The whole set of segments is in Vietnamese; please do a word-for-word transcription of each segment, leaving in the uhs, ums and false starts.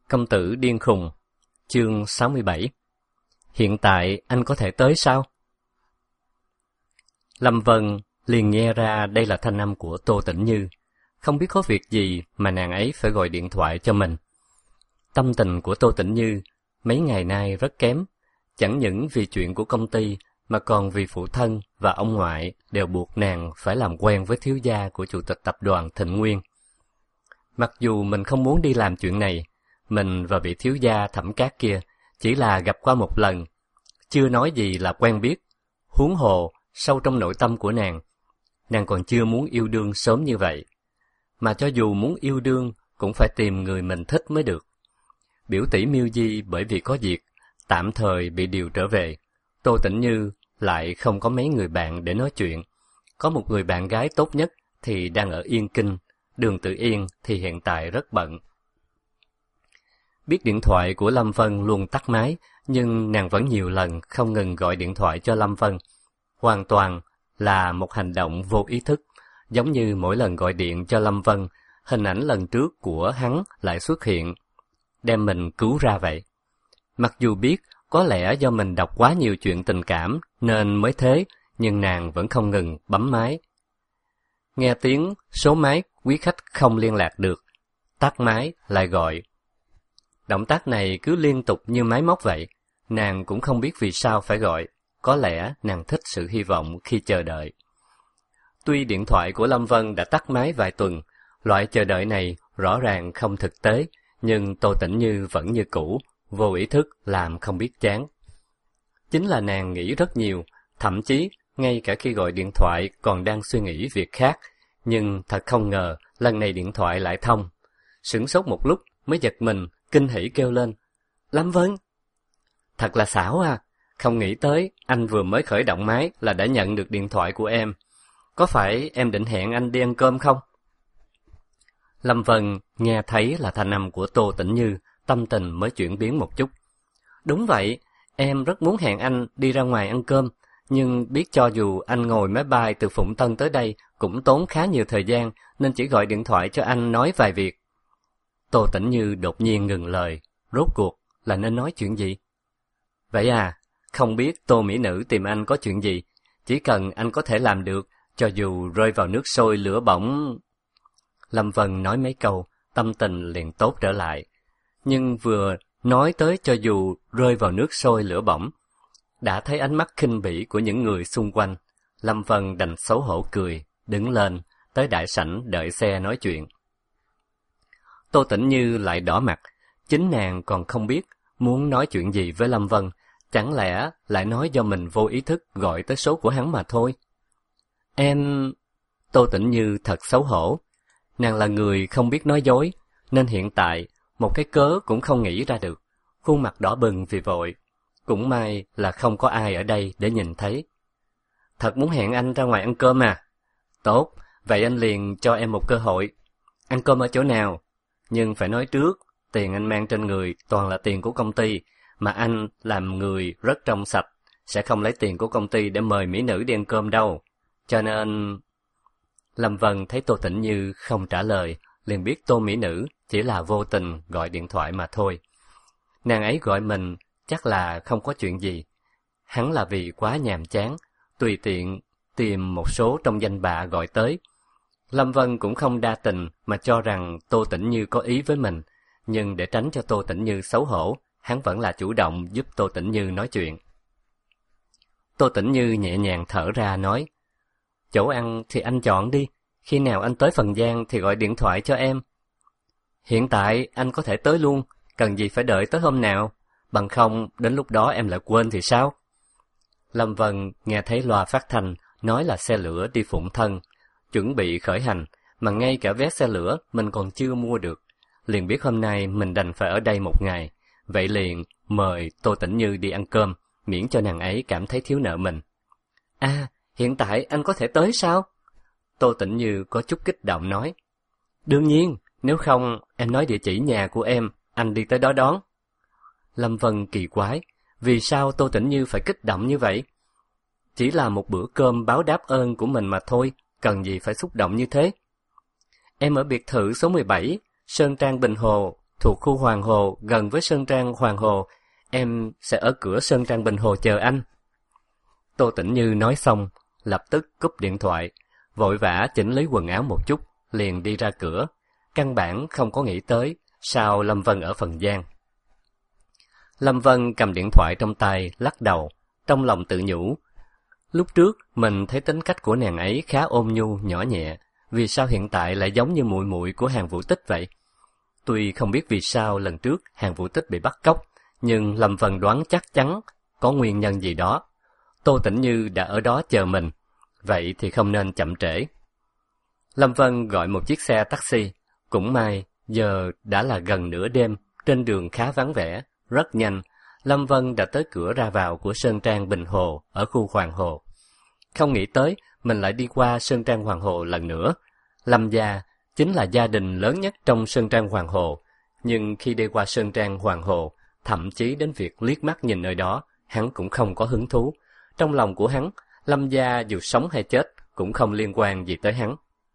Công tử điên khùng, chương sáu mươi bảy. Hiện tại anh có thể tới sao? Lâm Vân liền nghe ra đây là thanh âm của Tô Tĩnh Như. Không biết có việc gì mà nàng ấy phải gọi điện thoại cho mình. Tâm tình của Tô Tĩnh Như mấy ngày nay rất kém, chẳng những vì chuyện của công ty mà còn vì phụ thân và ông ngoại đều buộc nàng phải làm quen với thiếu gia của chủ tịch tập đoàn Thịnh Nguyên. Mặc dù mình không muốn đi làm chuyện này, mình và vị thiếu gia Thẩm Cát kia chỉ là gặp qua một lần, chưa nói gì là quen biết. Huống hồ, sâu trong nội tâm của nàng, nàng còn chưa muốn yêu đương sớm như vậy. Mà cho dù muốn yêu đương, cũng phải tìm người mình thích mới được. Biểu tỷ Miêu Di bởi vì có việc, tạm thời bị điều trở về. Tô Tĩnh Như lại không có mấy người bạn để nói chuyện. Có một người bạn gái tốt nhất thì đang ở Yên Kinh, Đường Tự Yên thì hiện tại rất bận. Biết điện thoại của Lâm Vân luôn tắt máy, nhưng nàng vẫn nhiều lần không ngừng gọi điện thoại cho Lâm Vân. Hoàn toàn là một hành động vô ý thức, giống như mỗi lần gọi điện cho Lâm Vân, hình ảnh lần trước của hắn lại xuất hiện, đem mình cứu ra vậy. Mặc dù biết có lẽ do mình đọc quá nhiều chuyện tình cảm nên mới thế, nhưng nàng vẫn không ngừng bấm máy. Nghe tiếng số máy quý khách không liên lạc được, tắt máy lại gọi. Động tác này cứ liên tục như máy móc vậy, nàng cũng không biết vì sao phải gọi, có lẽ nàng thích sự hy vọng khi chờ đợi. Tuy điện thoại của Lâm Vân đã tắt máy vài tuần, loại chờ đợi này rõ ràng không thực tế, nhưng Tô Tĩnh Như vẫn như cũ, vô ý thức làm không biết chán. Chính là nàng nghĩ rất nhiều, thậm chí ngay cả khi gọi điện thoại còn đang suy nghĩ việc khác, nhưng thật không ngờ lần này điện thoại lại thông. Sửng sốt một lúc mới giật mình, kinh hỉ kêu lên: Lâm Vân! Thật là xảo à, không nghĩ tới anh vừa mới khởi động máy là đã nhận được điện thoại của em. Có phải em định hẹn anh đi ăn cơm không? Lâm Vân nghe thấy là thanh âm của Tô Tĩnh Như, tâm tình mới chuyển biến một chút. Đúng vậy, em rất muốn hẹn anh đi ra ngoài ăn cơm, nhưng biết cho dù anh ngồi máy bay từ Phụng Tân tới đây cũng tốn khá nhiều thời gian, nên chỉ gọi điện thoại cho anh nói vài việc. Tô Tĩnh Như đột nhiên ngừng lời, rốt cuộc là nên nói chuyện gì? Vậy à, không biết Tô Mỹ Nữ tìm anh có chuyện gì, chỉ cần anh có thể làm được, cho dù rơi vào nước sôi lửa bỏng. Lâm Vân nói mấy câu, tâm tình liền tốt trở lại. Nhưng vừa nói tới cho dù rơi vào nước sôi lửa bỏng, đã thấy ánh mắt khinh bỉ của những người xung quanh. Lâm Vân đành xấu hổ cười, đứng lên, tới đại sảnh đợi xe nói chuyện. Tô Tĩnh Như lại đỏ mặt, chính nàng còn không biết muốn nói chuyện gì với Lâm Vân, chẳng lẽ lại nói do mình vô ý thức gọi tới số của hắn mà thôi. Em... Tô Tĩnh Như thật xấu hổ. Nàng là người không biết nói dối, nên hiện tại một cái cớ cũng không nghĩ ra được. Khuôn mặt đỏ bừng vì vội. Cũng may là không có ai ở đây để nhìn thấy. Thật muốn hẹn anh ra ngoài ăn cơm à? Tốt, vậy anh liền cho em một cơ hội. Ăn cơm ở chỗ nào? Nhưng phải nói trước, tiền anh mang trên người toàn là tiền của công ty, mà anh làm người rất trong sạch, sẽ không lấy tiền của công ty để mời mỹ nữ đi ăn cơm đâu. Cho nên... Lâm Vân thấy Tô Tĩnh Như không trả lời, liền biết Tô Mỹ Nữ chỉ là vô tình gọi điện thoại mà thôi. Nàng ấy gọi mình chắc là không có chuyện gì. Hắn là vì quá nhàm chán, tùy tiện tìm một số trong danh bạ gọi tới. Lâm Vân cũng không đa tình mà cho rằng Tô Tĩnh Như có ý với mình, nhưng để tránh cho Tô Tĩnh Như xấu hổ, hắn vẫn là chủ động giúp Tô Tĩnh Như nói chuyện. Tô Tĩnh Như nhẹ nhàng thở ra nói: Chỗ ăn thì anh chọn đi, khi nào anh tới Phần Giang thì gọi điện thoại cho em. Hiện tại anh có thể tới luôn, cần gì phải đợi tới hôm nào, bằng không đến lúc đó em lại quên thì sao? Lâm Vân nghe thấy loa phát thanh nói là xe lửa đi Phụng Thân, chuẩn bị khởi hành, mà ngay cả vé xe lửa mình còn chưa mua được, liền biết hôm nay mình đành phải ở đây một ngày, vậy liền mời Tô Tĩnh Như đi ăn cơm, miễn cho nàng ấy cảm thấy thiếu nợ mình. À, hiện tại anh có thể tới sao? Tô Tĩnh Như có chút kích động nói. Đương nhiên, nếu không em nói địa chỉ nhà của em, anh đi tới đó đón. Lâm Vân kỳ quái, vì sao Tô Tĩnh Như phải kích động như vậy? Chỉ là một bữa cơm báo đáp ơn của mình mà thôi, cần gì phải xúc động như thế? Em ở biệt thự số mười bảy, Sơn Trang Bình Hồ, thuộc khu Hoàng Hồ, gần với Sơn Trang Hoàng Hồ. Em sẽ ở cửa Sơn Trang Bình Hồ chờ anh. Tô Tĩnh Như nói xong, lập tức cúp điện thoại, vội vã chỉnh lý quần áo một chút, liền đi ra cửa. Căn bản không có nghĩ tới sao Lâm Vân ở Phần Giang. Lâm Vân cầm điện thoại trong tay, lắc đầu, trong lòng tự nhủ. Lúc trước, mình thấy tính cách của nàng ấy khá ôn nhu, nhỏ nhẹ, vì sao hiện tại lại giống như muội muội của Hàn Vũ Tích vậy? Tuy không biết vì sao lần trước Hàn Vũ Tích bị bắt cóc, nhưng Lâm Vân đoán chắc chắn có nguyên nhân gì đó. Tô Tĩnh Như đã ở đó chờ mình, vậy thì không nên chậm trễ. Lâm Vân gọi một chiếc xe taxi, cũng may giờ đã là gần nửa đêm, trên đường khá vắng vẻ, rất nhanh. Lâm Vân đã tới cửa ra vào của Sơn Trang Bình Hồ ở khu Hoàng Hồ. Không nghĩ tới mình lại đi qua Sơn Trang Hoàng Hồ lần nữa. Lâm gia chính là gia đình lớn nhất trong Sơn Trang Hoàng Hồ, nhưng khi đi qua Sơn Trang Hoàng Hồ, thậm chí đến việc liếc mắt nhìn nơi đó, hắn cũng không có hứng thú. Trong lòng của hắn, Lâm gia dù sống hay chết cũng không liên quan gì tới hắn.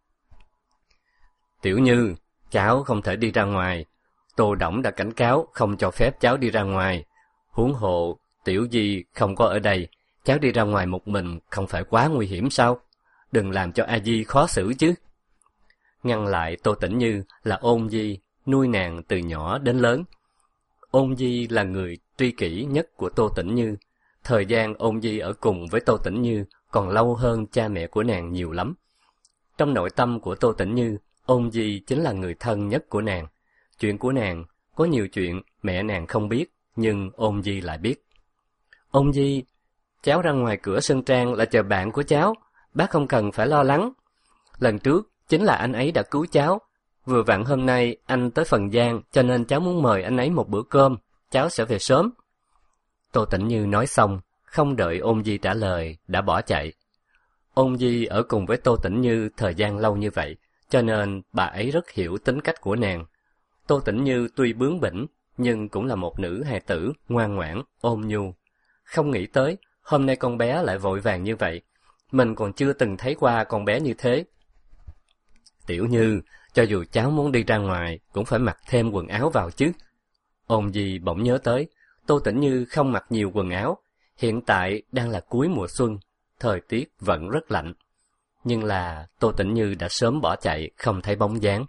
Tiểu Như, cháu không thể đi ra ngoài. Tô Đổng đã cảnh cáo không cho phép cháu đi ra ngoài. Huống hộ, Tiểu Di không có ở đây, cháu đi ra ngoài một mình không phải quá nguy hiểm sao? Đừng làm cho A Di khó xử chứ. Ngăn lại Tô Tĩnh Như là Ôn Di, nuôi nàng từ nhỏ đến lớn. Ôn Di là người tri kỷ nhất của Tô Tĩnh Như. Thời gian Ôn Di ở cùng với Tô Tĩnh Như còn lâu hơn cha mẹ của nàng nhiều lắm. Trong nội tâm của Tô Tĩnh Như, Ôn Di chính là người thân nhất của nàng. Chuyện của nàng, có nhiều chuyện mẹ nàng không biết, nhưng Ôn Di lại biết. Ôn Di, cháu ra ngoài cửa Sơn Trang là chờ bạn của cháu, bác không cần phải lo lắng. Lần trước, chính là anh ấy đã cứu cháu. Vừa vặn hôm nay anh tới Phần Giang, cho nên cháu muốn mời anh ấy một bữa cơm, cháu sẽ về sớm. Tô Tĩnh Như nói xong, không đợi Ôn Di trả lời, đã bỏ chạy. Ôn Di ở cùng với Tô Tĩnh Như thời gian lâu như vậy, cho nên bà ấy rất hiểu tính cách của nàng. Tô Tĩnh Như tuy bướng bỉnh, nhưng cũng là một nữ hài tử, ngoan ngoãn, ôn nhu. Không nghĩ tới, hôm nay con bé lại vội vàng như vậy. Mình còn chưa từng thấy qua con bé như thế. Tiểu Như, cho dù cháu muốn đi ra ngoài, cũng phải mặc thêm quần áo vào chứ. Ôn Di bỗng nhớ tới, Tô Tĩnh Như không mặc nhiều quần áo. Hiện tại đang là cuối mùa xuân, thời tiết vẫn rất lạnh. Nhưng là Tô Tĩnh Như đã sớm bỏ chạy, không thấy bóng dáng.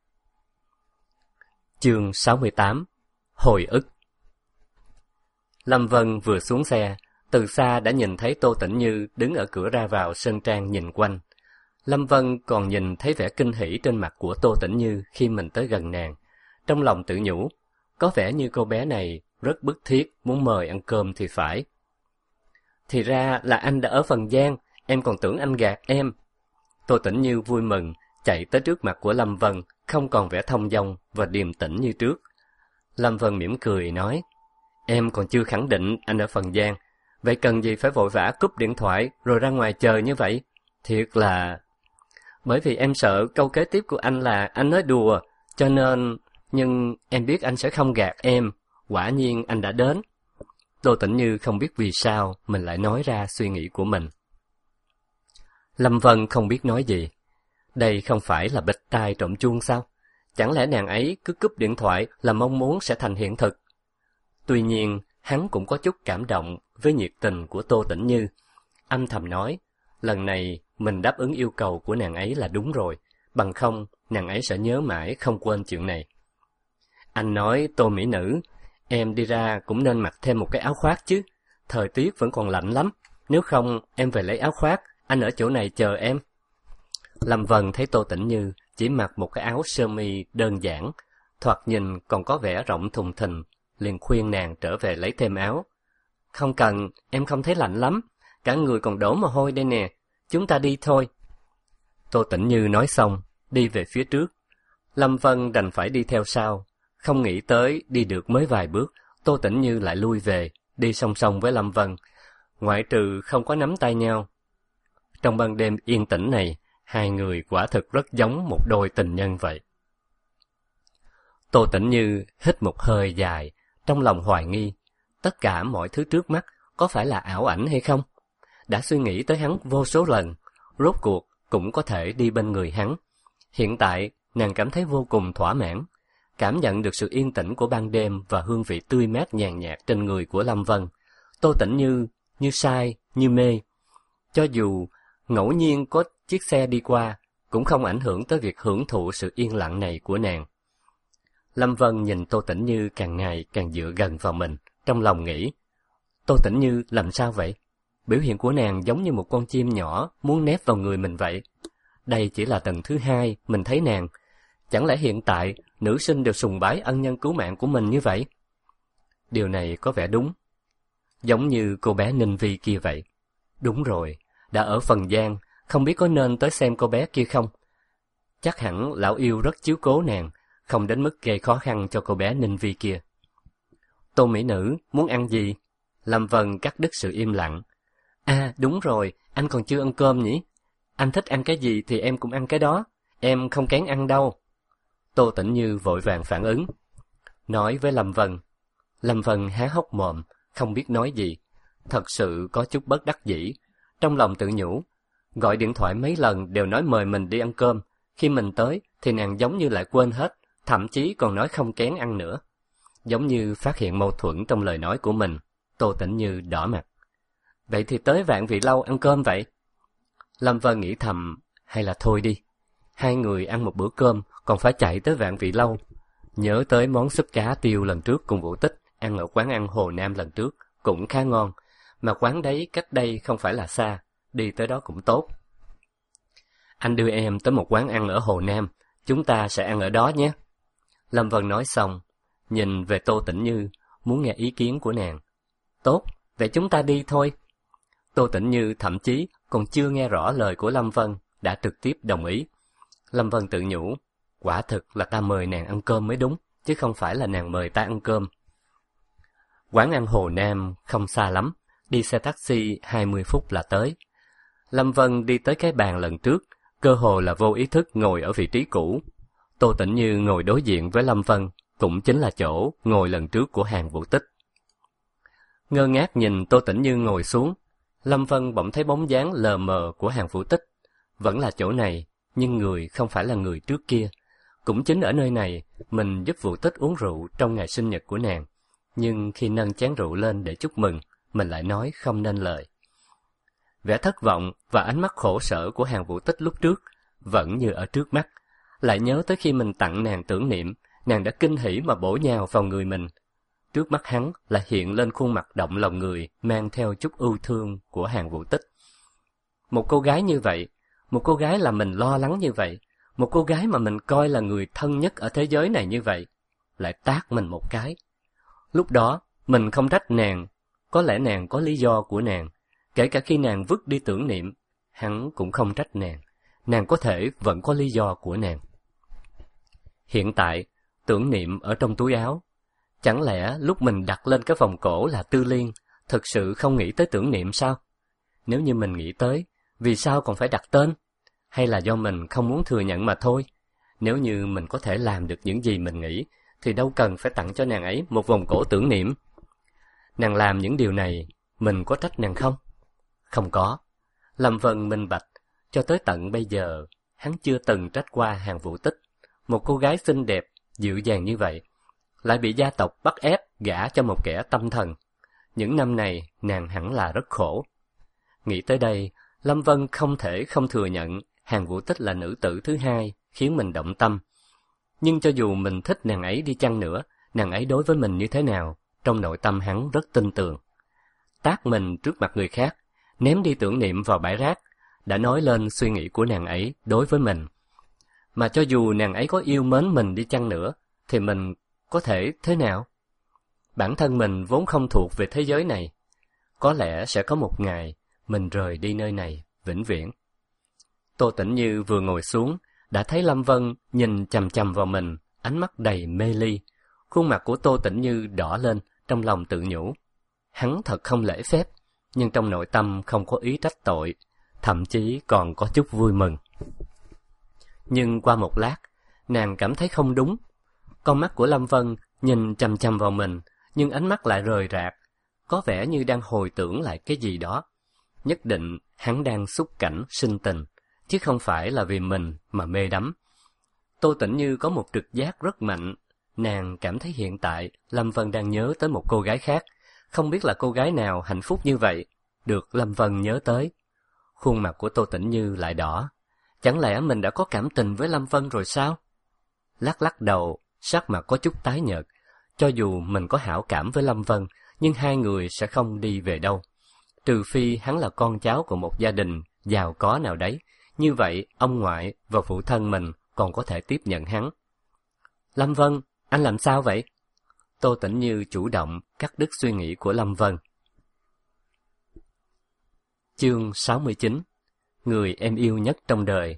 Chương sáu mươi tám. Hồi ức. Lâm Vân vừa xuống xe, từ xa đã nhìn thấy Tô Tĩnh Như đứng ở cửa ra vào Sơn Trang nhìn quanh. Lâm Vân còn nhìn thấy vẻ kinh hỉ trên mặt của Tô Tĩnh Như khi mình tới gần nàng. Trong lòng tự nhủ, có vẻ như cô bé này rất bức thiết muốn mời ăn cơm thì phải. Thì ra là anh đã ở Phần Giang, em còn tưởng anh gạt em. Tô Tĩnh Như vui mừng, chạy tới trước mặt của Lâm Vân, không còn vẻ thông dong và điềm tĩnh như trước. Lâm Vân mỉm cười nói, em còn chưa khẳng định anh ở Phần Giang, vậy cần gì phải vội vã cúp điện thoại rồi ra ngoài chờ như vậy? Thiệt là... Bởi vì em sợ câu kế tiếp của anh là anh nói đùa, cho nên... Nhưng em biết anh sẽ không gạt em, quả nhiên anh đã đến. Tô Tĩnh Như không biết vì sao mình lại nói ra suy nghĩ của mình. Lâm Vân không biết nói gì. Đây không phải là bịch tai trộm chuông sao? Chẳng lẽ nàng ấy cứ cúp điện thoại là mong muốn sẽ thành hiện thực? Tuy nhiên, hắn cũng có chút cảm động với nhiệt tình của Tô Tĩnh Như. Âm thầm nói, lần này mình đáp ứng yêu cầu của nàng ấy là đúng rồi, bằng không nàng ấy sẽ nhớ mãi không quên chuyện này. Anh nói Tô mỹ nữ, em đi ra cũng nên mặc thêm một cái áo khoác chứ, thời tiết vẫn còn lạnh lắm, nếu không em về lấy áo khoác, anh ở chỗ này chờ em. Lâm Vân thấy Tô Tĩnh Như chỉ mặc một cái áo sơ mi đơn giản, thoạt nhìn còn có vẻ rộng thùng thình, liền khuyên nàng trở về lấy thêm áo. Không cần, em không thấy lạnh lắm, cả người còn đổ mồ hôi đây nè, chúng ta đi thôi. Tô Tĩnh Như nói xong, đi về phía trước. Lâm Vân đành phải đi theo sau. Không nghĩ tới đi được mới vài bước, Tô Tĩnh Như lại lui về, đi song song với Lâm Vân, ngoại trừ không có nắm tay nhau. Trong ban đêm yên tĩnh này, hai người quả thực rất giống một đôi tình nhân vậy. Tô Tĩnh Như hít một hơi dài, trong lòng hoài nghi, tất cả mọi thứ trước mắt có phải là ảo ảnh hay không? Đã suy nghĩ tới hắn vô số lần, rốt cuộc cũng có thể đi bên người hắn. Hiện tại, nàng cảm thấy vô cùng thỏa mãn. cảm nhận được sự yên tĩnh của ban đêm và hương vị tươi mát nhàn nhạt trên người của Lâm Vân. Tô Tĩnh Như, như say, như mê. Cho dù ngẫu nhiên có chiếc xe đi qua, cũng không ảnh hưởng tới việc hưởng thụ sự yên lặng này của nàng. Lâm Vân nhìn Tô Tĩnh Như càng ngày càng dựa gần vào mình, trong lòng nghĩ, Tô Tĩnh Như làm sao vậy? Biểu hiện của nàng giống như một con chim nhỏ muốn nép vào người mình vậy. Đây chỉ là lần thứ hai mình thấy nàng. Chẳng lẽ hiện tại nữ sinh đều sùng bái ân nhân cứu mạng của mình như vậy? Điều này có vẻ đúng. Giống như cô bé Ninh Vi kia vậy. Đúng rồi, đã ở Phần Giang, không biết có nên tới xem cô bé kia không? Chắc hẳn lão yêu rất chiếu cố nàng, không đến mức gây khó khăn cho cô bé Ninh Vi kia. Tô mỹ nữ, muốn ăn gì? Lâm Vân cắt đứt sự im lặng. À, đúng rồi, anh còn chưa ăn cơm nhỉ? Anh thích ăn cái gì thì em cũng ăn cái đó, em không kén ăn đâu. Tô Tĩnh Như vội vàng phản ứng, nói với Lâm Vân. Lâm Vân há hốc mồm, không biết nói gì, thật sự có chút bất đắc dĩ. Trong lòng tự nhủ, gọi điện thoại mấy lần đều nói mời mình đi ăn cơm, khi mình tới thì nàng giống như lại quên hết, thậm chí còn nói không kén ăn nữa. Giống như phát hiện mâu thuẫn trong lời nói của mình, Tô Tĩnh Như đỏ mặt. Vậy thì tới Vạn Vị Lâu ăn cơm vậy? Lâm Vân nghĩ thầm, hay là thôi đi. Hai người ăn một bữa cơm, còn phải chạy tới Vạn Vị Lâu. Nhớ tới món súp cá tiêu lần trước cùng Vũ Tích, ăn ở quán ăn Hồ Nam lần trước, cũng khá ngon. Mà quán đấy cách đây không phải là xa, đi tới đó cũng tốt. Anh đưa em tới một quán ăn ở Hồ Nam, chúng ta sẽ ăn ở đó nhé. Lâm Vân nói xong, nhìn về Tô Tĩnh Như, muốn nghe ý kiến của nàng. Tốt, vậy chúng ta đi thôi. Tô Tĩnh Như thậm chí còn chưa nghe rõ lời của Lâm Vân, đã trực tiếp đồng ý. Lâm Vân tự nhủ, quả thực là ta mời nàng ăn cơm mới đúng, chứ không phải là nàng mời ta ăn cơm. Quán ăn Hồ Nam không xa lắm, đi xe taxi hai mươi phút là tới. Lâm Vân đi tới cái bàn lần trước, cơ hồ là vô ý thức ngồi ở vị trí cũ. Tô Tĩnh Như ngồi đối diện với Lâm Vân, cũng chính là chỗ ngồi lần trước của Hàn Vũ Tích. Ngơ ngác nhìn Tô Tĩnh Như ngồi xuống, Lâm Vân bỗng thấy bóng dáng lờ mờ của Hàn Vũ Tích. Vẫn là chỗ này, nhưng người không phải là người trước kia. Cũng chính ở nơi này, mình giúp Vũ Tích uống rượu trong ngày sinh nhật của nàng. Nhưng khi nâng chén rượu lên để chúc mừng, mình lại nói không nên lời. Vẻ thất vọng và ánh mắt khổ sở của Hàn Vũ Tích lúc trước vẫn như ở trước mắt. Lại nhớ tới khi mình tặng nàng tưởng niệm, nàng đã kinh hỉ mà bổ nhào vào người mình. Trước mắt hắn là hiện lên khuôn mặt động lòng người, mang theo chút ưu thương của Hàn Vũ Tích. Một cô gái như vậy, một cô gái làm mình lo lắng như vậy, một cô gái mà mình coi là người thân nhất ở thế giới này như vậy, lại tát mình một cái. Lúc đó, mình không trách nàng, có lẽ nàng có lý do của nàng. Kể cả khi nàng vứt đi tưởng niệm, hắn cũng không trách nàng, nàng có thể vẫn có lý do của nàng. Hiện tại, tưởng niệm ở trong túi áo. Chẳng lẽ lúc mình đặt lên cái vòng cổ là Tư Liên, thực sự không nghĩ tới tưởng niệm sao? Nếu như mình nghĩ tới, vì sao còn phải đặt tên? Hay là do mình không muốn thừa nhận mà thôi? Nếu như mình có thể làm được những gì mình nghĩ, thì đâu cần phải tặng cho nàng ấy một vòng cổ tưởng niệm. Nàng làm những điều này, mình có trách nàng không? Không có. Lâm Vân minh bạch, cho tới tận bây giờ, hắn chưa từng trách qua Hàn Vũ Tích. Một cô gái xinh đẹp, dịu dàng như vậy, lại bị gia tộc bắt ép gả cho một kẻ tâm thần. Những năm này, nàng hẳn là rất khổ. Nghĩ tới đây, Lâm Vân không thể không thừa nhận Hàn Vũ Tích là nữ tử thứ hai, khiến mình động tâm. Nhưng cho dù mình thích nàng ấy đi chăng nữa, nàng ấy đối với mình như thế nào, trong nội tâm hắn rất tin tưởng. Tát mình trước mặt người khác, ném đi tưởng niệm vào bãi rác, đã nói lên suy nghĩ của nàng ấy đối với mình. Mà cho dù nàng ấy có yêu mến mình đi chăng nữa, thì mình có thể thế nào? Bản thân mình vốn không thuộc về thế giới này. Có lẽ sẽ có một ngày, mình rời đi nơi này, vĩnh viễn. Tô Tĩnh Như vừa ngồi xuống, đã thấy Lâm Vân nhìn chằm chằm vào mình, ánh mắt đầy mê ly. Khuôn mặt của Tô Tĩnh Như đỏ lên, trong lòng tự nhủ. Hắn thật không lễ phép, nhưng trong nội tâm không có ý trách tội, thậm chí còn có chút vui mừng. Nhưng qua một lát, nàng cảm thấy không đúng. Con mắt của Lâm Vân nhìn chằm chằm vào mình, nhưng ánh mắt lại rời rạc, có vẻ như đang hồi tưởng lại cái gì đó. Nhất định hắn đang xúc cảnh sinh tình, chứ không phải là vì mình mà mê đắm. Tô Tĩnh Như có một trực giác rất mạnh, nàng cảm thấy hiện tại Lâm Vân đang nhớ tới một cô gái khác, không biết là cô gái nào hạnh phúc như vậy, được Lâm Vân nhớ tới. Khuôn mặt của Tô Tĩnh Như lại đỏ. Chẳng lẽ mình đã có cảm tình với Lâm Vân rồi sao? Lắc lắc đầu, sắc mặt có chút tái nhợt. Cho dù mình có hảo cảm với Lâm Vân, nhưng hai người sẽ không đi về đâu. Trừ phi hắn là con cháu của một gia đình giàu có nào đấy. Như vậy, ông ngoại và phụ thân mình còn có thể tiếp nhận hắn. Lâm Vân, anh làm sao vậy? Tô Tĩnh Như chủ động cắt đứt suy nghĩ của Lâm Vân. Chương sáu mươi chín. Người em yêu nhất trong đời.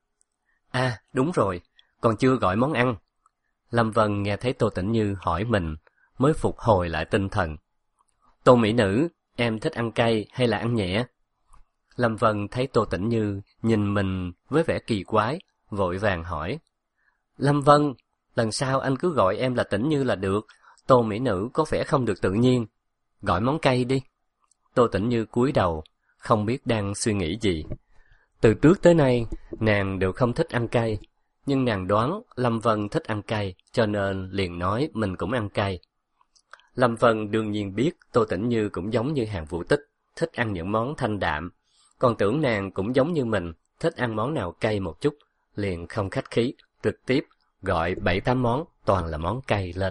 À, đúng rồi, còn chưa gọi món ăn. Lâm Vân nghe thấy Tô Tĩnh Như hỏi mình, mới phục hồi lại tinh thần. Tô mỹ nữ, em thích ăn cay hay là ăn nhẹ? Lâm Vân thấy Tô Tĩnh Như nhìn mình với vẻ kỳ quái, vội vàng hỏi. Lâm Vân, lần sau anh cứ gọi em là Tĩnh Như là được, Tô mỹ nữ có vẻ không được tự nhiên. Gọi món cay đi. Tô Tĩnh Như cúi đầu, không biết đang suy nghĩ gì. Từ trước tới nay, nàng đều không thích ăn cay, nhưng nàng đoán Lâm Vân thích ăn cay, cho nên liền nói mình cũng ăn cay. Lâm Vân đương nhiên biết Tô Tĩnh Như cũng giống như Hàn Vũ Tích, thích ăn những món thanh đạm, còn tưởng nàng cũng giống như mình, thích ăn món nào cay một chút, liền không khách khí, trực tiếp gọi bảy tám món, toàn là món cay lên.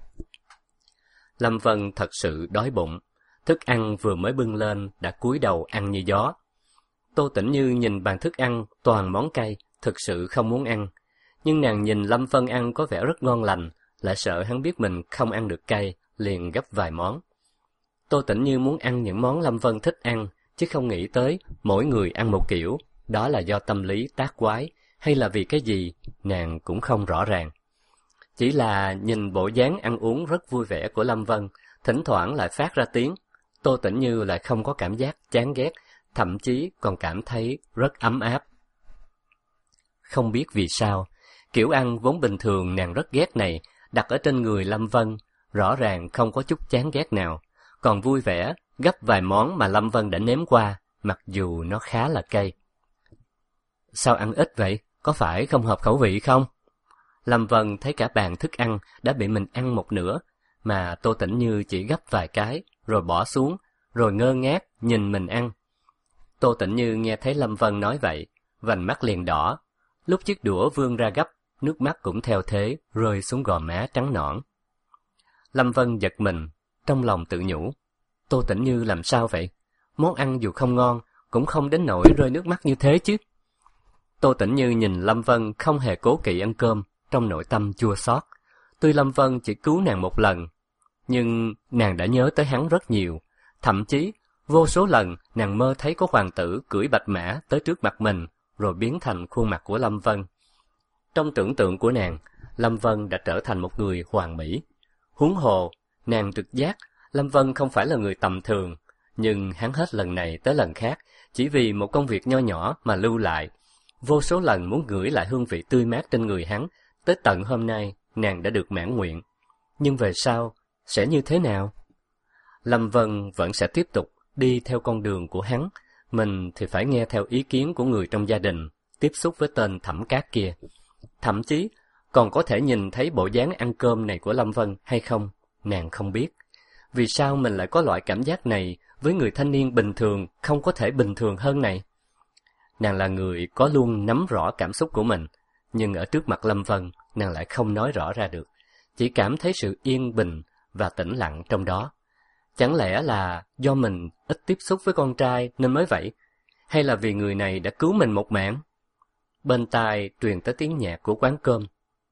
Lâm Vân thật sự đói bụng, thức ăn vừa mới bưng lên đã cúi đầu ăn như gió. Tô Tĩnh Như nhìn bàn thức ăn toàn món cay, thực sự không muốn ăn, nhưng nàng nhìn Lâm Vân ăn có vẻ rất ngon lành, lại sợ hắn biết mình không ăn được cay, liền gấp vài món. Tô Tĩnh Như muốn ăn những món Lâm Vân thích ăn, chứ không nghĩ tới mỗi người ăn một kiểu, đó là do tâm lý tác quái, hay là vì cái gì, nàng cũng không rõ ràng. Chỉ là nhìn bộ dáng ăn uống rất vui vẻ của Lâm Vân, thỉnh thoảng lại phát ra tiếng, Tô Tĩnh Như lại không có cảm giác chán ghét, thậm chí còn cảm thấy rất ấm áp. Không biết vì sao, kiểu ăn vốn bình thường nàng rất ghét này, đặt ở trên người Lâm Vân, rõ ràng không có chút chán ghét nào, còn vui vẻ gấp vài món mà Lâm Vân đã nếm qua, mặc dù nó khá là cay. Sao ăn ít vậy? Có phải không hợp khẩu vị không? Lâm Vân thấy cả bàn thức ăn đã bị mình ăn một nửa, mà Tô Tĩnh Như chỉ gấp vài cái, rồi bỏ xuống, rồi ngơ ngác nhìn mình ăn. Tô Tĩnh Như nghe thấy Lâm Vân nói vậy, vành mắt liền đỏ, lúc chiếc đũa vươn ra gấp, nước mắt cũng theo thế rơi xuống gò má trắng nõn. Lâm Vân giật mình, trong lòng tự nhủ, Tô Tĩnh Như làm sao vậy? Món ăn dù không ngon, cũng không đến nỗi rơi nước mắt như thế chứ. Tô Tĩnh Như nhìn Lâm Vân không hề cố kỵ ăn cơm, trong nội tâm chua xót. Tuy Lâm Vân chỉ cứu nàng một lần, nhưng nàng đã nhớ tới hắn rất nhiều, thậm chí vô số lần nàng mơ thấy có hoàng tử cưỡi bạch mã tới trước mặt mình, rồi biến thành khuôn mặt của Lâm Vân. Trong tưởng tượng của nàng, Lâm Vân đã trở thành một người hoàn mỹ. Huống hồ, nàng trực giác Lâm Vân không phải là người tầm thường, nhưng hắn hết lần này tới lần khác, chỉ vì một công việc nho nhỏ mà lưu lại. Vô số lần muốn ngửi lại hương vị tươi mát trên người hắn, tới tận hôm nay nàng đã được mãn nguyện. Nhưng về sau, sẽ như thế nào? Lâm Vân vẫn sẽ tiếp tục đi theo con đường của hắn, mình thì phải nghe theo ý kiến của người trong gia đình, tiếp xúc với tên Thẩm Cát kia. Thậm chí, còn có thể nhìn thấy bộ dáng ăn cơm này của Lâm Vân hay không, nàng không biết. Vì sao mình lại có loại cảm giác này với người thanh niên bình thường không có thể bình thường hơn này? Nàng là người có luôn nắm rõ cảm xúc của mình, nhưng ở trước mặt Lâm Vân, nàng lại không nói rõ ra được, chỉ cảm thấy sự yên bình và tĩnh lặng trong đó. Chẳng lẽ là do mình ít tiếp xúc với con trai nên mới vậy? Hay là vì người này đã cứu mình một mạng? Bên tai truyền tới tiếng nhạc của quán cơm.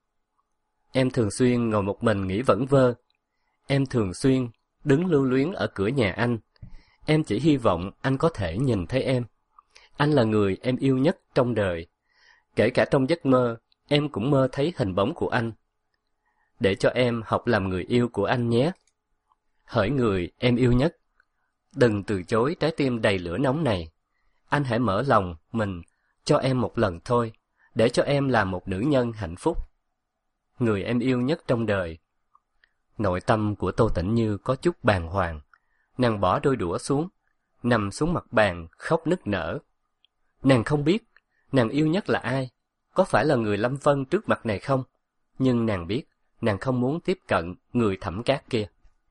Em thường xuyên ngồi một mình nghĩ vẩn vơ. Em thường xuyên đứng lưu luyến ở cửa nhà anh. Em chỉ hy vọng anh có thể nhìn thấy em. Anh là người em yêu nhất trong đời. Kể cả trong giấc mơ, em cũng mơ thấy hình bóng của anh. Để cho em học làm người yêu của anh nhé. Hỡi người em yêu nhất, đừng từ chối trái tim đầy lửa nóng này. Anh hãy mở lòng mình cho em một lần thôi, để cho em là một nữ nhân hạnh phúc. Người em yêu nhất trong đời. Nội tâm của Tô Tĩnh Như có chút bàng hoàng. Nàng bỏ đôi đũa xuống, nằm xuống mặt bàn khóc nức nở. Nàng không biết nàng yêu nhất là ai, có phải là người Lâm Vân trước mặt này không? Nhưng nàng biết nàng không muốn tiếp cận người thẩm cát kia.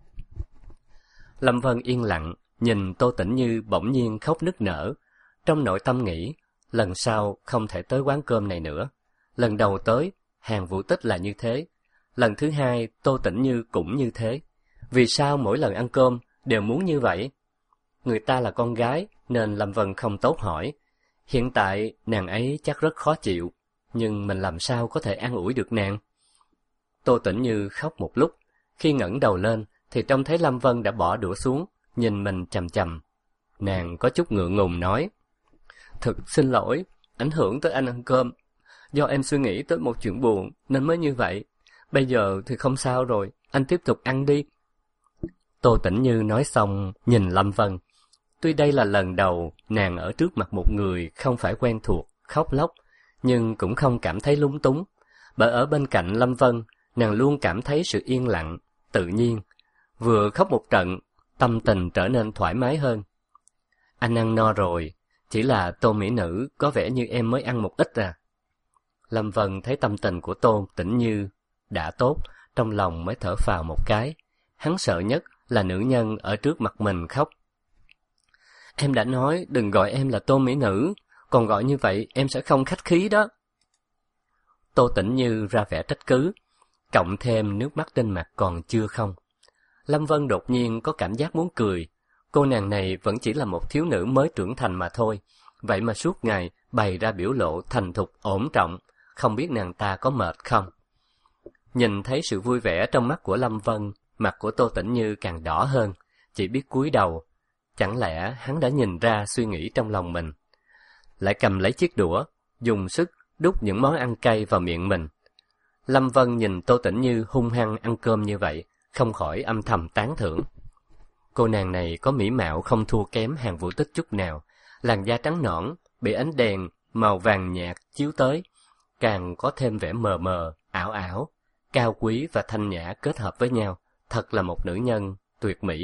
Lâm Vân yên lặng, nhìn Tô Tĩnh Như bỗng nhiên khóc nức nở. Trong nội tâm nghĩ, lần sau không thể tới quán cơm này nữa. Lần đầu tới, Hàn Vũ Tích là như thế. Lần thứ hai, Tô Tĩnh Như cũng như thế. Vì sao mỗi lần ăn cơm đều muốn như vậy? Người ta là con gái, nên Lâm Vân không tốt hỏi. Hiện tại, nàng ấy chắc rất khó chịu, nhưng mình làm sao có thể an ủi được nàng? Tô Tĩnh Như khóc một lúc, khi ngẩng đầu lên, thì trông thấy Lâm Vân đã bỏ đũa xuống, nhìn mình chằm chằm. Nàng có chút ngượng ngùng nói, thực xin lỗi, ảnh hưởng tới anh ăn cơm. Do em suy nghĩ tới một chuyện buồn, nên mới như vậy. Bây giờ thì không sao rồi, anh tiếp tục ăn đi. Tô Tĩnh Như nói xong, nhìn Lâm Vân. Tuy đây là lần đầu nàng ở trước mặt một người không phải quen thuộc, khóc lóc, nhưng cũng không cảm thấy lúng túng. Bởi ở bên cạnh Lâm Vân, nàng luôn cảm thấy sự yên lặng, tự nhiên. Vừa khóc một trận, tâm tình trở nên thoải mái hơn. Anh ăn no rồi, chỉ là Tô mỹ nữ có vẻ như em mới ăn một ít à. Lâm Vân thấy tâm tình của Tô Tĩnh Như đã tốt, trong lòng mới thở phào một cái. Hắn sợ nhất là nữ nhân ở trước mặt mình khóc. Em đã nói đừng gọi em là Tô mỹ nữ, còn gọi như vậy em sẽ không khách khí đó. Tô Tĩnh Như ra vẻ trách cứ, cộng thêm nước mắt trên mặt còn chưa không. Lâm Vân đột nhiên có cảm giác muốn cười. Cô nàng này vẫn chỉ là một thiếu nữ mới trưởng thành mà thôi, vậy mà suốt ngày bày ra biểu lộ thành thục ổn trọng, không biết nàng ta có mệt không. Nhìn thấy sự vui vẻ trong mắt của Lâm Vân, mặt của Tô Tĩnh Như càng đỏ hơn, chỉ biết cúi đầu. Chẳng lẽ hắn đã nhìn ra suy nghĩ trong lòng mình? Lại cầm lấy chiếc đũa, dùng sức đút những món ăn cay vào miệng mình. Lâm Vân nhìn Tô Tĩnh Như hung hăng ăn cơm như vậy, không khỏi âm thầm tán thưởng. Cô nàng này có mỹ mạo không thua kém Hàn Vũ Tích chút nào, làn da trắng nõn, bị ánh đèn màu vàng nhạt chiếu tới, càng có thêm vẻ mờ mờ, ảo ảo, cao quý và thanh nhã kết hợp với nhau, thật là một nữ nhân tuyệt mỹ.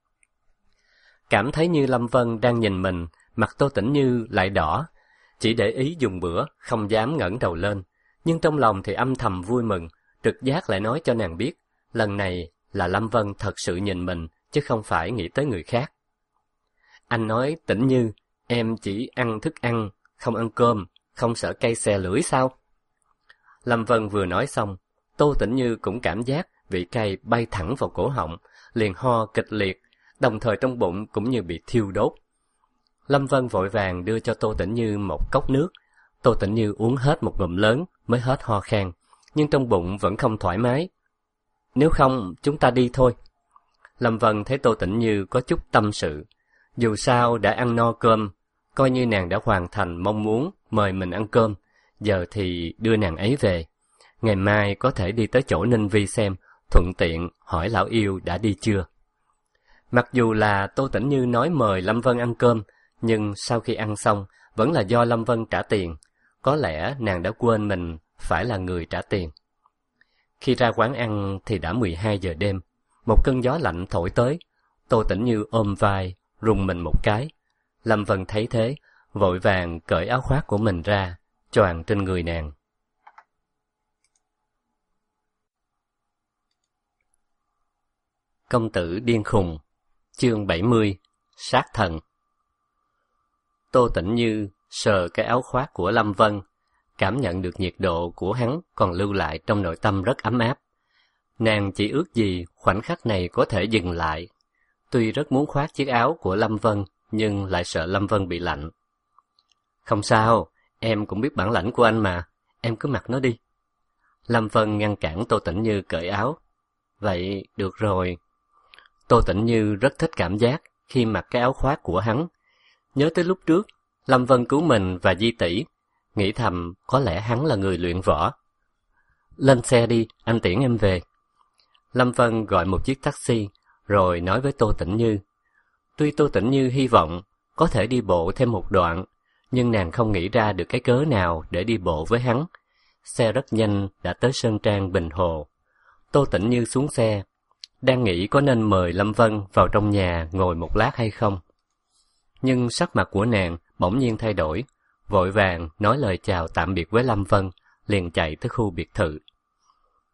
Cảm thấy như Lâm Vân đang nhìn mình, mặt Tô Tĩnh Như lại đỏ, chỉ để ý dùng bữa, không dám ngẩng đầu lên, nhưng trong lòng thì âm thầm vui mừng, trực giác lại nói cho nàng biết, lần này là Lâm Vân thật sự nhìn mình, chứ không phải nghĩ tới người khác. Anh nói Tĩnh Như, em chỉ ăn thức ăn, không ăn cơm, không sợ cay xè lưỡi sao? Lâm Vân vừa nói xong, Tô Tĩnh Như cũng cảm giác vị cay bay thẳng vào cổ họng, liền ho kịch liệt, đồng thời trong bụng cũng như bị thiêu đốt. Lâm Vân vội vàng đưa cho Tô Tĩnh Như một cốc nước. Tô Tĩnh Như uống hết một ngụm lớn mới hết ho khan, nhưng trong bụng vẫn không thoải mái. Nếu không, chúng ta đi thôi. Lâm Vân thấy Tô Tĩnh Như có chút tâm sự. Dù sao đã ăn no cơm, coi như nàng đã hoàn thành mong muốn mời mình ăn cơm, giờ thì đưa nàng ấy về. Ngày mai có thể đi tới chỗ Ninh Vi xem, thuận tiện hỏi lão yêu đã đi chưa. Mặc dù là Tô Tĩnh Như nói mời Lâm Vân ăn cơm, nhưng sau khi ăn xong, vẫn là do Lâm Vân trả tiền. Có lẽ nàng đã quên mình phải là người trả tiền. Khi ra quán ăn thì đã mười hai giờ đêm, một cơn gió lạnh thổi tới, Tô Tĩnh Như ôm vai, rùng mình một cái. Lâm Vân thấy thế, vội vàng cởi áo khoác của mình ra, choàng trên người nàng. Công tử điên khùng, chương bảy mươi, sát thần. Tô Tĩnh Như sờ cái áo khoác của Lâm Vân, cảm nhận được nhiệt độ của hắn còn lưu lại trong nội tâm rất ấm áp. Nàng chỉ ước gì khoảnh khắc này có thể dừng lại. Tuy rất muốn khoác chiếc áo của Lâm Vân, nhưng lại sợ Lâm Vân bị lạnh. Không sao, em cũng biết bản lãnh của anh mà, em cứ mặc nó đi. Lâm Vân ngăn cản Tô Tĩnh Như cởi áo. Vậy, được rồi. Tô Tĩnh Như rất thích cảm giác khi mặc cái áo khoác của hắn. Nhớ tới lúc trước, Lâm Vân cứu mình và Di tỷ, nghĩ thầm có lẽ hắn là người luyện võ. Lên xe đi, anh tiễn em về. Lâm Vân gọi một chiếc taxi, rồi nói với Tô Tĩnh Như. Tuy Tô Tĩnh Như hy vọng có thể đi bộ thêm một đoạn, nhưng nàng không nghĩ ra được cái cớ nào để đi bộ với hắn. Xe rất nhanh đã tới Sơn Trang Bình Hồ. Tô Tĩnh Như xuống xe, đang nghĩ có nên mời Lâm Vân vào trong nhà ngồi một lát hay không. Nhưng sắc mặt của nàng bỗng nhiên thay đổi, vội vàng nói lời chào tạm biệt với Lâm Vân, liền chạy tới khu biệt thự.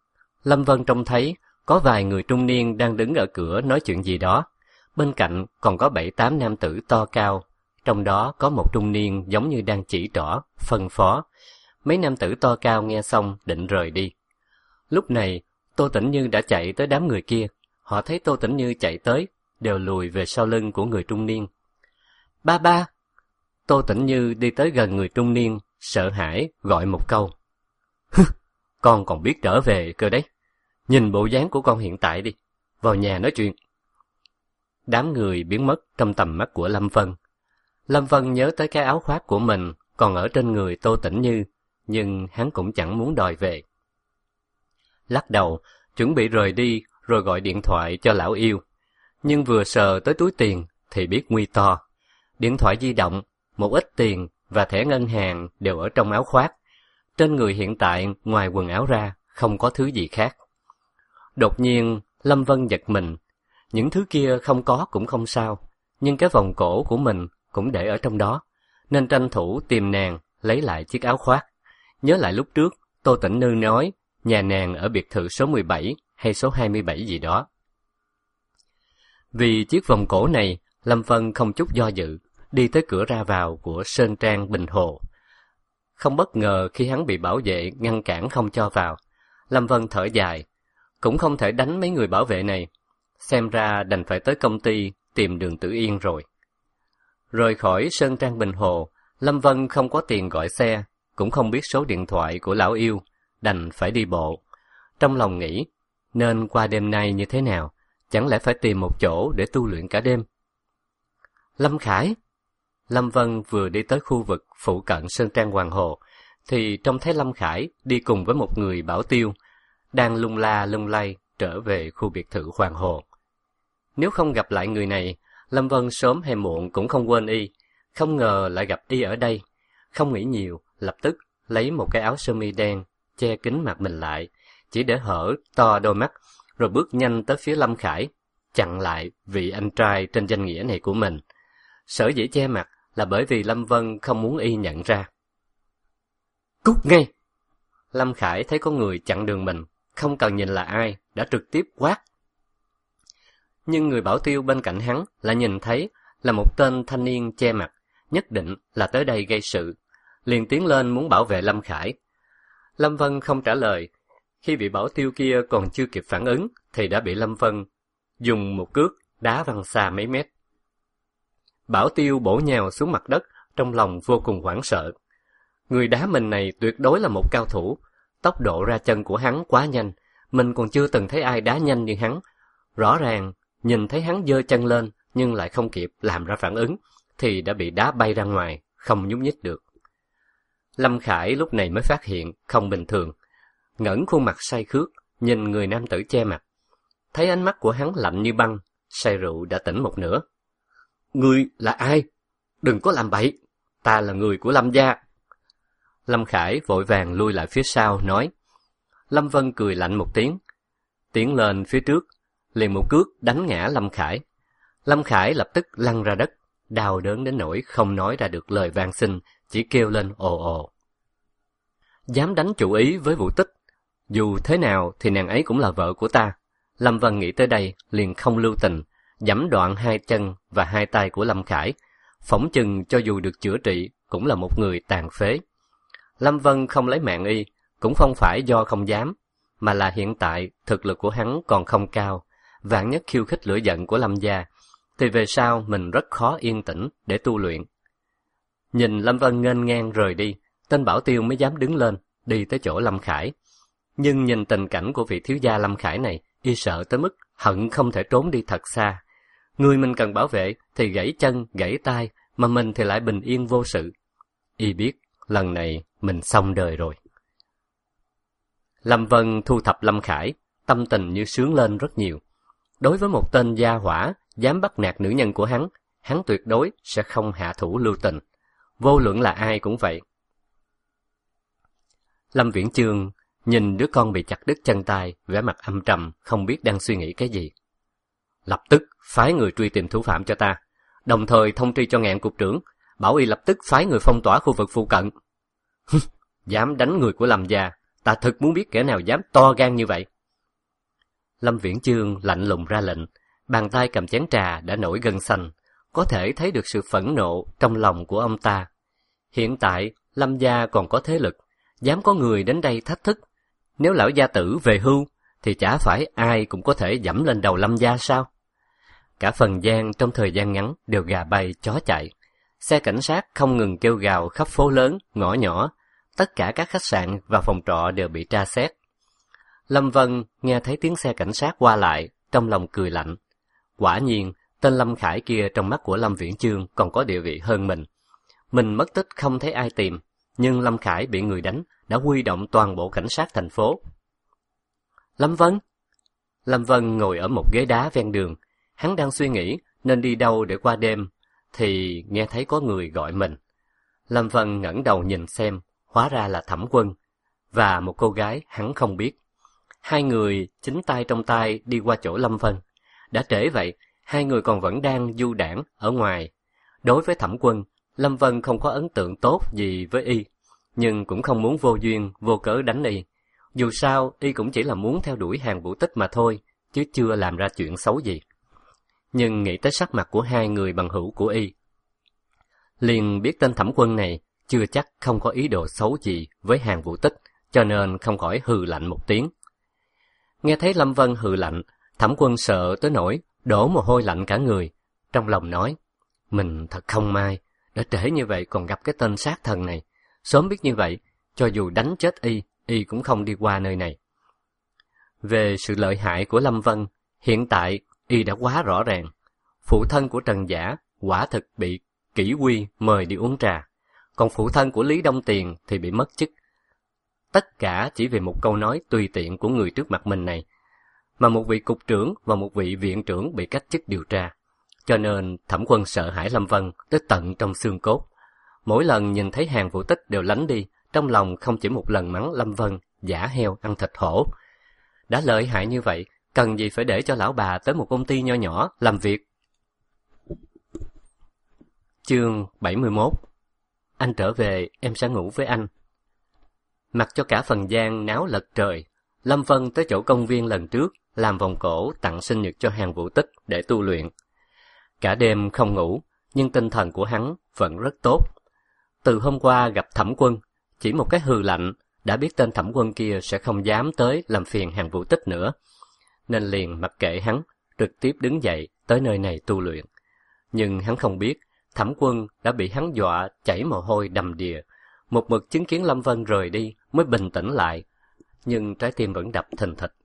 Lâm Vân trông thấy có vài người trung niên đang đứng ở cửa nói chuyện gì đó. Bên cạnh còn có bảy tám nam tử to cao, trong đó có một trung niên giống như đang chỉ trỏ, phân phó. Mấy nam tử to cao nghe xong định rời đi. Lúc này, Tô Tĩnh Như đã chạy tới đám người kia. Họ thấy Tô Tĩnh Như chạy tới, đều lùi về sau lưng của người trung niên. Ba ba! Tô Tĩnh Như đi tới gần người trung niên, sợ hãi gọi một câu. Con còn biết trở về cơ đấy. Nhìn bộ dáng của con hiện tại đi, vào nhà nói chuyện. Đám người biến mất trong tầm mắt của Lâm Vân. Lâm Vân nhớ tới cái áo khoác của mình còn ở trên người Tô Tĩnh Như, nhưng hắn cũng chẳng muốn đòi về. Lắc đầu, chuẩn bị rời đi rồi gọi điện thoại cho lão yêu. Nhưng vừa sờ tới túi tiền thì biết nguy to. Điện thoại di động, một ít tiền và thẻ ngân hàng đều ở trong áo khoác. Trên người hiện tại ngoài quần áo ra không có thứ gì khác. Đột nhiên Lâm Vân giật mình. Những thứ kia không có cũng không sao, nhưng cái vòng cổ của mình cũng để ở trong đó, nên tranh thủ tìm nàng lấy lại chiếc áo khoác. Nhớ lại lúc trước Tô Tĩnh Như nói nhà nàng ở biệt thự số mười bảy hay số hai mươi bảy gì đó. Vì chiếc vòng cổ này, Lâm Vân không chút do dự, đi tới cửa ra vào của Sơn Trang Bình Hồ. Không bất ngờ khi hắn bị bảo vệ ngăn cản không cho vào. Lâm Vân thở dài, cũng không thể đánh mấy người bảo vệ này. Xem ra đành phải tới công ty tìm Đường Tử Yên rồi. Rời khỏi Sơn Trang Bình Hồ, Lâm Vân không có tiền gọi xe, cũng không biết số điện thoại của lão yêu, đành phải đi bộ. Trong lòng nghĩ, nên qua đêm nay như thế nào, chẳng lẽ phải tìm một chỗ để tu luyện cả đêm. Lâm Khải! Lâm Vân vừa đi tới khu vực phụ cận Sơn Trang Hoàng Hồ, thì trông thấy Lâm Khải đi cùng với một người bảo tiêu, đang lung la lung lay trở về khu biệt thự Hoàng Hồ. Nếu không gặp lại người này, Lâm Vân sớm hay muộn cũng không quên y, không ngờ lại gặp y ở đây. Không nghĩ nhiều, lập tức lấy một cái áo sơ mi đen, che kín mặt mình lại, chỉ để hở to đôi mắt, rồi bước nhanh tới phía Lâm Khải, chặn lại vị anh trai trên danh nghĩa này của mình. Sở dĩ che mặt là bởi vì Lâm Vân không muốn y nhận ra. Cút ngay! Lâm Khải thấy có người chặn đường mình, không cần nhìn là ai, đã trực tiếp quát. Nhưng người bảo tiêu bên cạnh hắn là nhìn thấy là một tên thanh niên che mặt, nhất định là tới đây gây sự, liền tiến lên muốn bảo vệ Lâm Khải. Lâm Vân không trả lời, khi vị bảo tiêu kia còn chưa kịp phản ứng thì đã bị Lâm Vân dùng một cước đá văng xa mấy mét. Bảo tiêu bổ nhào xuống mặt đất, trong lòng vô cùng hoảng sợ. Người đá mình này tuyệt đối là một cao thủ, tốc độ ra chân của hắn quá nhanh, mình còn chưa từng thấy ai đá nhanh như hắn. Rõ ràng, nhìn thấy hắn giơ chân lên nhưng lại không kịp làm ra phản ứng, thì đã bị đá bay ra ngoài, không nhúc nhích được. Lâm Khải lúc này mới phát hiện không bình thường, ngẩng khuôn mặt say khước, nhìn người nam tử che mặt. Thấy ánh mắt của hắn lạnh như băng, say rượu đã tỉnh một nửa. Ngươi là ai? Đừng có làm bậy, ta là người của Lâm gia. Lâm Khải vội vàng lui lại phía sau, nói. Lâm Vân cười lạnh một tiếng, tiến lên phía trước, liền một cước đánh ngã Lâm Khải. Lâm Khải lập tức lăn ra đất, đau đớn đến nỗi không nói ra được lời van xin, chỉ kêu lên ồ ồ. Dám đánh chủ ý với Vũ Tích, dù thế nào thì nàng ấy cũng là vợ của ta. Lâm Vân nghĩ tới đây, liền không lưu tình, giẫm đoạn hai chân và hai tay của Lâm Khải, phỏng chừng cho dù được chữa trị cũng là một người tàn phế. Lâm Vân không lấy mạng y, cũng không phải do không dám, mà là hiện tại thực lực của hắn còn không cao, vạn nhất khiêu khích lửa giận của Lâm gia, thì về sau mình rất khó yên tĩnh để tu luyện. Nhìn Lâm Vân nghênh ngang rời đi, tên bảo tiêu mới dám đứng lên, đi tới chỗ Lâm Khải. Nhưng nhìn tình cảnh của vị thiếu gia Lâm Khải này, y sợ tới mức hận không thể trốn đi thật xa. Người mình cần bảo vệ thì gãy chân, gãy tay, mà mình thì lại bình yên vô sự. Y biết, lần này mình xong đời rồi. Lâm Vân thu thập Lâm Khải, tâm tình như sướng lên rất nhiều. Đối với một tên gia hỏa dám bắt nạt nữ nhân của hắn, hắn tuyệt đối sẽ không hạ thủ lưu tình. Vô luận là ai cũng vậy. Lâm Viễn Chương nhìn đứa con bị chặt đứt chân tay, vẻ mặt âm trầm, không biết đang suy nghĩ cái gì. Lập tức phái người truy tìm thủ phạm cho ta, đồng thời thông tri cho Ngạn cục trưởng, bảo y lập tức phái người phong tỏa khu vực phụ cận. Dám đánh người của Lâm gia, ta thực muốn biết kẻ nào dám to gan như vậy. Lâm Viễn Chương lạnh lùng ra lệnh, bàn tay cầm chén trà đã nổi gân xanh, có thể thấy được sự phẫn nộ trong lòng của ông ta. Hiện tại, Lâm gia còn có thế lực, dám có người đến đây thách thức. Nếu lão gia tử về hưu, thì chả phải ai cũng có thể dẫm lên đầu Lâm gia sao? Cả Phần Giang trong thời gian ngắn đều gà bay chó chạy. Xe cảnh sát không ngừng kêu gào khắp phố lớn, ngõ nhỏ. Tất cả các khách sạn và phòng trọ đều bị tra xét. Lâm Vân nghe thấy tiếng xe cảnh sát qua lại, trong lòng cười lạnh. Quả nhiên, tên Lâm Khải kia trong mắt của Lâm Viễn Chương còn có địa vị hơn mình. Mình mất tích không thấy ai tìm, nhưng Lâm Khải bị người đánh, đã huy động toàn bộ cảnh sát thành phố. Lâm Vân? Lâm Vân ngồi ở một ghế đá ven đường. Hắn đang suy nghĩ nên đi đâu để qua đêm, thì nghe thấy có người gọi mình. Lâm Vân ngẩng đầu nhìn xem, hóa ra là Thẩm Quân, và một cô gái hắn không biết. Hai người chính tay trong tay đi qua chỗ Lâm Vân. Đã trễ vậy, hai người còn vẫn đang du đãng ở ngoài. Đối với Thẩm Quân, Lâm Vân không có ấn tượng tốt gì với y, nhưng cũng không muốn vô duyên, vô cớ đánh y. Dù sao, y cũng chỉ là muốn theo đuổi Hàn Vũ Tích mà thôi, chứ chưa làm ra chuyện xấu gì. Nhưng nghĩ tới sắc mặt của hai người bằng hữu của y, liền biết tên Thẩm Quân này chưa chắc không có ý đồ xấu gì với Hàn Vũ Tích, cho nên không khỏi hừ lạnh một tiếng. Nghe thấy Lâm Vân hừ lạnh, Thẩm Quân sợ tới nỗi đổ mồ hôi lạnh cả người, trong lòng nói, mình thật không may, đã trễ như vậy còn gặp cái tên sát thần này. Sớm biết như vậy, cho dù đánh chết y, y cũng không đi qua nơi này. Về sự lợi hại của Lâm Vân, hiện tại y đã quá rõ ràng. Phụ thân của Trần Giả quả thực bị Kỷ Quy mời đi uống trà, còn phụ thân của Lý Đông Tiền thì bị mất chức. Tất cả chỉ vì một câu nói tùy tiện của người trước mặt mình này, mà một vị cục trưởng và một vị viện trưởng bị cách chức điều tra. Cho nên Thẩm Quân sợ hãi Lâm Vân tới tận trong xương cốt. Mỗi lần nhìn thấy Hàn Vũ Tích đều lánh đi, trong lòng không chỉ một lần mắng Lâm Vân giả heo ăn thịt hổ. Đã lợi hại như vậy, cần gì phải để cho lão bà tới một công ty nho nhỏ làm việc. Chương bảy mươi mốt. Anh trở về, em sẽ ngủ với anh. Mặc cho cả Phần Giang náo lật trời, Lâm Vân tới chỗ công viên lần trước, làm vòng cổ tặng sinh nhật cho Hàn Vũ Tích để tu luyện. Cả đêm không ngủ, nhưng tinh thần của hắn vẫn rất tốt. Từ hôm qua gặp Thẩm Quân, chỉ một cái hừ lạnh đã biết tên Thẩm Quân kia sẽ không dám tới làm phiền Hàn Vũ Tích nữa, nên liền mặc kệ hắn, trực tiếp đứng dậy tới nơi này tu luyện. Nhưng hắn không biết, Thẩm Quân đã bị hắn dọa chảy mồ hôi đầm đìa, một mực chứng kiến Lâm Vân rời đi mới bình tĩnh lại, nhưng trái tim vẫn đập thình thịch.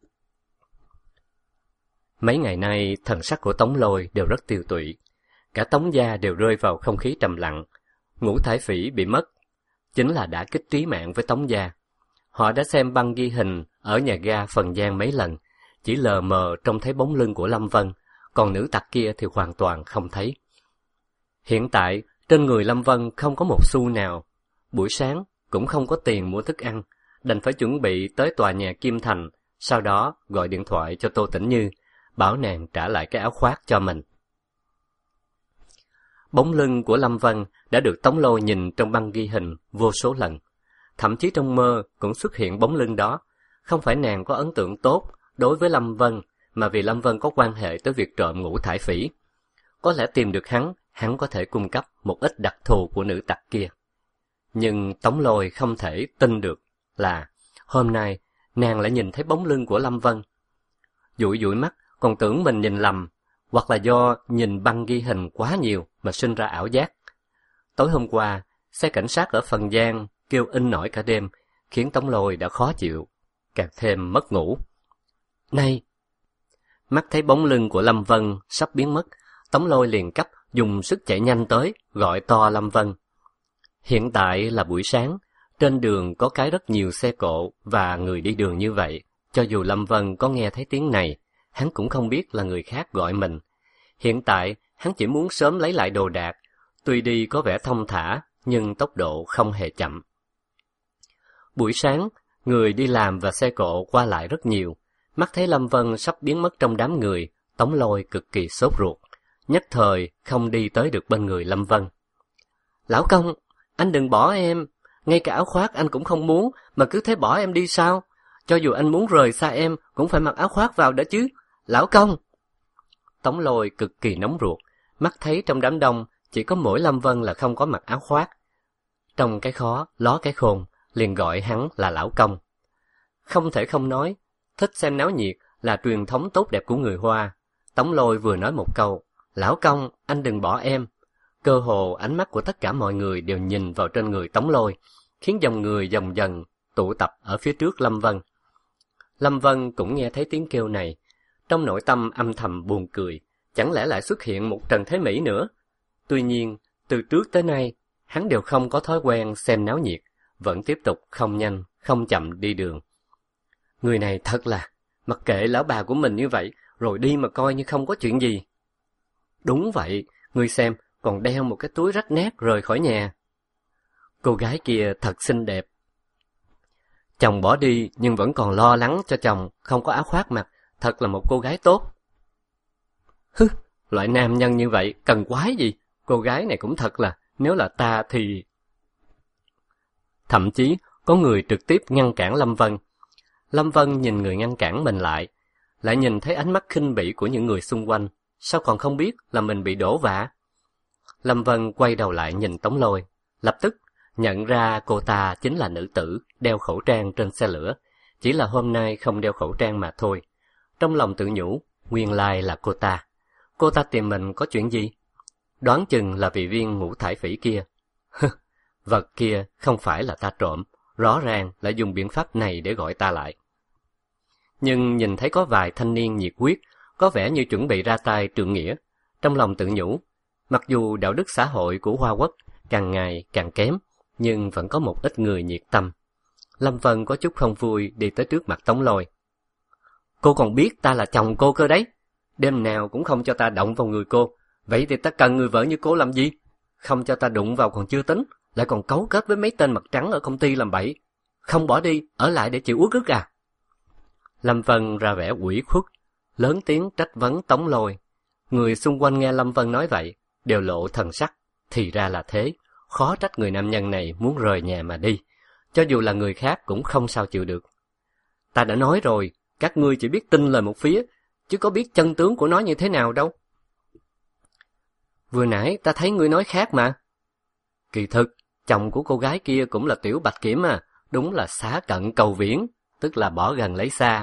Mấy ngày nay, thần sắc của Tống Lôi đều rất tiêu tụy, cả Tống gia đều rơi vào không khí trầm lặng. Ngũ Thải Phỉ bị mất, chính là đả kích trí mạng với Tống gia. Họ đã xem băng ghi hình ở nhà ga Phần Giang mấy lần, chỉ lờ mờ trông thấy bóng lưng của Lâm Vân, còn nữ tặc kia thì hoàn toàn không thấy. Hiện tại, trên người Lâm Vân không có một xu nào, buổi sáng cũng không có tiền mua thức ăn, đành phải chuẩn bị tới tòa nhà Kim Thành, sau đó gọi điện thoại cho Tô Tĩnh Như, bảo nàng trả lại cái áo khoác cho mình. Bóng lưng của Lâm Vân đã được Tống Lôi nhìn trong băng ghi hình vô số lần. Thậm chí trong mơ cũng xuất hiện bóng lưng đó. Không phải nàng có ấn tượng tốt đối với Lâm Vân, mà vì Lâm Vân có quan hệ tới việc trộm Ngũ Thải Phỉ. Có lẽ tìm được hắn, hắn có thể cung cấp một ít đặc thù của nữ tặc kia. Nhưng Tống Lôi không thể tin được là hôm nay nàng lại nhìn thấy bóng lưng của Lâm Vân. Dụi dụi mắt còn tưởng mình nhìn lầm, hoặc là do nhìn băng ghi hình quá nhiều mà sinh ra ảo giác. Tối hôm qua, xe cảnh sát ở Phần Giang kêu in nổi cả đêm, khiến Tống Lôi đã khó chịu, càng thêm mất ngủ. Này! Mắt thấy bóng lưng của Lâm Vân sắp biến mất, Tống Lôi liền cấp dùng sức chạy nhanh tới, gọi to Lâm Vân. Hiện tại là buổi sáng, trên đường có cái rất nhiều xe cộ và người đi đường như vậy. Cho dù Lâm Vân có nghe thấy tiếng này, hắn cũng không biết là người khác gọi mình. Hiện tại, hắn chỉ muốn sớm lấy lại đồ đạc, tuy đi có vẻ thông thả, nhưng tốc độ không hề chậm. Buổi sáng, người đi làm và xe cộ qua lại rất nhiều. Mắt thấy Lâm Vân sắp biến mất trong đám người, Tống Lôi cực kỳ sốt ruột, nhất thời không đi tới được bên người Lâm Vân. Lão công, anh đừng bỏ em, ngay cả áo khoác anh cũng không muốn, mà cứ thế bỏ em đi sao? cho dù anh muốn rời xa em, cũng phải mặc áo khoác vào đã chứ. Lão công! Tống Lôi cực kỳ nóng ruột, mắt thấy trong đám đông chỉ có mỗi Lâm Vân là không có mặc áo khoác. Trong cái khó, ló cái khôn, liền gọi hắn là lão công. Không thể không nói, thích xem náo nhiệt là truyền thống tốt đẹp của người Hoa. Tống Lôi vừa nói một câu, lão công, anh đừng bỏ em. Cơ hồ ánh mắt của tất cả mọi người đều nhìn vào trên người Tống Lôi, khiến dòng người dần dần tụ tập ở phía trước Lâm Vân. Lâm Vân cũng nghe thấy tiếng kêu này, trong nội tâm âm thầm buồn cười, chẳng lẽ lại xuất hiện một Trần Thế Mỹ nữa. Tuy nhiên, từ trước tới nay, hắn đều không có thói quen xem náo nhiệt, vẫn tiếp tục không nhanh, không chậm đi đường. Người này thật là, mặc kệ lão bà của mình như vậy, rồi đi mà coi như không có chuyện gì. Đúng vậy, ngươi xem, còn đeo một cái túi rách nát rời khỏi nhà. Cô gái kia thật xinh đẹp. Chồng bỏ đi nhưng vẫn còn lo lắng cho chồng không có áo khoác mặc, thật là một cô gái tốt. Hứ, loại nam nhân như vậy cần quái gì, cô gái này cũng thật là, nếu là ta thì... Thậm chí có người trực tiếp ngăn cản Lâm Vân. Lâm Vân nhìn người ngăn cản mình lại, lại nhìn thấy ánh mắt khinh bỉ của những người xung quanh, sao còn không biết là mình bị đổ vạ. Lâm Vân quay đầu lại nhìn Tống Lôi, lập tức nhận ra cô ta chính là nữ tử đeo khẩu trang trên xe lửa, chỉ là hôm nay không đeo khẩu trang mà thôi. Trong lòng tự nhủ, nguyên lai là cô ta. Cô ta tìm mình có chuyện gì? Đoán chừng là vì viên ngũ thải phỉ kia. Vật kia không phải là ta trộm, rõ ràng là dùng biện pháp này để gọi ta lại. Nhưng nhìn thấy có vài thanh niên nhiệt huyết, có vẻ như chuẩn bị ra tay trượng nghĩa. Trong lòng tự nhủ, mặc dù đạo đức xã hội của Hoa Quốc càng ngày càng kém, nhưng vẫn có một ít người nhiệt tâm. Lâm Vân có chút không vui đi tới trước mặt Tống Lôi. Cô còn biết ta là chồng cô cơ đấy. Đêm nào cũng không cho ta động vào người cô. Vậy thì ta cần người vợ như cô làm gì? Không cho ta đụng vào còn chưa tính, lại còn cấu kết với mấy tên mặt trắng ở công ty làm bậy. Không bỏ đi, ở lại để chịu uất ức à? Lâm Vân ra vẻ ủy khuất, lớn tiếng trách vấn Tống Lôi. Người xung quanh nghe Lâm Vân nói vậy, đều lộ thần sắc. Thì ra là thế, khó trách người nam nhân này muốn rời nhà mà đi. Cho dù là người khác cũng không sao chịu được. Ta đã nói rồi, các ngươi chỉ biết tin lời một phía, chứ có biết chân tướng của nó như thế nào đâu. Vừa nãy ta thấy ngươi nói khác mà. Kỳ thực, chồng của cô gái kia cũng là Tiểu Bạch Kiểm à, đúng là xá cận cầu viễn, tức là bỏ gần lấy xa.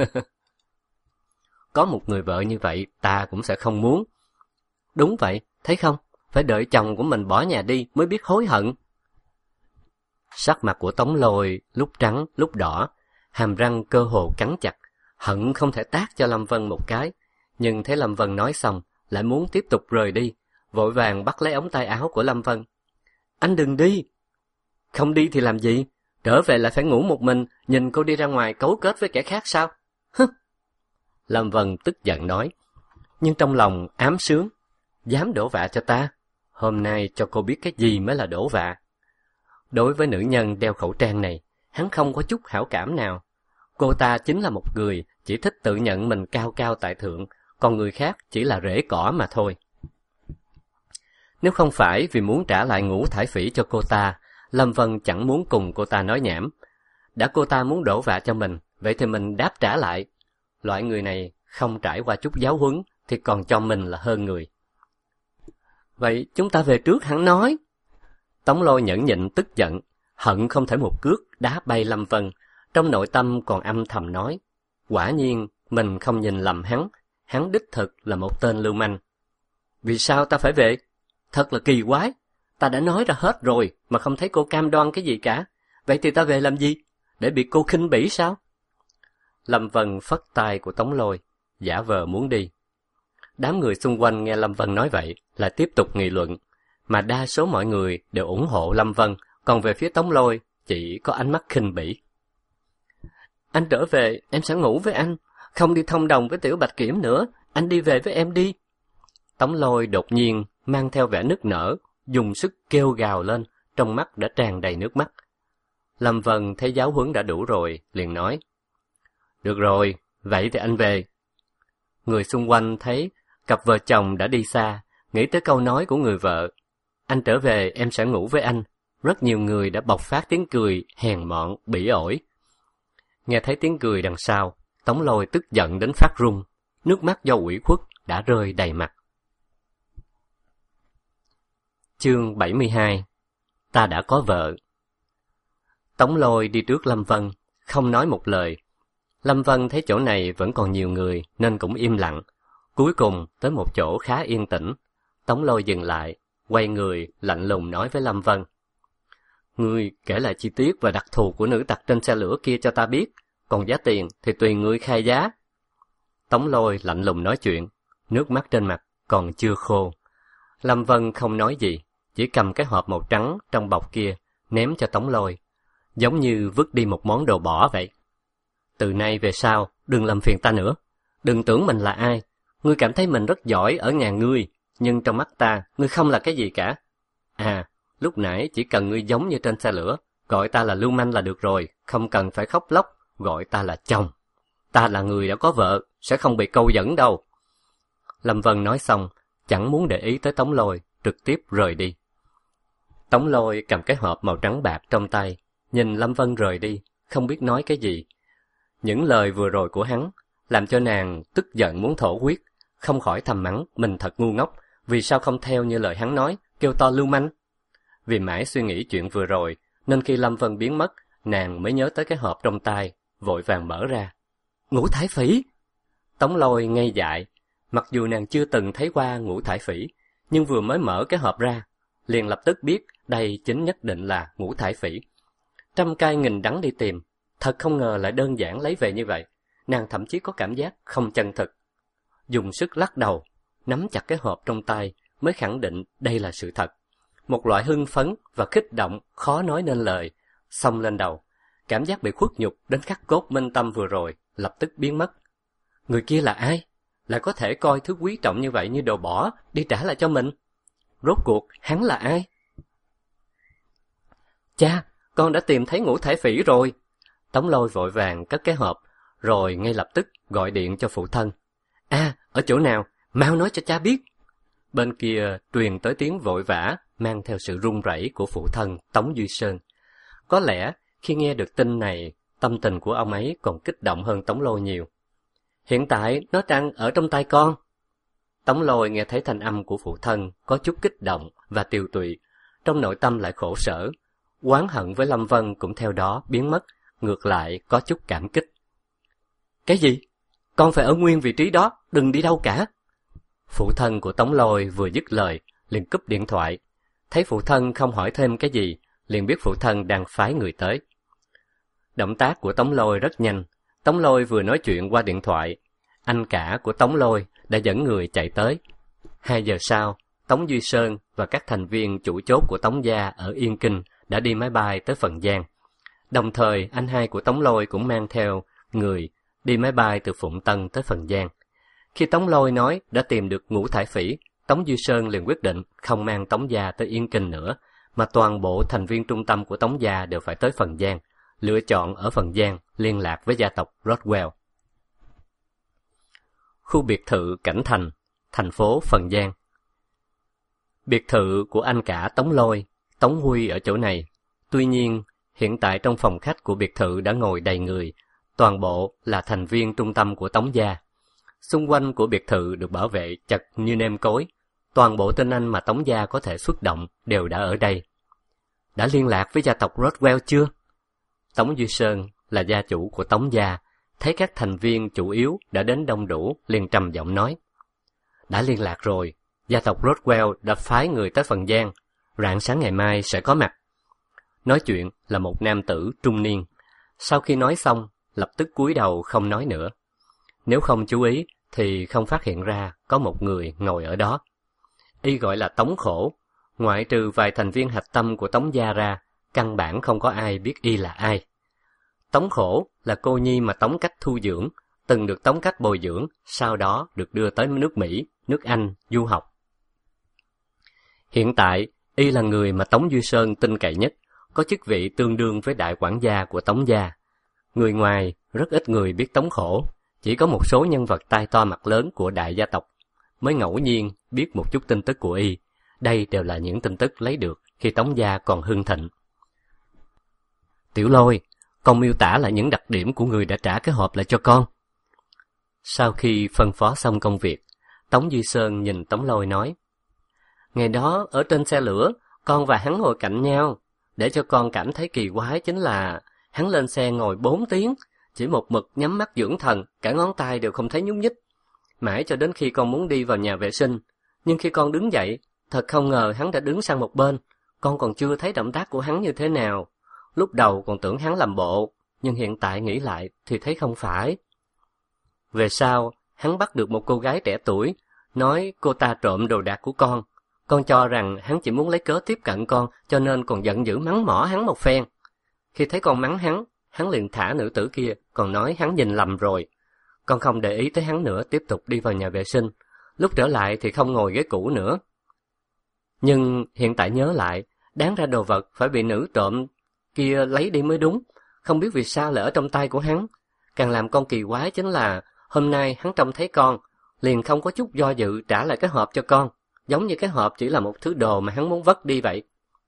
Có một người vợ như vậy ta cũng sẽ không muốn. Đúng vậy, thấy không, phải đợi chồng của mình bỏ nhà đi mới biết hối hận. Sắc mặt của Tống Lôi lúc trắng lúc đỏ, hàm răng cơ hồ cắn chặt, hận không thể tát cho Lâm Vân một cái, nhưng thấy Lâm Vân nói xong lại muốn tiếp tục rời đi, vội vàng bắt lấy ống tay áo của Lâm Vân. Anh đừng đi. Không đi thì làm gì? Trở về lại phải ngủ một mình, nhìn cô đi ra ngoài cấu kết với kẻ khác sao? Hứ! Lâm Vân tức giận nói, nhưng trong lòng ám sướng. Dám đổ vạ cho ta? Hôm nay cho cô biết cái gì mới là đổ vạ. Đối với nữ nhân đeo khẩu trang này, hắn không có chút hảo cảm nào. Cô ta chính là một người chỉ thích tự nhận mình cao cao tại thượng, còn người khác chỉ là rễ cỏ mà thôi. Nếu không phải vì muốn trả lại ngũ thải phỉ cho cô ta, Lâm Vân chẳng muốn cùng cô ta nói nhảm. Đã cô ta muốn đổ vạ cho mình, vậy thì mình đáp trả lại. Loại người này không trải qua chút giáo huấn thì còn cho mình là hơn người. Vậy chúng ta về trước hắn nói. Tống Lôi nhẫn nhịn tức giận, hận không thể một cước đá bay Lâm Vân, trong nội tâm còn âm thầm nói, quả nhiên mình không nhìn lầm hắn, hắn đích thực là một tên lưu manh. Vì sao ta phải về? Thật là kỳ quái, ta đã nói ra hết rồi mà không thấy cô cam đoan cái gì cả, vậy thì ta về làm gì? Để bị cô khinh bỉ sao? Lâm Vân phất tay của Tống Lôi, giả vờ muốn đi. Đám người xung quanh nghe Lâm Vân nói vậy là tiếp tục nghị luận, mà đa số mọi người đều ủng hộ Lâm Vân, còn về phía Tống Lôi chỉ có ánh mắt khinh bỉ. Anh trở về, em sẽ ngủ với anh, không đi thông đồng với Tiểu Bạch Kiểm nữa, anh đi về với em đi. Tống Lôi đột nhiên mang theo vẻ nức nở, dùng sức kêu gào lên, trong mắt đã tràn đầy nước mắt. Lâm Vân thấy giáo huấn đã đủ rồi, liền nói, được rồi, vậy thì anh về. Người xung quanh thấy cặp vợ chồng đã đi xa, nghĩ tới câu nói của người vợ, anh trở về em sẽ ngủ với anh. Rất nhiều người đã bộc phát tiếng cười hèn mọn, bỉ ổi. Nghe thấy tiếng cười đằng sau, Tống Lôi tức giận đến phát run, nước mắt do ủy khuất đã rơi đầy mặt. Chương bảy mươi hai. Ta đã có vợ. Tống Lôi đi trước Lâm Vân, không nói một lời. Lâm Vân thấy chỗ này vẫn còn nhiều người nên cũng im lặng. Cuối cùng tới một chỗ khá yên tĩnh, Tống Lôi dừng lại, quay người lạnh lùng nói với Lâm Vân: Ngươi kể lại chi tiết và đặc thù của nữ tặc trên xe lửa kia cho ta biết, còn giá tiền thì tùy ngươi khai giá. Tống Lôi lạnh lùng nói chuyện, nước mắt trên mặt còn chưa khô. Lâm Vân không nói gì, chỉ cầm cái hộp màu trắng trong bọc kia ném cho Tống Lôi, giống như vứt đi một món đồ bỏ vậy. Từ nay về sau, đừng làm phiền ta nữa. Đừng tưởng mình là ai. Ngươi cảm thấy mình rất giỏi ở nhà ngươi, nhưng trong mắt ta, ngươi không là cái gì cả. À, lúc nãy chỉ cần ngươi giống như trên xe lửa, gọi ta là lưu manh là được rồi, không cần phải khóc lóc, gọi ta là chồng. Ta là người đã có vợ, sẽ không bị câu dẫn đâu. Lâm Vân nói xong, chẳng muốn để ý tới Tống Lôi, trực tiếp rời đi. Tống Lôi cầm cái hộp màu trắng bạc trong tay, nhìn Lâm Vân rời đi, không biết nói cái gì. Những lời vừa rồi của hắn làm cho nàng tức giận muốn thổ huyết, không khỏi thầm mắng mình thật ngu ngốc, vì sao không theo như lời hắn nói, kêu to lưu manh. Vì mãi suy nghĩ chuyện vừa rồi, nên khi Lâm Vân biến mất, nàng mới nhớ tới cái hộp trong tay, vội vàng mở ra. Ngũ thải phỉ! Tống Lôi ngây dại, mặc dù nàng chưa từng thấy qua ngũ thải phỉ, nhưng vừa mới mở cái hộp ra, liền lập tức biết đây chính nhất định là ngũ thải phỉ. Trăm cay nghìn đắng đi tìm, thật không ngờ lại đơn giản lấy về như vậy, nàng thậm chí có cảm giác không chân thực. Dùng sức lắc đầu, nắm chặt cái hộp trong tay mới khẳng định đây là sự thật. Một loại hưng phấn và kích động khó nói nên lời xông lên đầu, cảm giác bị khuất nhục đến khắc cốt minh tâm vừa rồi lập tức biến mất. Người kia là ai? Lại có thể coi thứ quý trọng như vậy như đồ bỏ đi trả lại cho mình? Rốt cuộc hắn là ai? Cha, con đã tìm thấy ngũ thải phỉ rồi. Tống Lôi vội vàng cất cái hộp, rồi ngay lập tức gọi điện cho phụ thân. À, ở chỗ nào? Mau nói cho cha biết. Bên kia truyền tới tiếng vội vã, mang theo sự run rẩy của phụ thân Tống Duy Sơn. Có lẽ khi nghe được tin này, tâm tình của ông ấy còn kích động hơn Tống Lôi nhiều. Hiện tại nó đang ở trong tay con. Tống Lôi nghe thấy thanh âm của phụ thân có chút kích động và tiều tụy, trong nội tâm lại khổ sở. Oán hận với Lâm Vân cũng theo đó biến mất, ngược lại có chút cảm kích. Cái gì? Con phải ở nguyên vị trí đó, đừng đi đâu cả. Phụ thân của Tống Lôi vừa dứt lời, liền cúp điện thoại. Thấy phụ thân không hỏi thêm cái gì, liền biết phụ thân đang phái người tới. Động tác của Tống Lôi rất nhanh. Tống Lôi vừa nói chuyện qua điện thoại, anh cả của Tống Lôi đã dẫn người chạy tới. Hai giờ sau, Tống Duy Sơn và các thành viên chủ chốt của Tống gia ở Yên Kinh đã đi máy bay tới Phần Giang. Đồng thời, anh hai của Tống Lôi cũng mang theo người đi máy bay từ Phụng Tân tới Phần Giang. Khi Tống Lôi nói đã tìm được ngũ thải phỉ, Tống Duy Sơn liền quyết định không mang Tống gia tới Yên Kinh nữa, mà toàn bộ thành viên trung tâm của Tống gia đều phải tới Phần Giang, lựa chọn ở Phần Giang liên lạc với gia tộc Rothwell. Khu biệt thự Cảnh Thành, thành phố Phần Giang. Biệt thự của anh cả Tống Lôi, Tống Huy ở chỗ này. Tuy nhiên, hiện tại trong phòng khách của biệt thự đã ngồi đầy người, toàn bộ là thành viên trung tâm của Tống gia. Xung quanh của biệt thự được bảo vệ chặt như nêm cối, toàn bộ tên anh mà Tống gia có thể xuất động đều đã ở đây. Đã liên lạc với gia tộc Rothwell chưa? Tống Duy Sơn là gia chủ của Tống gia, thấy các thành viên chủ yếu đã đến đông đủ, liền trầm giọng nói. Đã liên lạc rồi, gia tộc Rothwell đã phái người tới Phần Giang, rạng sáng ngày mai sẽ có mặt. Nói chuyện là một nam tử trung niên. Sau khi nói xong, lập tức cúi đầu không nói nữa. Nếu không chú ý, thì không phát hiện ra có một người ngồi ở đó. Y gọi là Tống Khổ, ngoại trừ vài thành viên hạch tâm của Tống gia ra, căn bản không có ai biết y là ai. Tống Khổ là cô nhi mà Tống Cách thu dưỡng, từng được Tống Cách bồi dưỡng, sau đó được đưa tới nước Mỹ, nước Anh du học. Hiện tại, y là người mà Tống Duy Sơn tin cậy nhất, có chức vị tương đương với đại quản gia của Tống gia. Người ngoài, rất ít người biết Tống Khổ, chỉ có một số nhân vật tai to mặt lớn của đại gia tộc mới ngẫu nhiên biết một chút tin tức của y. Đây đều là những tin tức lấy được khi Tống gia còn hưng thịnh. Tiểu Lôi, con miêu tả lại những đặc điểm của người đã trả cái hộp lại cho con. Sau khi phân phó xong công việc, Tống Duy Sơn nhìn Tống Lôi nói, ngày đó ở trên xe lửa, con và hắn ngồi cạnh nhau. Để cho con cảm thấy kỳ quái chính là hắn lên xe ngồi bốn tiếng, chỉ một mực nhắm mắt dưỡng thần, cả ngón tay đều không thấy nhúc nhích. Mãi cho đến khi con muốn đi vào nhà vệ sinh, nhưng khi con đứng dậy, thật không ngờ hắn đã đứng sang một bên, con còn chưa thấy động tác của hắn như thế nào. Lúc đầu còn tưởng hắn làm bộ, nhưng hiện tại nghĩ lại thì thấy không phải. Về sau, hắn bắt được một cô gái trẻ tuổi, nói cô ta trộm đồ đạc của con. Con cho rằng hắn chỉ muốn lấy cớ tiếp cận con, cho nên còn giận dữ mắng mỏ hắn một phen. Khi thấy con mắng hắn, hắn liền thả nữ tử kia, còn nói hắn nhìn lầm rồi. Con không để ý tới hắn nữa, tiếp tục đi vào nhà vệ sinh. Lúc trở lại thì không ngồi ghế cũ nữa. Nhưng hiện tại nhớ lại, đáng ra đồ vật phải bị nữ trộm kia lấy đi mới đúng. Không biết vì sao lại ở trong tay của hắn. Càng làm con kỳ quái chính là hôm nay hắn trông thấy con, liền không có chút do dự trả lại cái hộp cho con, giống như cái hộp chỉ là một thứ đồ mà hắn muốn vất đi vậy.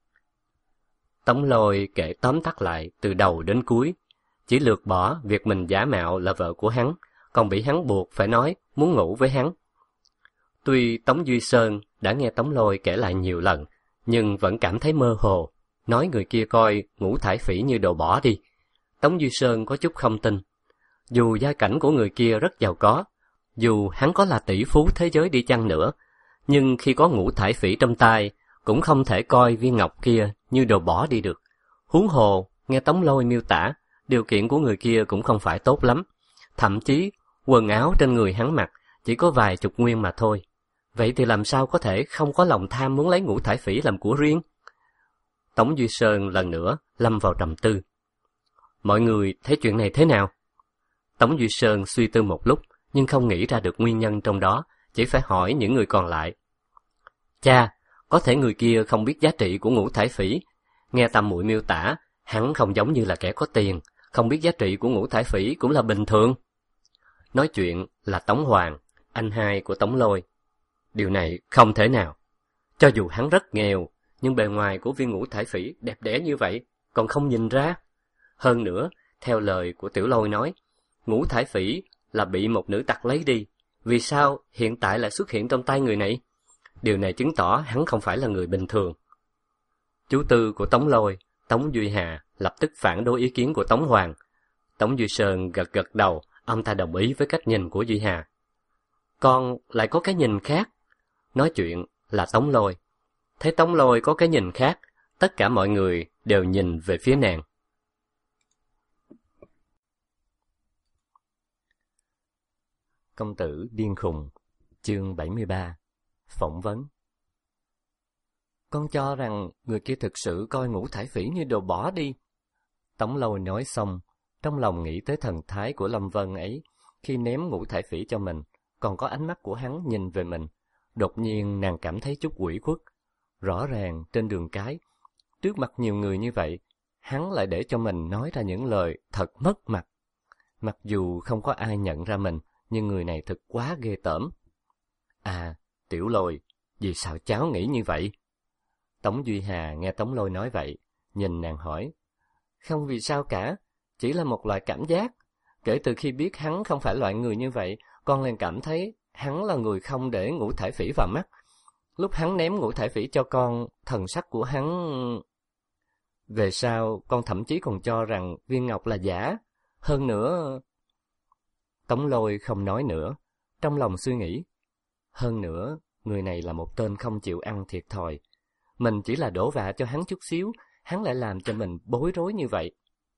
Tống Lôi kể tóm tắt lại từ đầu đến cuối, chỉ lược bỏ việc mình giả mạo là vợ của hắn, còn bị hắn buộc phải nói muốn ngủ với hắn. Tuy Tống Duy Sơn đã nghe Tống Lôi kể lại nhiều lần, nhưng vẫn cảm thấy mơ hồ, nói người kia coi Ngũ Thải Phỉ như đồ bỏ đi. Tống Duy Sơn có chút không tin. Dù gia cảnh của người kia rất giàu có, dù hắn có là tỷ phú thế giới đi chăng nữa, nhưng khi có Ngũ Thải Phỉ trong tay, cũng không thể coi viên ngọc kia như đồ bỏ đi được. Huống hồ, nghe Tống Lôi miêu tả, điều kiện của người kia cũng không phải tốt lắm. Thậm chí, quần áo trên người hắn mặc chỉ có vài chục nguyên mà thôi. Vậy thì làm sao có thể không có lòng tham muốn lấy Ngũ Thải Phỉ làm của riêng? Tống Duy Sơn lần nữa lâm vào trầm tư. Mọi người thấy chuyện này thế nào? Tống Duy Sơn suy tư một lúc, nhưng không nghĩ ra được nguyên nhân trong đó, chỉ phải hỏi những người còn lại. Cha, có thể người kia không biết giá trị của Ngũ Thải Phỉ. Nghe Tam muội miêu tả, hắn không giống như là kẻ có tiền, không biết giá trị của Ngũ Thải Phỉ cũng là bình thường. Nói chuyện là Tống Hoàng, anh hai của Tống Lôi. Điều này không thể nào. Cho dù hắn rất nghèo, nhưng bề ngoài của viên Ngũ Thải Phỉ đẹp đẽ như vậy, còn không nhìn ra. Hơn nữa, theo lời của Tiểu Lôi nói, Ngũ Thải Phỉ là bị một nữ tặc lấy đi. Vì sao hiện tại lại xuất hiện trong tay người này? Điều này chứng tỏ hắn không phải là người bình thường. Chú tư của Tống Lôi, Tống Duy Hà lập tức phản đối ý kiến của Tống Hoàng. Tống Duy Sơn gật gật đầu, ông ta đồng ý với cách nhìn của Duy Hà. Con lại có cái nhìn khác. Nói chuyện là Tống Lôi. Thấy Tống Lôi có cái nhìn khác, tất cả mọi người đều nhìn về phía nàng. Công tử điên khùng, chương bảy mươi ba. Phỏng vấn. Con cho rằng người kia thực sự coi Ngũ Thải Phỉ như đồ bỏ đi. Tống Lôi nói xong, trong lòng nghĩ tới thần thái của Lâm Vân ấy, khi ném Ngũ Thải Phỉ cho mình, còn có ánh mắt của hắn nhìn về mình. Đột nhiên nàng cảm thấy chút ủy khuất. Rõ ràng trên đường cái, trước mặt nhiều người như vậy, hắn lại để cho mình nói ra những lời thật mất mặt. Mặc dù không có ai nhận ra mình, nhưng người này thật quá ghê tởm. À, Tiểu Lôi, vì sao cháu nghĩ như vậy? Tống Duy Hà nghe Tống Lôi nói vậy, nhìn nàng hỏi. Không vì sao cả, chỉ là một loại cảm giác. Kể từ khi biết hắn không phải loại người như vậy, con liền cảm thấy hắn là người không để Ngũ Thải Phỉ vào mắt. Lúc hắn ném Ngũ Thải Phỉ cho con, thần sắc của hắn... Về sau, con thậm chí còn cho rằng viên ngọc là giả. Hơn nữa... Tống Lôi không nói nữa, trong lòng suy nghĩ. Hơn nữa, người này là một tên không chịu ăn thiệt thòi. Mình chỉ là đổ vạ cho hắn chút xíu, hắn lại làm cho mình bối rối như vậy.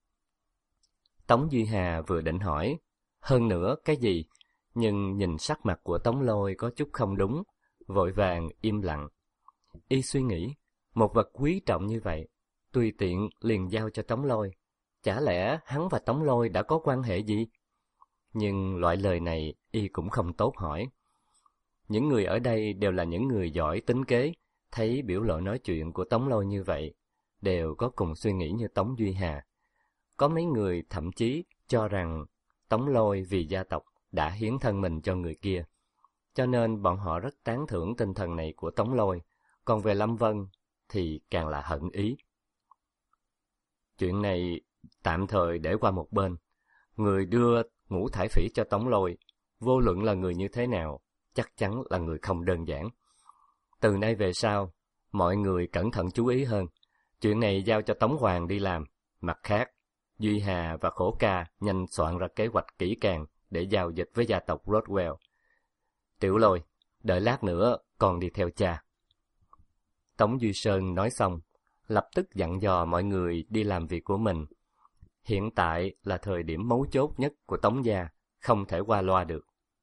Tống Duy Hà vừa định hỏi, hơn nữa cái gì? Nhưng nhìn sắc mặt của Tống Lôi có chút không đúng, vội vàng im lặng. Y suy nghĩ, một vật quý trọng như vậy, tùy tiện liền giao cho Tống Lôi. Chả lẽ hắn và Tống Lôi đã có quan hệ gì? Nhưng loại lời này Y cũng không tốt hỏi. Những người ở đây đều là những người giỏi tính kế, thấy biểu lộ nói chuyện của Tống Lôi như vậy, đều có cùng suy nghĩ như Tống Duy Hà. Có mấy người thậm chí cho rằng Tống Lôi vì gia tộc đã hiến thân mình cho người kia, cho nên bọn họ rất tán thưởng tinh thần này của Tống Lôi. Còn về Lâm Vân thì càng là hận ý. Chuyện này tạm thời để qua một bên. Người đưa ngũ thải phỉ cho Tống Lôi, vô luận là người như thế nào, chắc chắn là người không đơn giản. Từ nay về sau, mọi người cẩn thận chú ý hơn. Chuyện này giao cho Tống Hoàng đi làm. Mặt khác, Duy Hà và Khổ Ca nhanh soạn ra kế hoạch kỹ càng để giao dịch với gia tộc Rothwell. Tiểu Lôi, đợi lát nữa con đi theo cha. Tống Duy Sơn nói xong, lập tức dặn dò mọi người đi làm việc của mình. Hiện tại là thời điểm mấu chốt nhất của Tống gia, không thể qua loa được.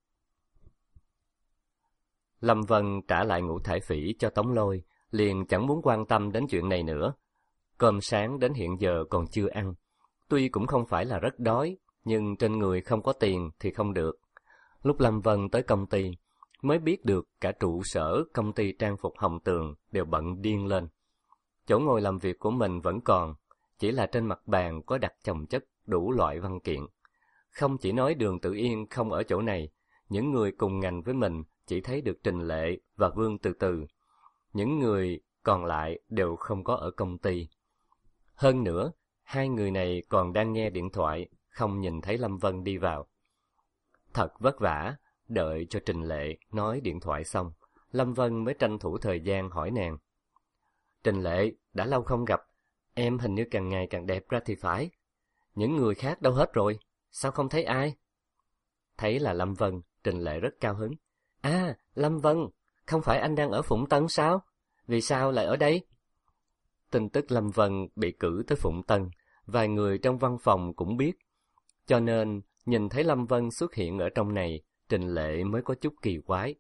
Lâm Vân trả lại ngũ thải phỉ cho Tống Lôi, liền chẳng muốn quan tâm đến chuyện này nữa. Cơm sáng đến hiện giờ còn chưa ăn. Tuy cũng không phải là rất đói, nhưng trên người không có tiền thì không được. Lúc Lâm Vân tới công ty, mới biết được cả trụ sở công ty trang phục Hồng Tường đều bận điên lên. Chỗ ngồi làm việc của mình vẫn còn, chỉ là trên mặt bàn có đặt chồng chất đủ loại văn kiện. Không chỉ nói Đường Tử Yên không ở chỗ này, những người cùng ngành với mình chỉ thấy được Trình Lệ và Vương Từ Từ. Những người còn lại đều không có ở công ty. Hơn nữa, hai người này còn đang nghe điện thoại, không nhìn thấy Lâm Vân đi vào. Thật vất vả, đợi cho Trình Lệ nói điện thoại xong, Lâm Vân mới tranh thủ thời gian hỏi nàng. Trình Lệ, đã lâu không gặp, em hình như càng ngày càng đẹp ra thì phải. Những người khác đâu hết rồi, sao không thấy ai? Thấy là Lâm Vân, Trình Lệ rất cao hứng. À, Lâm Vân, không phải anh đang ở Phụng Tân sao? Vì sao lại ở đây? Tin tức Lâm Vân bị cử tới Phụng Tân, vài người trong văn phòng cũng biết. Cho nên, nhìn thấy Lâm Vân xuất hiện ở trong này, Trình Lệ mới có chút kỳ quái.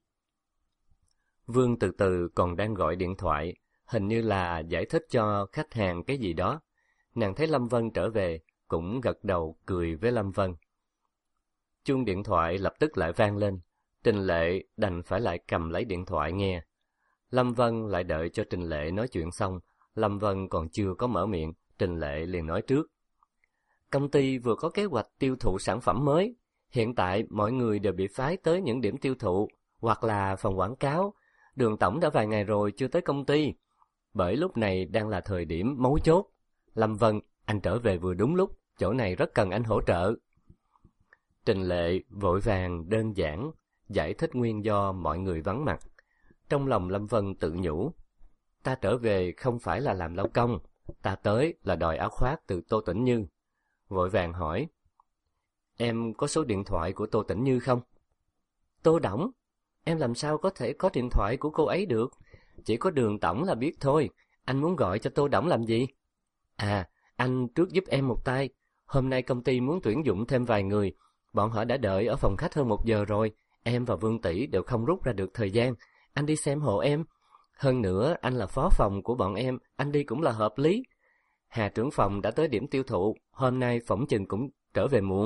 Vương Từ Từ còn đang gọi điện thoại, hình như là giải thích cho khách hàng cái gì đó. Nàng thấy Lâm Vân trở về, cũng gật đầu cười với Lâm Vân. Chuông điện thoại lập tức lại vang lên, Trình Lệ đành phải lại cầm lấy điện thoại nghe. Lâm Vân lại đợi cho Trình Lệ nói chuyện xong, Lâm Vân còn chưa có mở miệng, Trình Lệ liền nói trước. Công ty vừa có kế hoạch tiêu thụ sản phẩm mới, hiện tại mọi người đều bị phái tới những điểm tiêu thụ, hoặc là phòng quảng cáo. Đường tổng đã vài ngày rồi chưa tới công ty, bởi lúc này đang là thời điểm mấu chốt. Lâm Vân, anh trở về vừa đúng lúc, chỗ này rất cần anh hỗ trợ. Trình Lệ vội vàng đơn giản giải thích nguyên do mọi người vắng mặt. Trong lòng Lâm Vân tự nhủ, ta trở về không phải là làm lao công, ta tới là đòi áo khoác từ Tô Tĩnh Như. Vội vàng hỏi, em có số điện thoại của Tô Tĩnh Như không? Tô Đổng? Em làm sao có thể có điện thoại của cô ấy được? Chỉ có Đường tổng là biết thôi, anh muốn gọi cho Tô Đổng làm gì? À, anh trước giúp em một tay, hôm nay công ty muốn tuyển dụng thêm vài người, bọn họ đã đợi ở phòng khách hơn một giờ rồi, em và Vương Tỷ đều không rút ra được thời gian, anh đi xem hộ em. Hơn nữa, anh là phó phòng của bọn em, anh đi cũng là hợp lý. Hà trưởng phòng đã tới điểm tiêu thụ, hôm nay phỏng chừng cũng trở về muộn.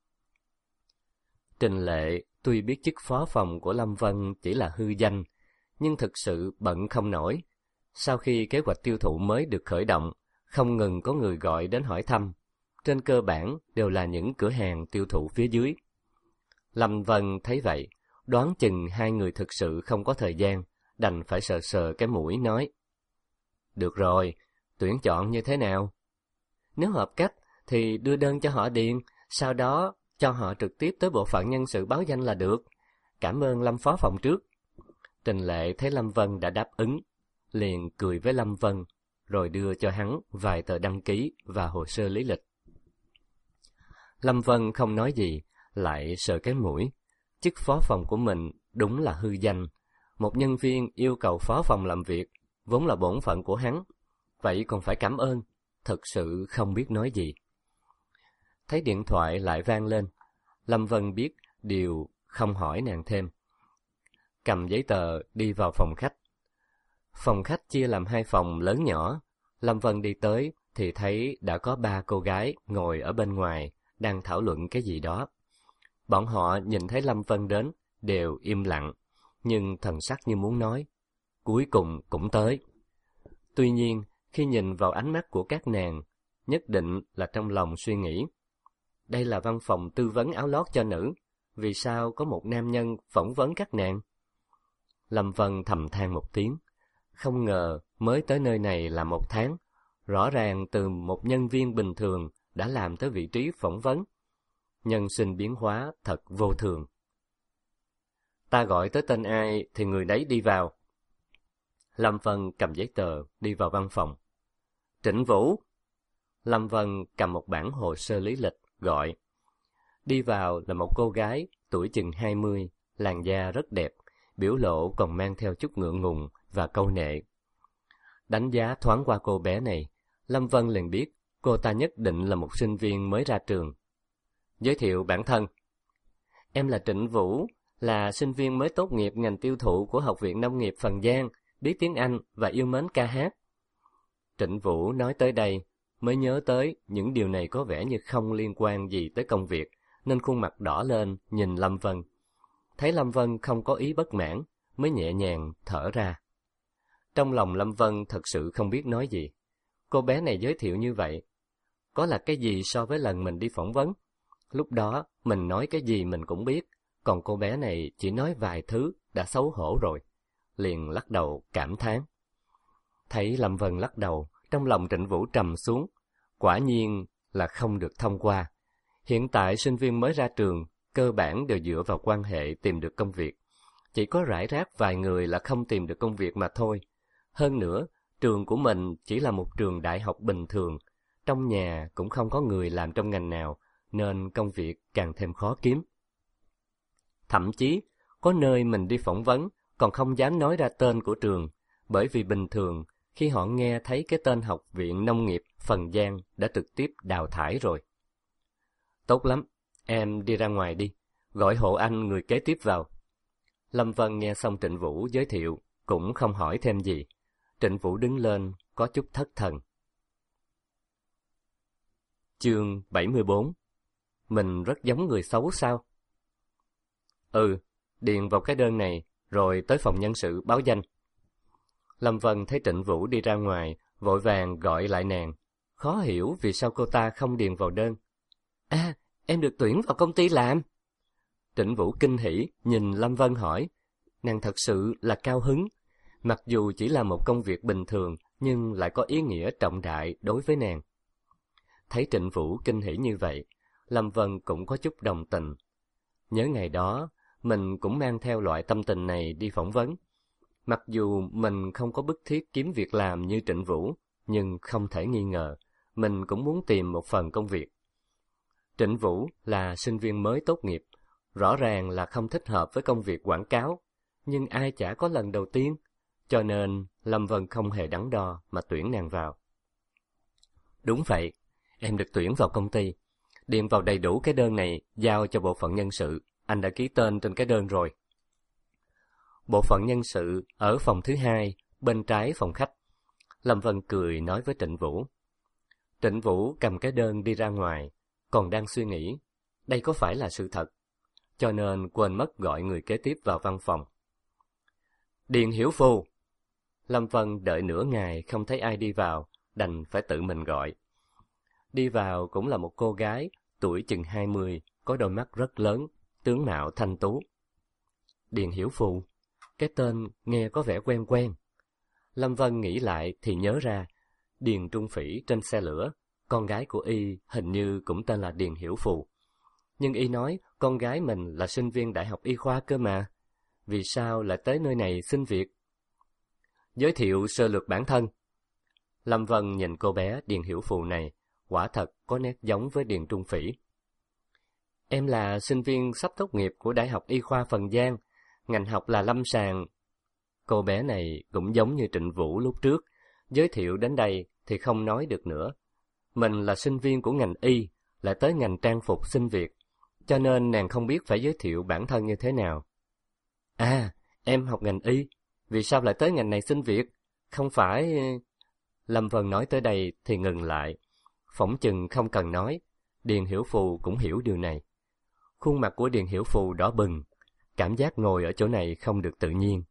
Trình Lệ tuy biết chức phó phòng của Lâm Vân chỉ là hư danh, nhưng thực sự bận không nổi. Sau khi kế hoạch tiêu thụ mới được khởi động, không ngừng có người gọi đến hỏi thăm. Trên cơ bản đều là những cửa hàng tiêu thụ phía dưới. Lâm Vân thấy vậy, đoán chừng hai người thực sự không có thời gian, đành phải sờ sờ cái mũi nói. Được rồi, tuyển chọn như thế nào? Nếu hợp cách thì đưa đơn cho họ điền, sau đó cho họ trực tiếp tới bộ phận nhân sự báo danh là được. Cảm ơn Lâm phó phòng trước. Trình Lệ thấy Lâm Vân đã đáp ứng, liền cười với Lâm Vân, rồi đưa cho hắn vài tờ đăng ký và hồ sơ lý lịch. Lâm Vân không nói gì, lại sờ cái mũi. Chức phó phòng của mình đúng là hư danh. Một nhân viên yêu cầu phó phòng làm việc, vốn là bổn phận của hắn. Vậy còn phải cảm ơn, thật sự không biết nói gì. Thấy điện thoại lại vang lên, Lâm Vân biết điều không hỏi nàng thêm. Cầm giấy tờ đi vào phòng khách. Phòng khách chia làm hai phòng lớn nhỏ. Lâm Vân đi tới thì thấy đã có ba cô gái ngồi ở bên ngoài, đang thảo luận cái gì đó. Bọn họ nhìn thấy Lâm Vân đến, đều im lặng, nhưng thần sắc như muốn nói. Cuối cùng cũng tới. Tuy nhiên, khi nhìn vào ánh mắt của các nàng, nhất định là trong lòng suy nghĩ. Đây là văn phòng tư vấn áo lót cho nữ, vì sao có một nam nhân phỏng vấn các nàng? Lâm Vân thầm than một tiếng, không ngờ mới tới nơi này là một tháng, Rõ ràng từ một nhân viên bình thường đã làm tới vị trí phỏng vấn. Nhân sinh biến hóa thật vô thường. Ta gọi tới tên ai thì người đấy đi vào. Lâm Vân cầm giấy tờ đi vào văn phòng. Trịnh Vũ. Lâm Vân cầm một bản hồ sơ lý lịch gọi. Đi vào là một cô gái tuổi chừng hai mươi, làn da rất đẹp, biểu lộ còn mang theo chút ngượng ngùng và câu nệ. Đánh giá thoáng qua cô bé này, Lâm Vân liền biết cô ta nhất định là một sinh viên mới ra trường. Giới thiệu bản thân. Em là Trịnh Vũ, là sinh viên mới tốt nghiệp ngành tiêu thụ của Học viện Nông nghiệp Phần Giang, biết tiếng Anh và yêu mến ca hát. Trịnh Vũ nói tới đây, mới nhớ tới những điều này có vẻ như không liên quan gì tới công việc, nên khuôn mặt đỏ lên nhìn Lâm Vân. Thấy Lâm Vân không có ý bất mãn, mới nhẹ nhàng thở ra. Trong lòng Lâm Vân thật sự không biết nói gì. Cô bé này giới thiệu như vậy, có là cái gì so với lần mình đi phỏng vấn? Lúc đó, mình nói cái gì mình cũng biết, còn cô bé này chỉ nói vài thứ đã xấu hổ rồi. Liền lắc đầu cảm thán. Thấy Lâm Vân lắc đầu, trong lòng Trịnh Vũ trầm xuống. Quả nhiên là không được thông qua. Hiện tại sinh viên mới ra trường, cơ bản đều dựa vào quan hệ tìm được công việc. Chỉ có rải rác vài người là không tìm được công việc mà thôi. Hơn nữa, trường của mình chỉ là một trường đại học bình thường. Trong nhà cũng không có người làm trong ngành nào, nên công việc càng thêm khó kiếm. Thậm chí, có nơi mình đi phỏng vấn, còn không dám nói ra tên của trường, bởi vì bình thường, khi họ nghe thấy cái tên Học viện Nông nghiệp Phần Giang đã trực tiếp đào thải rồi. Tốt lắm, em đi ra ngoài đi, gọi hộ anh người kế tiếp vào. Lâm Vân nghe xong Trịnh Vũ giới thiệu, cũng không hỏi thêm gì. Trịnh Vũ đứng lên, có chút thất thần. Chương bảy mươi bốn. Mình rất giống người xấu sao? Ừ, điền vào cái đơn này, rồi tới phòng nhân sự báo danh. Lâm Vân thấy Trịnh Vũ đi ra ngoài, vội vàng gọi lại nàng. Khó hiểu vì sao cô ta không điền vào đơn. À, em được tuyển vào công ty làm. Trịnh Vũ kinh hỉ, nhìn Lâm Vân hỏi. Nàng thật sự là cao hứng. Mặc dù chỉ là một công việc bình thường, nhưng lại có ý nghĩa trọng đại đối với nàng. Thấy Trịnh Vũ kinh hỉ như vậy, Lâm Vân cũng có chút đồng tình. Nhớ ngày đó, mình cũng mang theo loại tâm tình này đi phỏng vấn. Mặc dù mình không có bức thiết kiếm việc làm như Trịnh Vũ, nhưng không thể nghi ngờ, mình cũng muốn tìm một phần công việc. Trịnh Vũ là sinh viên mới tốt nghiệp, rõ ràng là không thích hợp với công việc quảng cáo, nhưng ai chả có lần đầu tiên, cho nên Lâm Vân không hề đắn đo mà tuyển nàng vào. Đúng vậy, em được tuyển vào công ty. Điền vào đầy đủ cái đơn này, giao cho bộ phận nhân sự, anh đã ký tên trên cái đơn rồi. Bộ phận nhân sự ở phòng thứ hai, bên trái phòng khách. Lâm Vân cười nói với Trịnh Vũ. Trịnh Vũ cầm cái đơn đi ra ngoài, còn đang suy nghĩ, đây có phải là sự thật, cho nên quên mất gọi người kế tiếp vào văn phòng. Điền Hiểu Phù. Lâm Vân đợi nửa ngày không thấy ai đi vào, đành phải tự mình gọi. Đi vào cũng là một cô gái, tuổi chừng hai mươi, có đôi mắt rất lớn, tướng mạo thanh tú. Điền Hiểu Phù, cái tên nghe có vẻ quen quen. Lâm Vân nghĩ lại thì nhớ ra, Điền Trung Phỉ trên xe lửa, con gái của y hình như cũng tên là Điền Hiểu Phù. Nhưng y nói con gái mình là sinh viên đại học y khoa cơ mà. Vì sao lại tới nơi này xin việc? Giới thiệu sơ lược bản thân. Lâm Vân nhìn cô bé Điền Hiểu Phù này, quả thật có nét giống với Điền Trung Phỉ. Em là sinh viên sắp tốt nghiệp của Đại học Y khoa Phần Giang, ngành học là lâm sàng. Cô bé này cũng giống như Trịnh Vũ lúc trước, giới thiệu đến đây thì không nói được nữa. Mình là sinh viên của ngành y, lại tới ngành trang phục xin việc, cho nên nàng không biết phải giới thiệu bản thân như thế nào. À, em học ngành y, vì sao lại tới ngành này xin việc? Không phải... Lâm Vân nói tới đây thì ngừng lại. Phỏng chừng không cần nói, Điền Hiểu Phù cũng hiểu điều này. Khuôn mặt của Điền Hiểu Phù đỏ bừng, cảm giác ngồi ở chỗ này không được tự nhiên.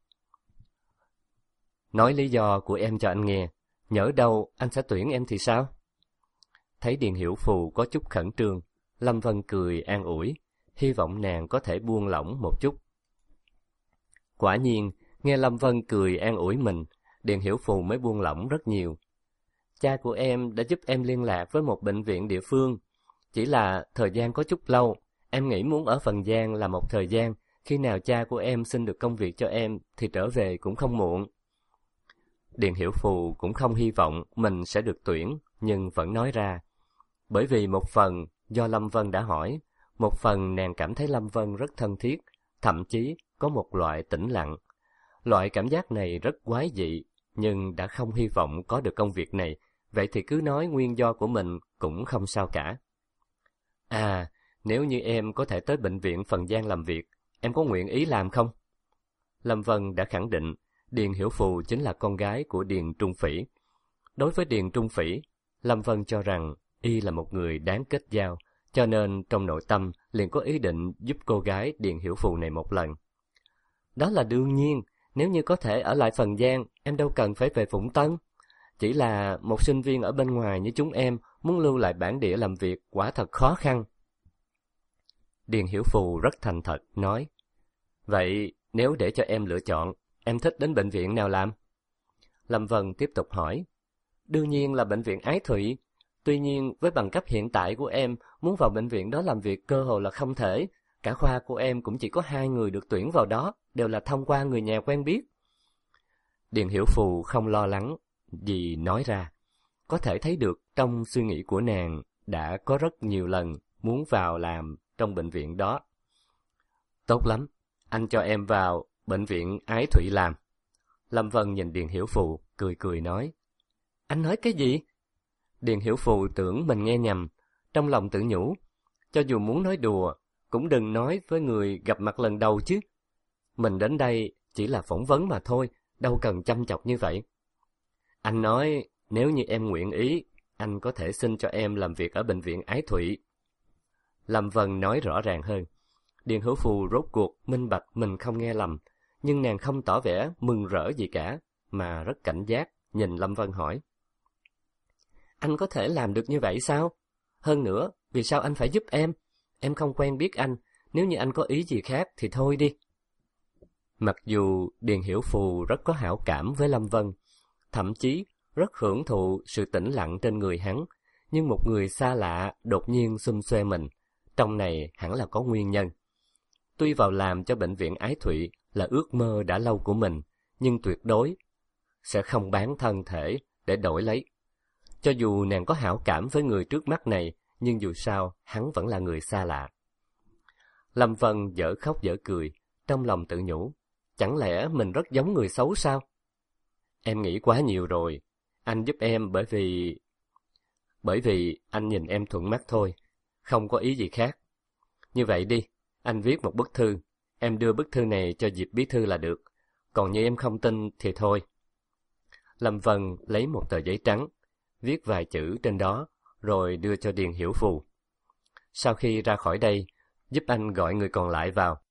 Nói lý do của em cho anh nghe, nhỡ đâu anh sẽ tuyển em thì sao? Thấy Điền Hiểu Phù có chút khẩn trương, Lâm Vân cười an ủi, hy vọng nàng có thể buông lỏng một chút. Quả nhiên, nghe Lâm Vân cười an ủi mình, Điền Hiểu Phù mới buông lỏng rất nhiều. cha của em đã giúp em liên lạc với một bệnh viện địa phương. Chỉ là thời gian có chút lâu, em nghĩ muốn ở Phần Giang là một thời gian, khi nào cha của em xin được công việc cho em thì trở về cũng không muộn. Điền Hiểu Phù cũng không hy vọng mình sẽ được tuyển, nhưng vẫn nói ra. Bởi vì một phần do Lâm Vân đã hỏi, một phần nàng cảm thấy Lâm Vân rất thân thiết, thậm chí có một loại tĩnh lặng. Loại cảm giác này rất quái dị, nhưng đã không hy vọng có được công việc này, vậy thì cứ nói nguyên do của mình cũng không sao cả. À, nếu như em có thể tới bệnh viện Phần Giang làm việc, em có nguyện ý làm không? Lâm Vân đã khẳng định, Điền Hiểu Phù chính là con gái của Điền Trung Phỉ. Đối với Điền Trung Phỉ, Lâm Vân cho rằng y là một người đáng kết giao, cho nên trong nội tâm liền có ý định giúp cô gái Điền Hiểu Phù này một lần. Đó là đương nhiên, nếu như có thể ở lại Phần Giang, em đâu cần phải về Phụng Tân. Chỉ là một sinh viên ở bên ngoài như chúng em muốn lưu lại bản địa làm việc quả thật khó khăn. Điền Hiểu Phù rất thành thật, nói, vậy nếu để cho em lựa chọn, em thích đến bệnh viện nào làm? Lâm Vân tiếp tục hỏi, đương nhiên là bệnh viện Ái Thụy. Tuy nhiên, với bằng cấp hiện tại của em, muốn vào bệnh viện đó làm việc cơ hội là không thể. Cả khoa của em cũng chỉ có hai người được tuyển vào đó, đều là thông qua người nhà quen biết. Điền Hiểu Phù không lo lắng gì nói ra. Có thể thấy được trong suy nghĩ của nàng đã có rất nhiều lần muốn vào làm trong bệnh viện đó. Tốt lắm, anh cho em vào bệnh viện Ái Thụy làm. Lâm Vân nhìn Điền Hiểu Phù, cười cười nói. Anh nói cái gì? Điền Hiểu Phù tưởng mình nghe nhầm, trong lòng tự nhủ, cho dù muốn nói đùa, cũng đừng nói với người gặp mặt lần đầu chứ. Mình đến đây chỉ là phỏng vấn mà thôi, đâu cần chăm chọc như vậy. Anh nói, nếu như em nguyện ý, anh có thể xin cho em làm việc ở bệnh viện Ái Thụy. Lâm Vân nói rõ ràng hơn. Điền Hiểu Phù rốt cuộc minh bạch mình không nghe lầm, nhưng nàng không tỏ vẻ mừng rỡ gì cả, mà rất cảnh giác, nhìn Lâm Vân hỏi. Anh có thể làm được như vậy sao? Hơn nữa, vì sao anh phải giúp em? Em không quen biết anh, nếu như anh có ý gì khác thì thôi đi. Mặc dù Điền Hiểu Phù rất có hảo cảm với Lâm Vân, thậm chí rất hưởng thụ sự tĩnh lặng trên người hắn, nhưng một người xa lạ đột nhiên xum xuê mình, trong này hẳn là có nguyên nhân. Tuy vào làm cho bệnh viện Ái Thụy là ước mơ đã lâu của mình, nhưng tuyệt đối sẽ không bán thân thể để đổi lấy. Cho dù nàng có hảo cảm với người trước mắt này, nhưng dù sao hắn vẫn là người xa lạ. Lâm Vân dở khóc dở cười, trong lòng tự nhủ, chẳng lẽ mình rất giống người xấu sao? Em nghĩ quá nhiều rồi, anh giúp em bởi vì... Bởi vì anh nhìn em thuận mắt thôi, không có ý gì khác. Như vậy đi, anh viết một bức thư, em đưa bức thư này cho Diệp bí thư là được, còn như em không tin thì thôi. Lâm Vân lấy một tờ giấy trắng, viết vài chữ trên đó, rồi đưa cho Điền Hiểu Phù. Sau khi ra khỏi đây, giúp anh gọi người còn lại vào.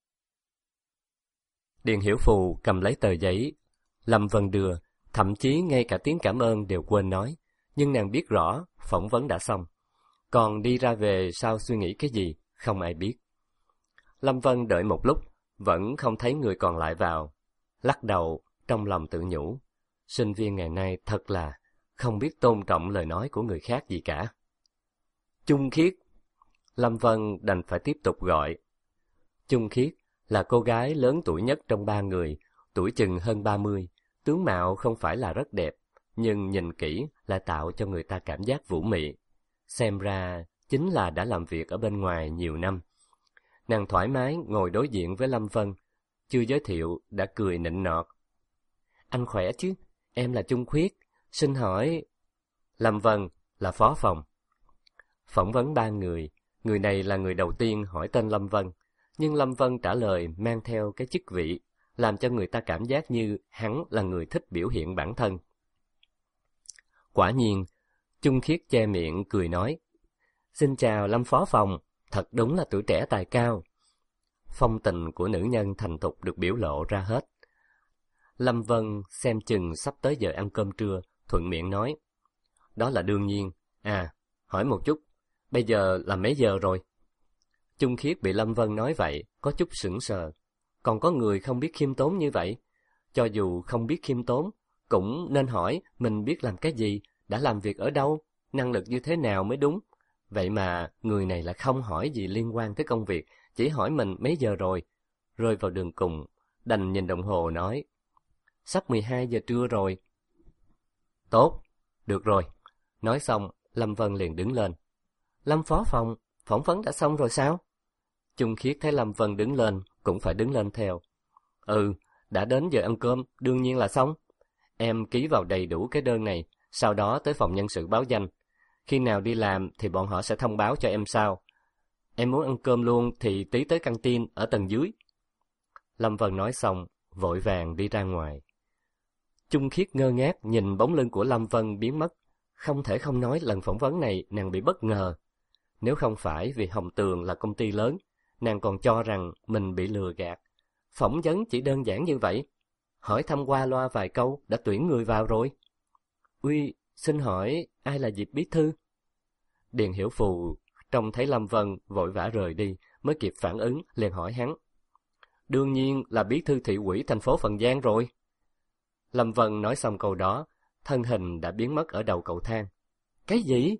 Điền Hiểu Phù cầm lấy tờ giấy, Lâm Vân đưa, thậm chí ngay cả tiếng cảm ơn đều quên nói, nhưng nàng biết rõ phỏng vấn đã xong. Còn đi ra về sau suy nghĩ cái gì, không ai biết. Lâm Vân đợi một lúc, vẫn không thấy người còn lại vào. Lắc đầu, trong lòng tự nhủ, sinh viên ngày nay thật là không biết tôn trọng lời nói của người khác gì cả. Chung Khiết. Lâm Vân đành phải tiếp tục gọi. Chung Khiết là cô gái lớn tuổi nhất trong ba người, tuổi chừng hơn ba mươi, tướng mạo không phải là rất đẹp, nhưng nhìn kỹ lại tạo cho người ta cảm giác vũ mị. Xem ra chính là đã làm việc ở bên ngoài nhiều năm. Nàng thoải mái ngồi đối diện với Lâm Vân, chưa giới thiệu đã cười nịnh nọt. Anh khỏe chứ? Em là Chung Khiết, xin hỏi... Lâm Vân là phó phòng. Phỏng vấn ba người, người này là người đầu tiên hỏi tên Lâm Vân, nhưng Lâm Vân trả lời mang theo cái chức vị, làm cho người ta cảm giác như hắn là người thích biểu hiện bản thân. Quả nhiên, Chung Khiết che miệng cười nói, xin chào Lâm phó phòng, thật đúng là tuổi trẻ tài cao. Phong tình của nữ nhân thành thục được biểu lộ ra hết. Lâm Vân xem chừng sắp tới giờ ăn cơm trưa, thuận miệng nói, đó là đương nhiên. À, hỏi một chút, bây giờ là mấy giờ rồi? Chung Khiết bị Lâm Vân nói vậy, có chút sững sờ. Còn có người không biết khiêm tốn như vậy. Cho dù không biết khiêm tốn, cũng nên hỏi mình biết làm cái gì, đã làm việc ở đâu, năng lực như thế nào mới đúng. Vậy mà người này lại không hỏi gì liên quan tới công việc, chỉ hỏi mình mấy giờ rồi. Rơi vào đường cùng, đành nhìn đồng hồ nói, sắp mười hai giờ trưa rồi. Tốt, được rồi. Nói xong, Lâm Vân liền đứng lên. Lâm phó phòng, phỏng vấn đã xong rồi sao? Chung Khiết thấy Lâm Vân đứng lên, cũng phải đứng lên theo. Ừ, đã đến giờ ăn cơm, đương nhiên là xong. Em ký vào đầy đủ cái đơn này, sau đó tới phòng nhân sự báo danh. Khi nào đi làm thì bọn họ sẽ thông báo cho em sau. Em muốn ăn cơm luôn thì tí tới căng tin ở tầng dưới. Lâm Vân nói xong, vội vàng đi ra ngoài. Chung Khiết ngơ ngác nhìn bóng lưng của Lâm Vân biến mất. Không thể không nói lần phỏng vấn này nàng bị bất ngờ. Nếu không phải vì Hồng Tường là công ty lớn, nàng còn cho rằng mình bị lừa gạt. Phỏng vấn chỉ đơn giản như vậy. Hỏi thăm qua loa vài câu đã tuyển người vào rồi. Uy, xin hỏi ai là Diệp bí thư? Điền Hiểu Phù trông thấy Lâm Vân vội vã rời đi, mới kịp phản ứng, liền hỏi hắn. Đương nhiên là bí thư thị ủy thành phố Phần Giang rồi. Lâm Vân nói xong câu đó, thân hình đã biến mất ở đầu cầu thang. Cái gì?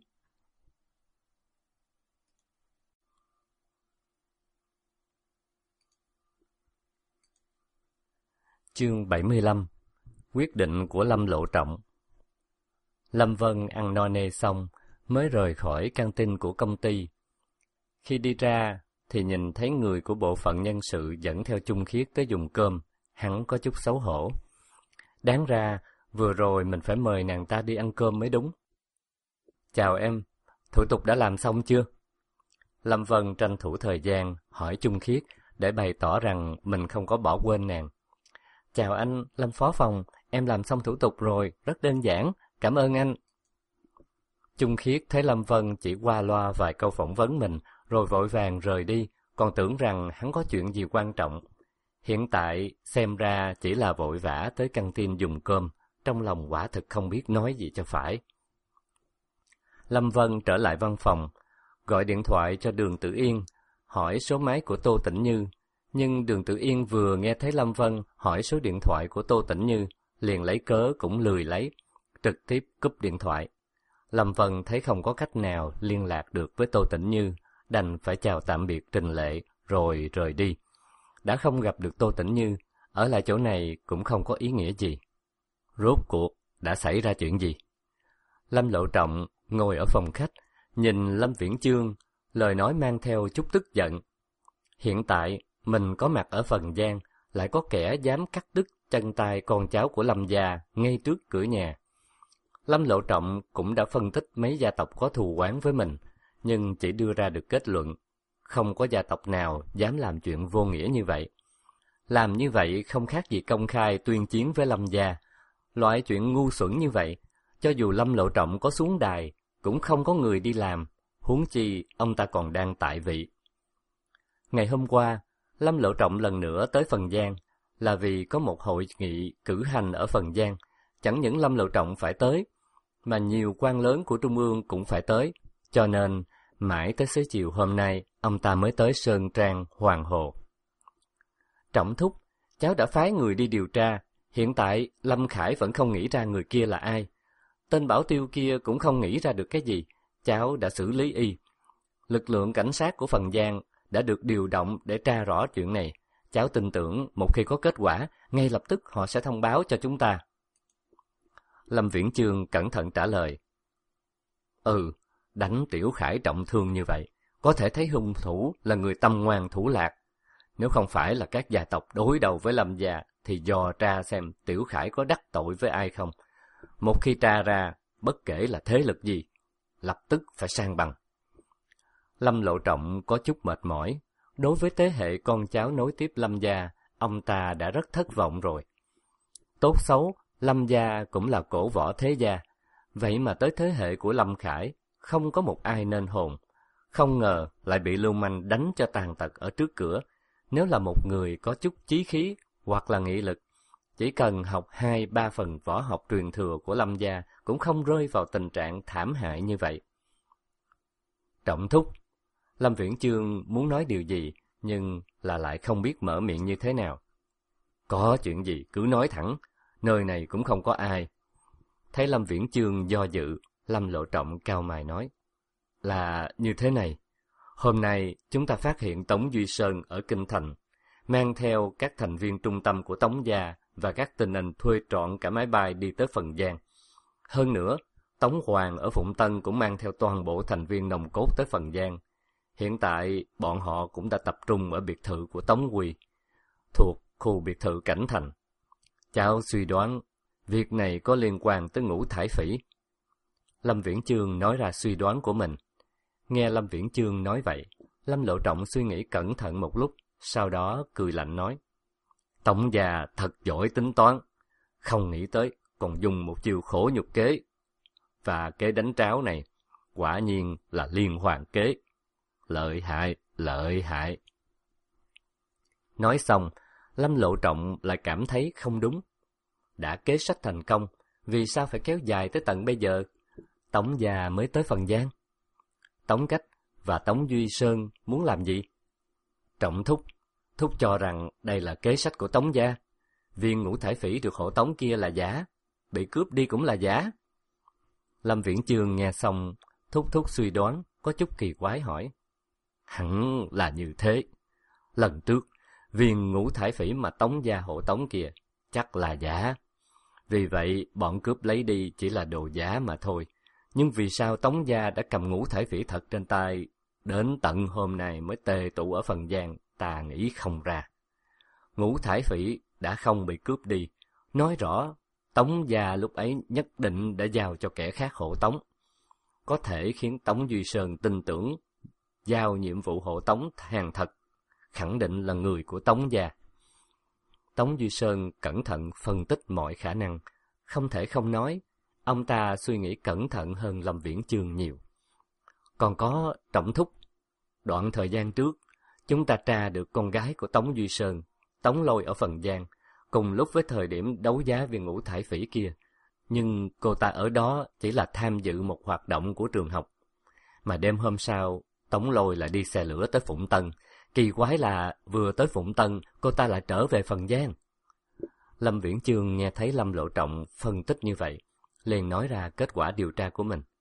Chương bảy mươi lăm. Quyết định của Lâm Lộ Trọng. Lâm Vân ăn no nê xong, mới rời khỏi căng tin của công ty. Khi đi ra, thì nhìn thấy người của bộ phận nhân sự dẫn theo Chung Khiết tới dùng cơm, hắn có chút xấu hổ. Đáng ra, vừa rồi mình phải mời nàng ta đi ăn cơm mới đúng. Chào em, thủ tục đã làm xong chưa? Lâm Vân tranh thủ thời gian, hỏi Chung Khiết, để bày tỏ rằng mình không có bỏ quên nàng. Chào anh, Lâm phó phòng, em làm xong thủ tục rồi, rất đơn giản, cảm ơn anh. Chung Khiết thấy Lâm Vân chỉ qua loa vài câu phỏng vấn mình, rồi vội vàng rời đi, còn tưởng rằng hắn có chuyện gì quan trọng. Hiện tại, xem ra chỉ là vội vã tới căng tin dùng cơm, trong lòng quả thực không biết nói gì cho phải. Lâm Vân trở lại văn phòng, gọi điện thoại cho Đường Tử Yên, hỏi số máy của Tô Tĩnh Như. Nhưng Đường Tử Yên vừa nghe thấy Lâm Vân hỏi số điện thoại của Tô Tĩnh Như, liền lấy cớ cũng lười lấy, trực tiếp cúp điện thoại. Lâm Vân thấy không có cách nào liên lạc được với Tô Tĩnh Như, đành phải chào tạm biệt Trình Lệ rồi rời đi. Đã không gặp được Tô Tĩnh Như, ở lại chỗ này cũng không có ý nghĩa gì. Rốt cuộc đã xảy ra chuyện gì? Lâm Lộ Trọng ngồi ở phòng khách, nhìn Lâm Viễn Chương, lời nói mang theo chút tức giận. Hiện tại mình có mặt ở Phần Giang, lại có kẻ dám cắt đứt chân tay con cháu của Lâm gia ngay trước cửa nhà. Lâm Lộ Trọng cũng đã phân tích mấy gia tộc có thù oán với mình, nhưng chỉ đưa ra được kết luận, không có gia tộc nào dám làm chuyện vô nghĩa như vậy. Làm như vậy không khác gì công khai tuyên chiến với Lâm gia. Loại chuyện ngu xuẩn như vậy, cho dù Lâm Lộ Trọng có xuống đài, cũng không có người đi làm, huống chi ông ta còn đang tại vị. Ngày hôm qua, Lâm Lộ Trọng lần nữa tới Phần Giang, là vì có một hội nghị cử hành ở Phần Giang. Chẳng những Lâm Lộ Trọng phải tới, mà nhiều quan lớn của Trung ương cũng phải tới, cho nên mãi tới xế chiều hôm nay, ông ta mới tới Sơn Trang, Hoàng Hồ. Trọng thúc, cháu đã phái người đi điều tra, hiện tại Lâm Khải vẫn không nghĩ ra người kia là ai. Tên Bảo Tiêu kia cũng không nghĩ ra được cái gì, cháu đã xử lý y. Lực lượng cảnh sát của Phần Giang đã được điều động để tra rõ chuyện này. Cháu tin tưởng một khi có kết quả, ngay lập tức họ sẽ thông báo cho chúng ta. Lâm Viễn Chương cẩn thận trả lời. Ừ, đánh Tiểu Khải trọng thương như vậy, có thể thấy hung thủ là người tâm ngoan thủ lạc. Nếu không phải là các gia tộc đối đầu với Lâm gia, thì dò tra xem Tiểu Khải có đắc tội với ai không. Một khi tra ra, bất kể là thế lực gì, lập tức phải san bằng. Lâm Lộ Trọng có chút mệt mỏi. Đối với thế hệ con cháu nối tiếp Lâm gia, ông ta đã rất thất vọng rồi. Tốt xấu, Lâm gia cũng là cổ võ thế gia. Vậy mà tới thế hệ của Lâm Khải, không có một ai nên hồn. Không ngờ lại bị lưu manh đánh cho tàn tật ở trước cửa. Nếu là một người có chút chí khí hoặc là nghị lực, chỉ cần học hai ba phần võ học truyền thừa của Lâm gia cũng không rơi vào tình trạng thảm hại như vậy. Trọng thúc, Lâm Viễn Chương muốn nói điều gì, nhưng là lại không biết mở miệng như thế nào. Có chuyện gì cứ nói thẳng, nơi này cũng không có ai. Thấy Lâm Viễn Chương do dự, Lâm Lộ Trọng cau mày nói, là như thế này, hôm nay chúng ta phát hiện Tống Duy Sơn ở Kinh Thành, mang theo các thành viên trung tâm của Tống gia và các tinh anh thuê trọn cả máy bay đi tới Phần Giang. Hơn nữa, Tống Hoàng ở Phụng Tân cũng mang theo toàn bộ thành viên nòng cốt tới Phần Giang. Hiện tại, bọn họ cũng đã tập trung ở biệt thự của Tống Quỳ, thuộc khu biệt thự Cảnh Thành. Cháu suy đoán, việc này có liên quan tới Ngũ Thải Phỉ. Lâm Viễn Chương nói ra suy đoán của mình. Nghe Lâm Viễn Chương nói vậy, Lâm Lộ Trọng suy nghĩ cẩn thận một lúc, sau đó cười lạnh nói, Tống gia thật giỏi tính toán, không nghĩ tới còn dùng một chiêu khổ nhục kế. Và kế đánh tráo này, quả nhiên là liên hoàn kế. Lợi hại, lợi hại. Nói xong, Lâm Lộ Trọng lại cảm thấy không đúng. Đã kế sách thành công, vì sao phải kéo dài tới tận bây giờ? Tống gia mới tới Phần Giang. Tống Cách và Tống Duy Sơn muốn làm gì? Trọng thúc, thúc cho rằng đây là kế sách của Tống gia. Viên Ngũ Thải Phỉ được hộ tống kia là giả, bị cướp đi cũng là giả. Lâm Viễn Chương nghe xong, thúc thúc suy đoán, có chút kỳ quái hỏi. Hẳn là như thế. Lần trước, viên Ngũ Thải Phỉ mà Tống gia hộ tống kia, chắc là giả. Vì vậy, bọn cướp lấy đi chỉ là đồ giả mà thôi. Nhưng vì sao Tống gia đã cầm Ngũ Thải Phỉ thật trên tay, đến tận hôm nay mới tề tụ ở Phần Giang, ta nghĩ không ra. Ngũ Thải Phỉ đã không bị cướp đi, nói rõ Tống gia lúc ấy nhất định đã giao cho kẻ khác hộ tống. Có thể khiến Tống Duy Sơn tin tưởng, giao nhiệm vụ hộ tống hàng thật, khẳng định là người của Tống gia. Tống Duy Sơn cẩn thận phân tích mọi khả năng, không thể không nói, ông ta suy nghĩ cẩn thận hơn Lâm Viễn Chương nhiều. Còn có Trọng thúc, đoạn thời gian trước, chúng ta tra được con gái của Tống Duy Sơn, Tống Lôi ở Phần Giang, cùng lúc với thời điểm đấu giá viên Ngũ Thải Phỉ kia. Nhưng cô ta ở đó chỉ là tham dự một hoạt động của trường học. Mà đêm hôm sau, Tống Lôi lại đi xe lửa tới Phụng Tân. Kỳ quái là vừa tới Phụng Tân, cô ta lại trở về Phần Giang. Lâm Viễn Chương nghe thấy Lâm Lộ Trọng phân tích như vậy, liền nói ra kết quả điều tra của mình.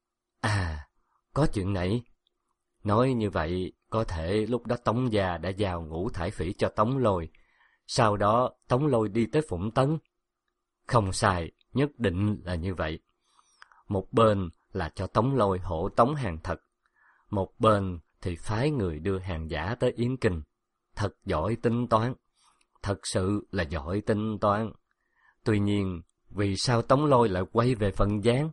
À, có chuyện này. Nói như vậy, có thể lúc đó Tống gia đã giao Ngũ Thải Phỉ cho Tống Lôi. Sau đó Tống Lôi đi tới Phụng Tân. Không sai, nhất định là như vậy. Một bên là cho Tống Lôi hộ tống hàng thật, một bên thì phái người đưa hàng giả tới Yến Kinh. Thật giỏi tính toán, thật sự là giỏi tính toán. Tuy nhiên, vì sao Tống Lôi lại quay về Phần Giang?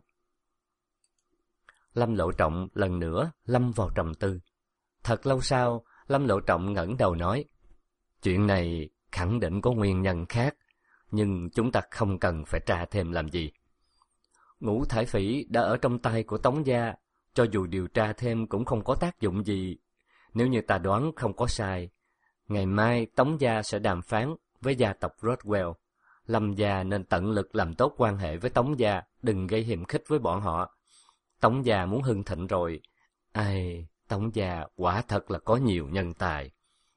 Lâm Lộ Trọng lần nữa lâm vào trầm tư. Thật lâu sau, Lâm Lộ Trọng ngẩng đầu nói, chuyện này khẳng định có nguyên nhân khác, nhưng chúng ta không cần phải tra thêm làm gì. Ngũ Thải Phỉ đã ở trong tay của Tống gia, cho dù điều tra thêm cũng không có tác dụng gì. Nếu như ta đoán không có sai, ngày mai Tống gia sẽ đàm phán với gia tộc Rothwell. Lâm gia nên tận lực làm tốt quan hệ với Tống gia, đừng gây hiềm khích với bọn họ. Tống gia muốn hưng thịnh rồi. Ai, Tống gia quả thật là có nhiều nhân tài.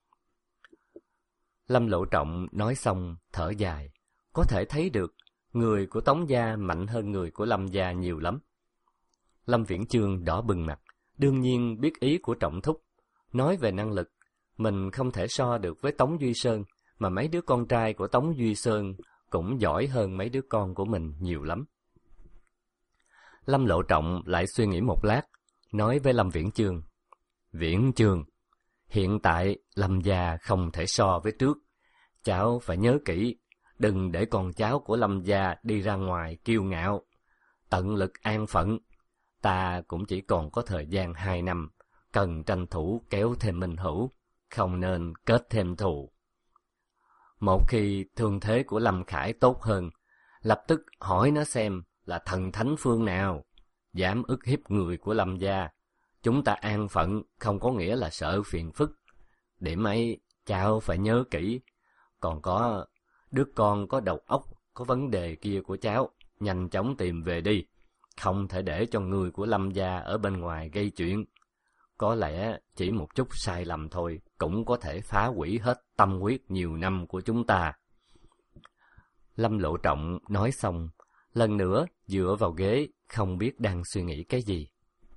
Lâm Lộ Trọng nói xong thở dài, có thể thấy được người của Tống gia mạnh hơn người của Lâm gia nhiều lắm. Lâm Viễn Chương đỏ bừng mặt, đương nhiên biết ý của Trọng thúc. Nói về năng lực, mình không thể so được với Tống Duy Sơn, mà mấy đứa con trai của Tống Duy Sơn cũng giỏi hơn mấy đứa con của mình nhiều lắm. Lâm Lộ Trọng lại suy nghĩ một lát, nói với Lâm Viễn Chương, Viễn Chương, hiện tại Lâm gia không thể so với trước. Cháu phải nhớ kỹ, đừng để con cháu của Lâm gia đi ra ngoài kiêu ngạo. Tận lực an phận. Ta cũng chỉ còn có thời gian hai năm, cần tranh thủ kéo thêm minh hữu, không nên kết thêm thù. Một khi thương thế của Lâm Khải tốt hơn, lập tức hỏi nó xem là thần thánh phương nào dám ức hiếp người của Lâm gia. Chúng ta an phận không có nghĩa là sợ phiền phức. Điểm ấy cháu phải nhớ kỹ. Còn có đứa con có đầu óc, có vấn đề kia của cháu, nhanh chóng tìm về đi. Không thể để cho người của Lâm gia ở bên ngoài gây chuyện. Có lẽ chỉ một chút sai lầm thôi cũng có thể phá hủy hết tâm huyết nhiều năm của chúng ta. Lâm Lộ Trọng nói xong, lần nữa dựa vào ghế, không biết đang suy nghĩ cái gì.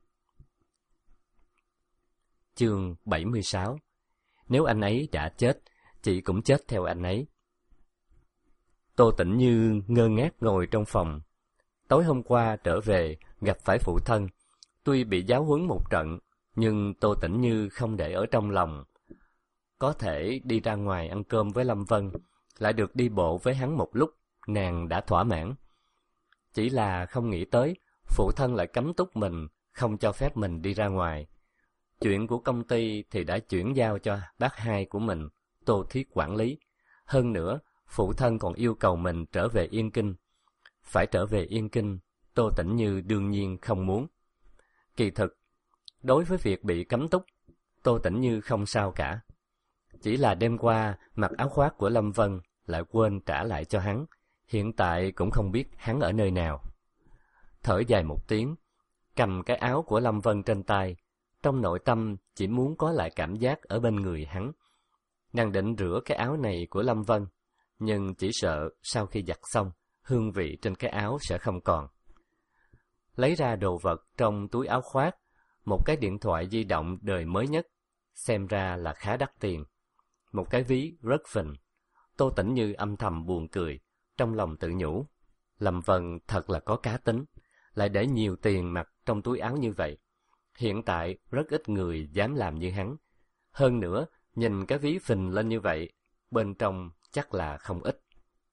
Chương bảy mươi sáu. Nếu anh ấy đã chết, chị cũng chết theo anh ấy. Tô Tĩnh Như ngơ ngác ngồi trong phòng. Tối hôm qua trở về, gặp phải phụ thân. Tuy bị giáo huấn một trận, nhưng Tô Tĩnh Như không để ở trong lòng. Có thể đi ra ngoài ăn cơm với Lâm Vân, lại được đi bộ với hắn một lúc, nàng đã thỏa mãn. Chỉ là không nghĩ tới, phụ thân lại cấm túc mình, không cho phép mình đi ra ngoài. Chuyện của công ty thì đã chuyển giao cho bác hai của mình, Tô Thiết quản lý. Hơn nữa, phụ thân còn yêu cầu mình trở về Yên Kinh. Phải trở về Yên Kinh, Tô Tĩnh Như đương nhiên không muốn. Kỳ thực, đối với việc bị cấm túc, Tô Tĩnh Như không sao cả. Chỉ là đêm qua, mặc áo khoác của Lâm Vân, lại quên trả lại cho hắn. Hiện tại cũng không biết hắn ở nơi nào. Thở dài một tiếng, cầm cái áo của Lâm Vân trên tay, trong nội tâm chỉ muốn có lại cảm giác ở bên người hắn. Nàng định rửa cái áo này của Lâm Vân, nhưng chỉ sợ sau khi giặt xong, hương vị trên cái áo sẽ không còn. Lấy ra đồ vật trong túi áo khoác, một cái điện thoại di động đời mới nhất, xem ra là khá đắt tiền. Một cái ví rất phình. Tô Tĩnh Như âm thầm buồn cười, trong lòng tự nhủ, Lâm Vân thật là có cá tính, lại để nhiều tiền mặt trong túi áo như vậy. Hiện tại rất ít người dám làm như hắn. Hơn nữa, nhìn cái ví phình lên như vậy, bên trong chắc là không ít.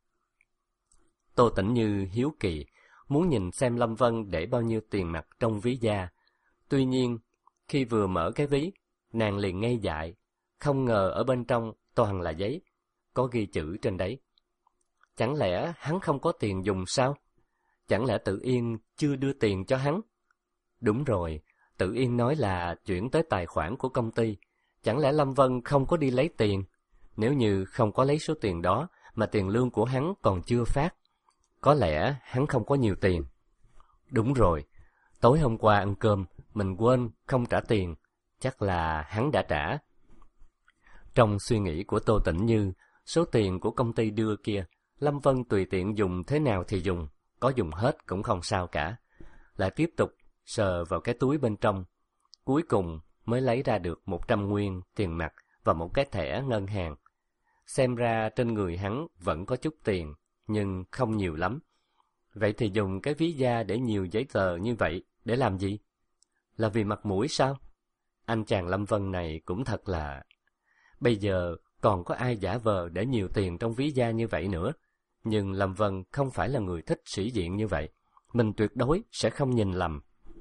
Tô Tĩnh Như hiếu kỳ, muốn nhìn xem Lâm Vân để bao nhiêu tiền mặt trong ví da. Tuy nhiên, khi vừa mở cái ví, nàng liền ngây dại, không ngờ ở bên trong toàn là giấy, có ghi chữ trên đấy. Chẳng lẽ hắn không có tiền dùng sao? Chẳng lẽ Tự Yên chưa đưa tiền cho hắn? Đúng rồi, Tự Yên nói là chuyển tới tài khoản của công ty. Chẳng lẽ Lâm Vân không có đi lấy tiền? Nếu như không có lấy số tiền đó, mà tiền lương của hắn còn chưa phát, có lẽ hắn không có nhiều tiền. Đúng rồi, tối hôm qua ăn cơm, mình quên không trả tiền, chắc là hắn đã trả. Trong suy nghĩ của Tô Tĩnh Như, số tiền của công ty đưa kia, Lâm Vân tùy tiện dùng thế nào thì dùng, có dùng hết cũng không sao cả. Lại tiếp tục sờ vào cái túi bên trong, cuối cùng mới lấy ra được một trăm nguyên tiền mặt và một cái thẻ ngân hàng. Xem ra trên người hắn vẫn có chút tiền, nhưng không nhiều lắm. Vậy thì dùng cái ví da để nhiều giấy tờ như vậy để làm gì? Là vì mặt mũi sao? Anh chàng Lâm Vân này cũng thật là... Bây giờ còn có ai giả vờ để nhiều tiền trong ví da như vậy nữa. Nhưng Lâm Vân không phải là người thích sĩ diện như vậy. Mình tuyệt đối sẽ không nhìn lầm.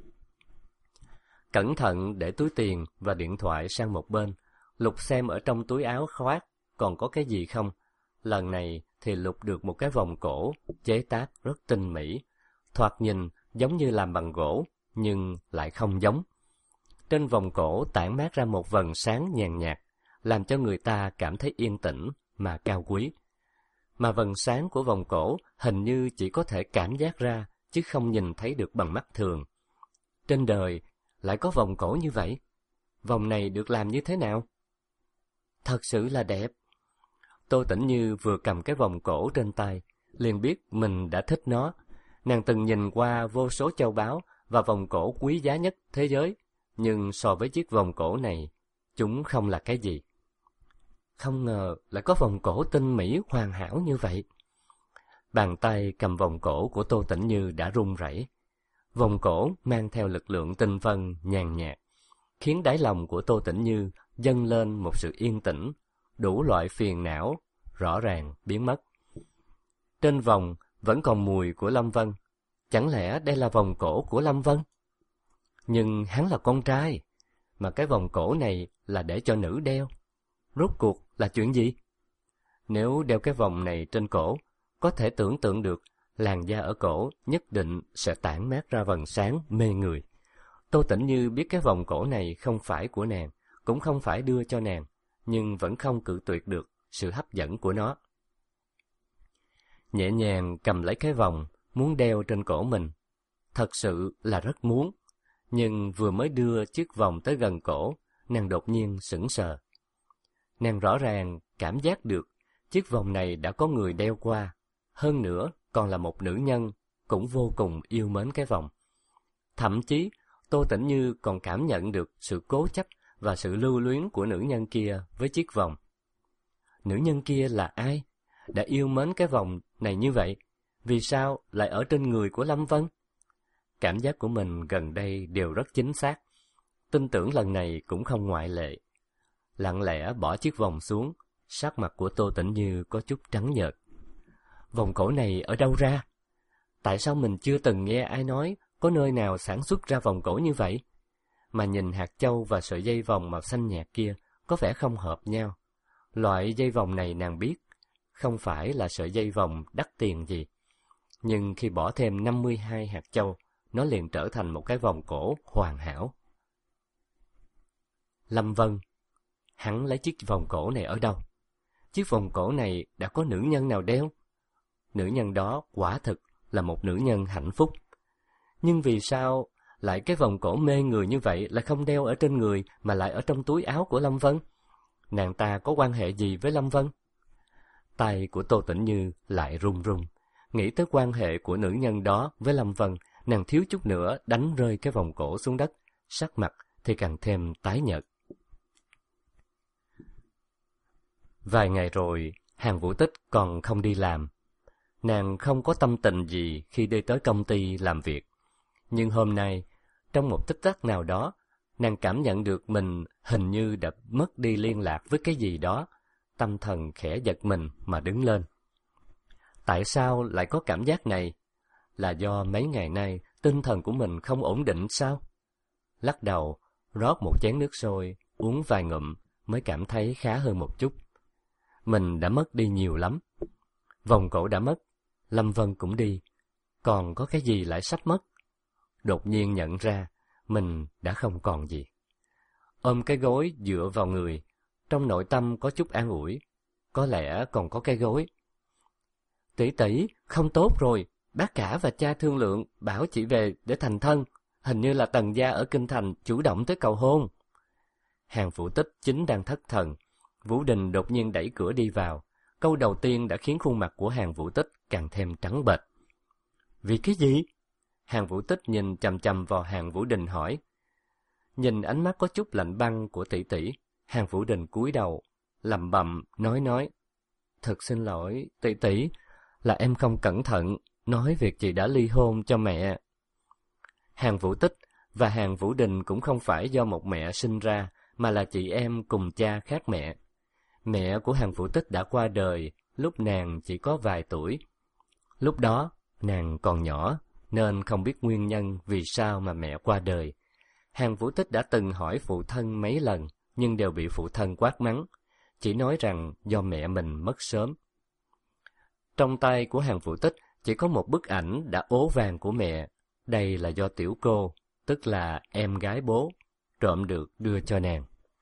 Cẩn thận để túi tiền và điện thoại sang một bên, lục xem ở trong túi áo khoác còn có cái gì không. Lần này thì lục được một cái vòng cổ chế tác rất tinh mỹ, thoạt nhìn giống như làm bằng gỗ, nhưng lại không giống. Trên vòng cổ tản mát ra một vầng sáng nhàn nhạt, làm cho người ta cảm thấy yên tĩnh mà cao quý. Mà vầng sáng của vòng cổ hình như chỉ có thể cảm giác ra, chứ không nhìn thấy được bằng mắt thường. Trên đời lại có vòng cổ như vậy. Vòng này được làm như thế nào? Thật sự là đẹp. Tô Tĩnh Như vừa cầm cái vòng cổ trên tay, liền biết mình đã thích nó. Nàng từng nhìn qua vô số châu báu và vòng cổ quý giá nhất thế giới, nhưng so với chiếc vòng cổ này, chúng không là cái gì. Không ngờ lại có vòng cổ tinh mỹ hoàn hảo như vậy. Bàn tay cầm vòng cổ của Tô Tĩnh Như đã run rẩy. Vòng cổ mang theo lực lượng tinh vân nhàn nhạt, khiến đáy lòng của Tô Tĩnh Như dâng lên một sự yên tĩnh, đủ loại phiền não rõ ràng biến mất. Trên vòng vẫn còn mùi của Lâm Vân. Chẳng lẽ đây là vòng cổ của Lâm Vân? Nhưng hắn là con trai, mà cái vòng cổ này là để cho nữ đeo. Rốt cuộc là chuyện gì? Nếu đeo cái vòng này trên cổ, có thể tưởng tượng được làn da ở cổ nhất định sẽ tản mát ra vầng sáng mê người. Tô Tĩnh Như biết cái vòng cổ này không phải của nàng, cũng không phải đưa cho nàng, nhưng vẫn không cự tuyệt được sự hấp dẫn của nó. Nhẹ nhàng cầm lấy cái vòng, muốn đeo trên cổ mình. Thật sự là rất muốn, nhưng vừa mới đưa chiếc vòng tới gần cổ, nàng đột nhiên sững sờ. Nàng rõ ràng cảm giác được chiếc vòng này đã có người đeo qua, hơn nữa còn là một nữ nhân, cũng vô cùng yêu mến cái vòng. Thậm chí, Tô Tĩnh Như còn cảm nhận được sự cố chấp và sự lưu luyến của nữ nhân kia với chiếc vòng. Nữ nhân kia là ai? Đã yêu mến cái vòng này như vậy, vì sao lại ở trên người của Lâm Vân? Cảm giác của mình gần đây đều rất chính xác. Tin tưởng lần này cũng không ngoại lệ. Lặng lẽ bỏ chiếc vòng xuống, sắc mặt của Tô Tĩnh Như có chút trắng nhợt. Vòng cổ này ở đâu ra? Tại sao mình chưa từng nghe ai nói có nơi nào sản xuất ra vòng cổ như vậy? Mà nhìn hạt châu và sợi dây vòng màu xanh nhạt kia có vẻ không hợp nhau. Loại dây vòng này nàng biết, không phải là sợi dây vòng đắt tiền gì. Nhưng khi bỏ thêm năm mươi hai hạt châu, nó liền trở thành một cái vòng cổ hoàn hảo. Lâm Vân, hắn lấy chiếc vòng cổ này ở đâu? Chiếc vòng cổ này đã có nữ nhân nào đeo? Nữ nhân đó quả thực là một nữ nhân hạnh phúc. Nhưng vì sao lại cái vòng cổ mê người như vậy lại không đeo ở trên người mà lại ở trong túi áo của Lâm Vân? Nàng ta có quan hệ gì với Lâm Vân? Tay của Tô Tĩnh Như lại run run. Nghĩ tới quan hệ của nữ nhân đó với Lâm Vân, nàng thiếu chút nữa đánh rơi cái vòng cổ xuống đất, sắc mặt thì càng thêm tái nhợt. Vài ngày rồi, Hàn Vũ Tích còn không đi làm. Nàng không có tâm tình gì khi đi tới công ty làm việc. Nhưng hôm nay, trong một tích tắc nào đó, nàng cảm nhận được mình hình như đã mất đi liên lạc với cái gì đó. Tâm thần khẽ giật mình mà đứng lên. Tại sao lại có cảm giác này? Là do mấy ngày nay tinh thần của mình không ổn định sao? Lắc đầu, rót một chén nước sôi, uống vài ngụm mới cảm thấy khá hơn một chút. Mình đã mất đi nhiều lắm. Vòng cổ đã mất, Lâm Vân cũng đi. Còn có cái gì lại sắp mất? Đột nhiên nhận ra, mình đã không còn gì. Ôm cái gối dựa vào người, trong nội tâm có chút an ủi. Có lẽ còn có cái gối. Tỷ tỷ, không tốt rồi. Bác cả và cha thương lượng, bảo chị về để thành thân. Hình như là Tần gia ở Kinh Thành chủ động tới cầu hôn. Hàn Vũ Tích chính đang thất thần. Vũ Đình đột nhiên đẩy cửa đi vào. Câu đầu tiên đã khiến khuôn mặt của Hàn Vũ Tích càng thêm trắng bệch. Vì cái gì? Hàn Vũ Tích nhìn chằm chằm vào Hàn Vũ Đình hỏi. Nhìn ánh mắt có chút lạnh băng của tỷ tỷ, Hàn Vũ Đình cúi đầu, lẩm bẩm nói nói. Thật xin lỗi, tỷ tỷ, là em không cẩn thận, nói việc chị đã ly hôn cho mẹ. Hàn Vũ Tích và Hàn Vũ Đình cũng không phải do một mẹ sinh ra, mà là chị em cùng cha khác mẹ. Mẹ của Hàn Vũ Tích đã qua đời lúc nàng chỉ có vài tuổi. Lúc đó, nàng còn nhỏ, nên không biết nguyên nhân vì sao mà mẹ qua đời. Hàn Vũ Tích đã từng hỏi phụ thân mấy lần, nhưng đều bị phụ thân quát mắng, chỉ nói rằng do mẹ mình mất sớm. Trong tay của Hàn Vũ Tích chỉ có một bức ảnh đã ố vàng của mẹ. Đây là do tiểu cô, tức là em gái bố, trộm được đưa cho nàng.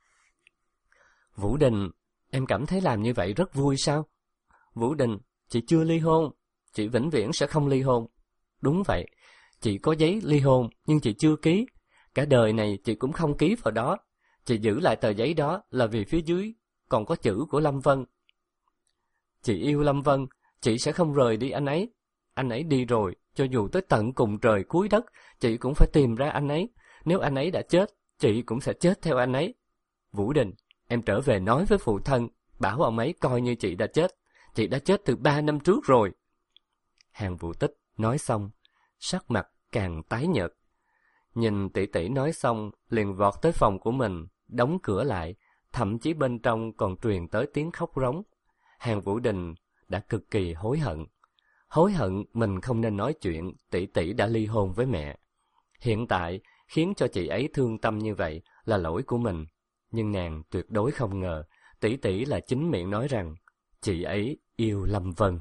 Vũ Đình, em cảm thấy làm như vậy rất vui sao? Vũ Đình, chị chưa ly hôn, chị vĩnh viễn sẽ không ly hôn. Đúng vậy, chị có giấy ly hôn nhưng chị chưa ký. Cả đời này chị cũng không ký vào đó. Chị giữ lại tờ giấy đó là vì phía dưới còn có chữ của Lâm Vân. Chị yêu Lâm Vân, chị sẽ không rời đi anh ấy. Anh ấy đi rồi, cho dù tới tận cùng trời cuối đất, chị cũng phải tìm ra anh ấy. Nếu anh ấy đã chết, chị cũng sẽ chết theo anh ấy. Vũ Đình, em trở về nói với phụ thân, bảo ông ấy coi như chị đã chết. Chị đã chết từ ba năm trước rồi. Hàn Vũ Tích nói xong, sắc mặt càng tái nhợt. Nhìn tỷ tỷ nói xong, liền vọt tới phòng của mình, đóng cửa lại, thậm chí bên trong còn truyền tới tiếng khóc rống. Hàn Vũ Đình đã cực kỳ hối hận. Hối hận mình không nên nói chuyện tỷ tỷ đã ly hôn với mẹ. Hiện tại, khiến cho chị ấy thương tâm như vậy là lỗi của mình. Nhưng nàng tuyệt đối không ngờ, tỷ tỷ là chính miệng nói rằng, chị ấy yêu Lâm Vân.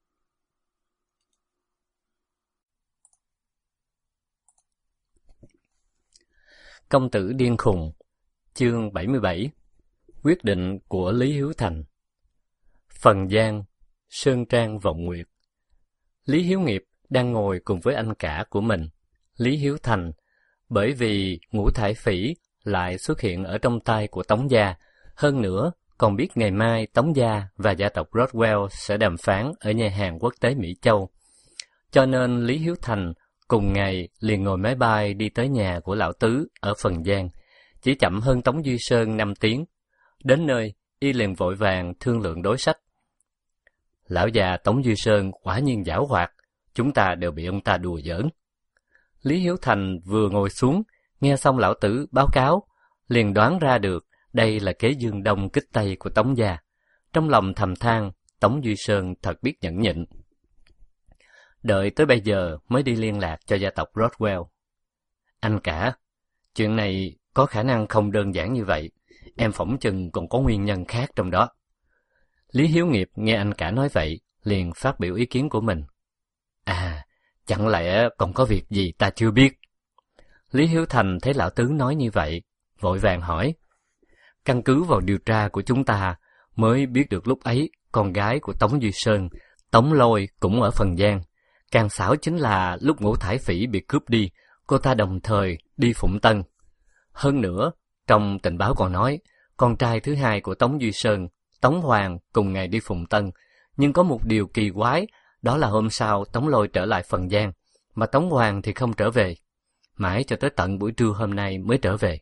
Công tử điên khùng, chương bảy mươi bảy. Quyết định của Lý Hiếu Thành. Phần Giang, Sơn Trang Vọng Nguyệt. Lý Hiếu Nghiệp đang ngồi cùng với anh cả của mình, Lý Hiếu Thành, bởi vì Ngũ Thải Phỉ lại xuất hiện ở trong tay của Tống gia, hơn nữa còn biết ngày mai Tống gia và gia tộc Rothwell sẽ đàm phán ở nhà hàng quốc tế Mỹ Châu. Cho nên Lý Hiếu Thành cùng ngày liền ngồi máy bay đi tới nhà của lão Tứ ở Phần Giang, chỉ chậm hơn Tống Duy Sơn năm tiếng. Đến nơi, y liền vội vàng thương lượng đối sách. Lão già Tống Duy Sơn quả nhiên giảo hoạt, chúng ta đều bị ông ta đùa giỡn. Lý Hiếu Thành vừa ngồi xuống, nghe xong lão Tử báo cáo, liền đoán ra được đây là kế dương đông kích tây của Tống gia. Trong lòng thầm than, Tống Duy Sơn thật biết nhẫn nhịn. Đợi tới bây giờ mới đi liên lạc cho gia tộc Rothwell. Anh cả, chuyện này có khả năng không đơn giản như vậy, em phỏng chừng còn có nguyên nhân khác trong đó. Lý Hiếu Nghiệp nghe anh cả nói vậy, liền phát biểu ý kiến của mình. À, chẳng lẽ còn có việc gì ta chưa biết? Lý Hiếu Thành thấy lão Tứ nói như vậy, vội vàng hỏi. Căn cứ vào điều tra của chúng ta, mới biết được lúc ấy con gái của Tống Duy Sơn, Tống Lôi cũng ở Phần Giang. Càng xảo chính là lúc Ngũ Thải Phỉ bị cướp đi, cô ta đồng thời đi Phụng Tân. Hơn nữa, trong tình báo còn nói, con trai thứ hai của Tống Duy Sơn, Tống Hoàng cùng ngày đi Phụng Tân, nhưng có một điều kỳ quái, đó là hôm sau Tống Lôi trở lại Phần Giang, mà Tống Hoàng thì không trở về. Mãi cho tới tận buổi trưa hôm nay mới trở về.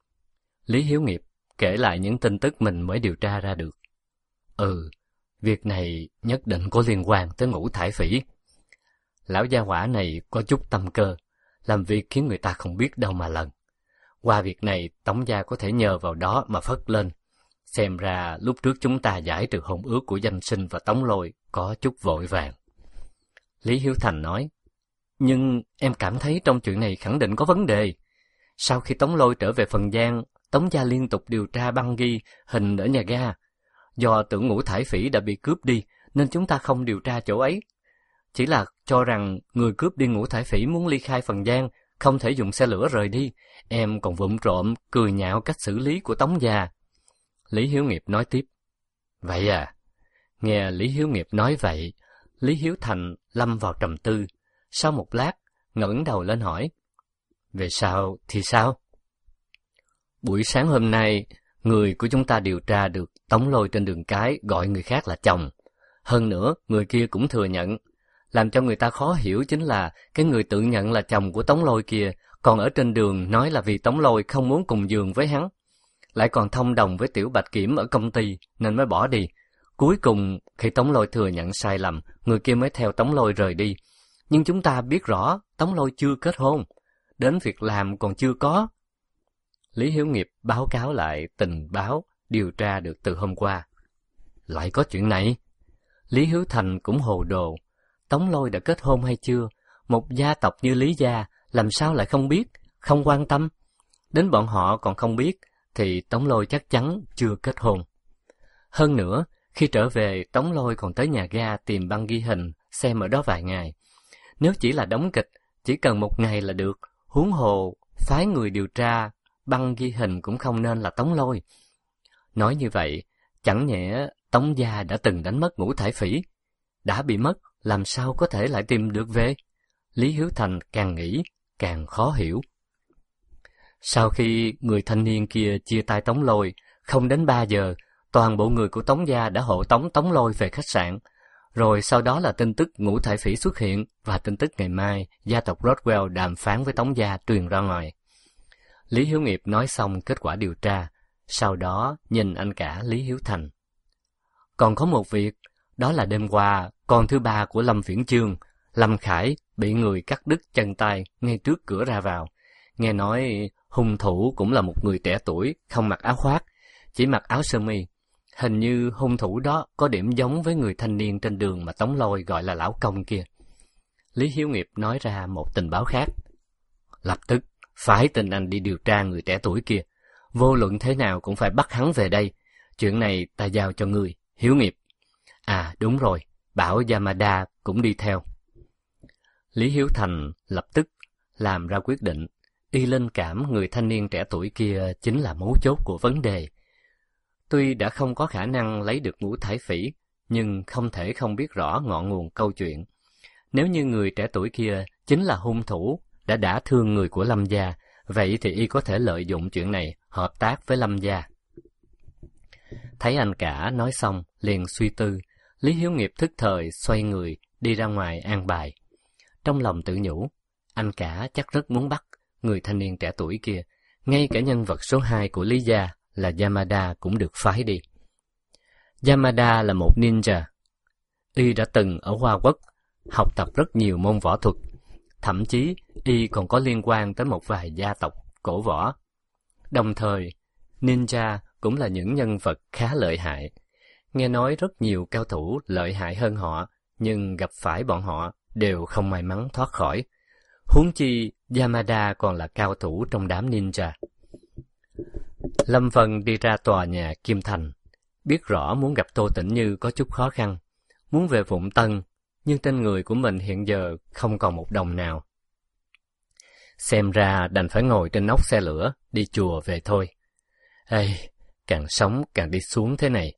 Lý Hiếu Nghiệp kể lại những tin tức mình mới điều tra ra được. Ừ, việc này nhất định có liên quan tới Ngũ Thải Phỉ. Lão gia hỏa này có chút tâm cơ, làm việc khiến người ta không biết đâu mà lần. Qua việc này, Tống gia có thể nhờ vào đó mà phất lên. Xem ra lúc trước chúng ta giải trừ hôn ước của Danh Sinh và Tống Lôi có chút vội vàng. Lý Hiếu Thành nói, nhưng em cảm thấy trong chuyện này khẳng định có vấn đề. Sau khi Tống Lôi trở về Phần Giang, Tống gia liên tục điều tra băng ghi hình ở nhà ga. Do tưởng Ngũ Thải Phỉ đã bị cướp đi, nên chúng ta không điều tra chỗ ấy. Chỉ là cho rằng người cướp đi Ngũ Thải Phỉ muốn ly khai Phần Giang, không thể dùng xe lửa rời đi. Em còn vụng trộm cười nhạo cách xử lý của Tống gia. Lý Hiếu Nghiệp nói tiếp. Vậy à? Nghe Lý Hiếu Nghiệp nói vậy, Lý Hiếu Thành lâm vào trầm tư. Sau một lát, ngẩng đầu lên hỏi. Về sau thì sao? Buổi sáng hôm nay, người của chúng ta điều tra được Tống Lôi trên đường cái gọi người khác là chồng. Hơn nữa, người kia cũng thừa nhận. Làm cho người ta khó hiểu chính là cái người tự nhận là chồng của Tống Lôi kia, còn ở trên đường nói là vì Tống Lôi không muốn cùng giường với hắn. Lại còn thông đồng với Tiểu Bạch Kiểm ở công ty nên mới bỏ đi. Cuối cùng, khi Tống Lôi thừa nhận sai lầm, người kia mới theo Tống Lôi rời đi. Nhưng chúng ta biết rõ Tống Lôi chưa kết hôn, đến việc làm còn chưa có. Lý Hiếu Nghiệp báo cáo lại tình báo điều tra được từ hôm qua. Lại có chuyện này? Lý Hiếu Thành cũng hồ đồ. Tống Lôi đã kết hôn hay chưa? Một gia tộc như Lý gia làm sao lại không biết, không quan tâm? Đến bọn họ còn không biết, thì Tống Lôi chắc chắn chưa kết hôn. Hơn nữa, khi trở về, Tống Lôi còn tới nhà ga tìm băng ghi hình, xem ở đó vài ngày. Nếu chỉ là đóng kịch, chỉ cần một ngày là được, huống hồ, phái người điều tra, băng ghi hình cũng không nên là Tống Lôi. Nói như vậy, chẳng nhẽ Tống gia đã từng đánh mất Ngũ Thải Phỉ? Đã bị mất, làm sao có thể lại tìm được về? Lý Hiếu Thành càng nghĩ, càng khó hiểu. Sau khi người thanh niên kia chia tay Tống Lôi, không đến ba giờ, toàn bộ người của Tống gia đã hộ tống Tống Lôi về khách sạn. Rồi sau đó là tin tức Ngũ Thải Phỉ xuất hiện và tin tức ngày mai gia tộc Rothwell đàm phán với Tống gia truyền ra ngoài. Lý Hiếu Nghiệp nói xong kết quả điều tra, sau đó nhìn anh cả Lý Hiếu Thành. Còn có một việc, đó là đêm qua, con thứ ba của Lâm Viễn Chương, Lâm Khải, bị người cắt đứt chân tay ngay trước cửa ra vào. Nghe nói hung thủ cũng là một người trẻ tuổi, không mặc áo khoác, chỉ mặc áo sơ mi. Hình như hung thủ đó có điểm giống với người thanh niên trên đường mà Tống Lôi gọi là Lão Công kia. Lý Hiếu Nghiệp nói ra một tình báo khác. Lập tức, phái tình anh đi điều tra người trẻ tuổi kia. Vô luận thế nào cũng phải bắt hắn về đây. Chuyện này ta giao cho ngươi, Hiếu Nghiệp. À đúng rồi, bảo Yamada cũng đi theo. Lý Hiếu Thành lập tức làm ra quyết định. Y linh cảm người thanh niên trẻ tuổi kia chính là mấu chốt của vấn đề. Tuy đã không có khả năng lấy được Ngũ Thải Phỉ, nhưng không thể không biết rõ ngọn nguồn câu chuyện. Nếu như người trẻ tuổi kia chính là hung thủ đã đả thương người của Lâm gia, vậy thì y có thể lợi dụng chuyện này hợp tác với Lâm gia. Thấy anh cả nói xong, liền suy tư, Lý Hiếu Nghiệp thức thời xoay người đi ra ngoài an bài. Trong lòng tự nhủ, anh cả chắc rất muốn bắt người thanh niên trẻ tuổi kia, ngay cả nhân vật số hai của Lý gia là Yamada cũng được phái đi. Yamada là một ninja. Y đã từng ở Hoa Quốc học tập rất nhiều môn võ thuật, thậm chí Y còn có liên quan tới một vài gia tộc cổ võ. Đồng thời, ninja cũng là những nhân vật khá lợi hại. Nghe nói rất nhiều cao thủ lợi hại hơn họ, nhưng gặp phải bọn họ đều không may mắn thoát khỏi. Huống chi Yamada còn là cao thủ trong đám ninja. Lâm Vân đi ra tòa nhà Kim Thành, biết rõ muốn gặp Tô Tĩnh Như có chút khó khăn, muốn về Vụng Tân, nhưng trên người của mình hiện giờ không còn một đồng nào. Xem ra đành phải ngồi trên nóc xe lửa, đi chùa về thôi. Ê, càng sống càng đi xuống thế này.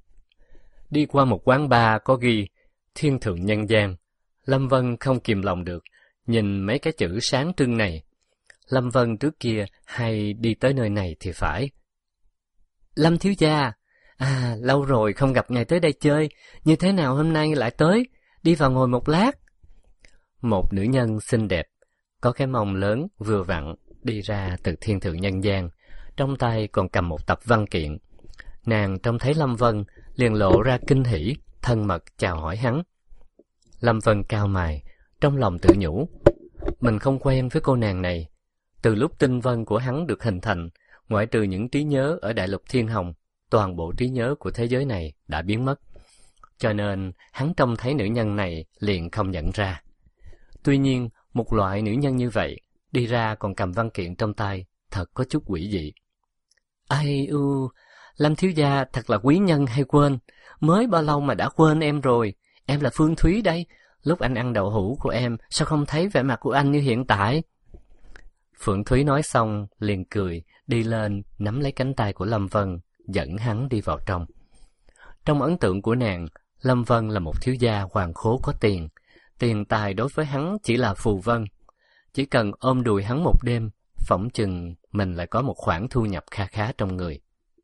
Đi qua một quán bar có ghi Thiên Thượng Nhân Gian, Lâm Vân không kìm lòng được, nhìn mấy cái chữ sáng trưng này. Lâm Vân trước kia hay đi tới nơi này thì phải. Lâm thiếu gia, à, lâu rồi không gặp ngài tới đây chơi, như thế nào hôm nay lại tới, đi vào ngồi một lát. Một nữ nhân xinh đẹp, có cái mông lớn vừa vặn, đi ra từ Thiên Thượng Nhân Gian, trong tay còn cầm một tập văn kiện. Nàng trông thấy Lâm Vân, liền lộ ra kinh hỉ, thân mật chào hỏi hắn. Lâm Vân cau mày, trong lòng tự nhủ, mình không quen với cô nàng này. Từ lúc tinh vân của hắn được hình thành, ngoại trừ những trí nhớ ở Đại Lục Thiên Hồng, toàn bộ trí nhớ của thế giới này đã biến mất. Cho nên, hắn trông thấy nữ nhân này liền không nhận ra. Tuy nhiên, một loại nữ nhân như vậy, đi ra còn cầm văn kiện trong tay, thật có chút quỷ dị. Ai u, Lâm thiếu gia thật là quý nhân hay quên, mới bao lâu mà đã quên em rồi, em là Phương Thúy đây, lúc anh ăn đậu hũ của em, sao không thấy vẻ mặt của anh như hiện tại? Phượng Thúy nói xong, liền cười, đi lên, nắm lấy cánh tay của Lâm Vân, dẫn hắn đi vào trong. Trong ấn tượng của nàng, Lâm Vân là một thiếu gia hoàng khố có tiền, tiền tài đối với hắn chỉ là phù vân. Chỉ cần ôm đùi hắn một đêm, phỏng chừng mình lại có một khoản thu nhập kha khá trong người.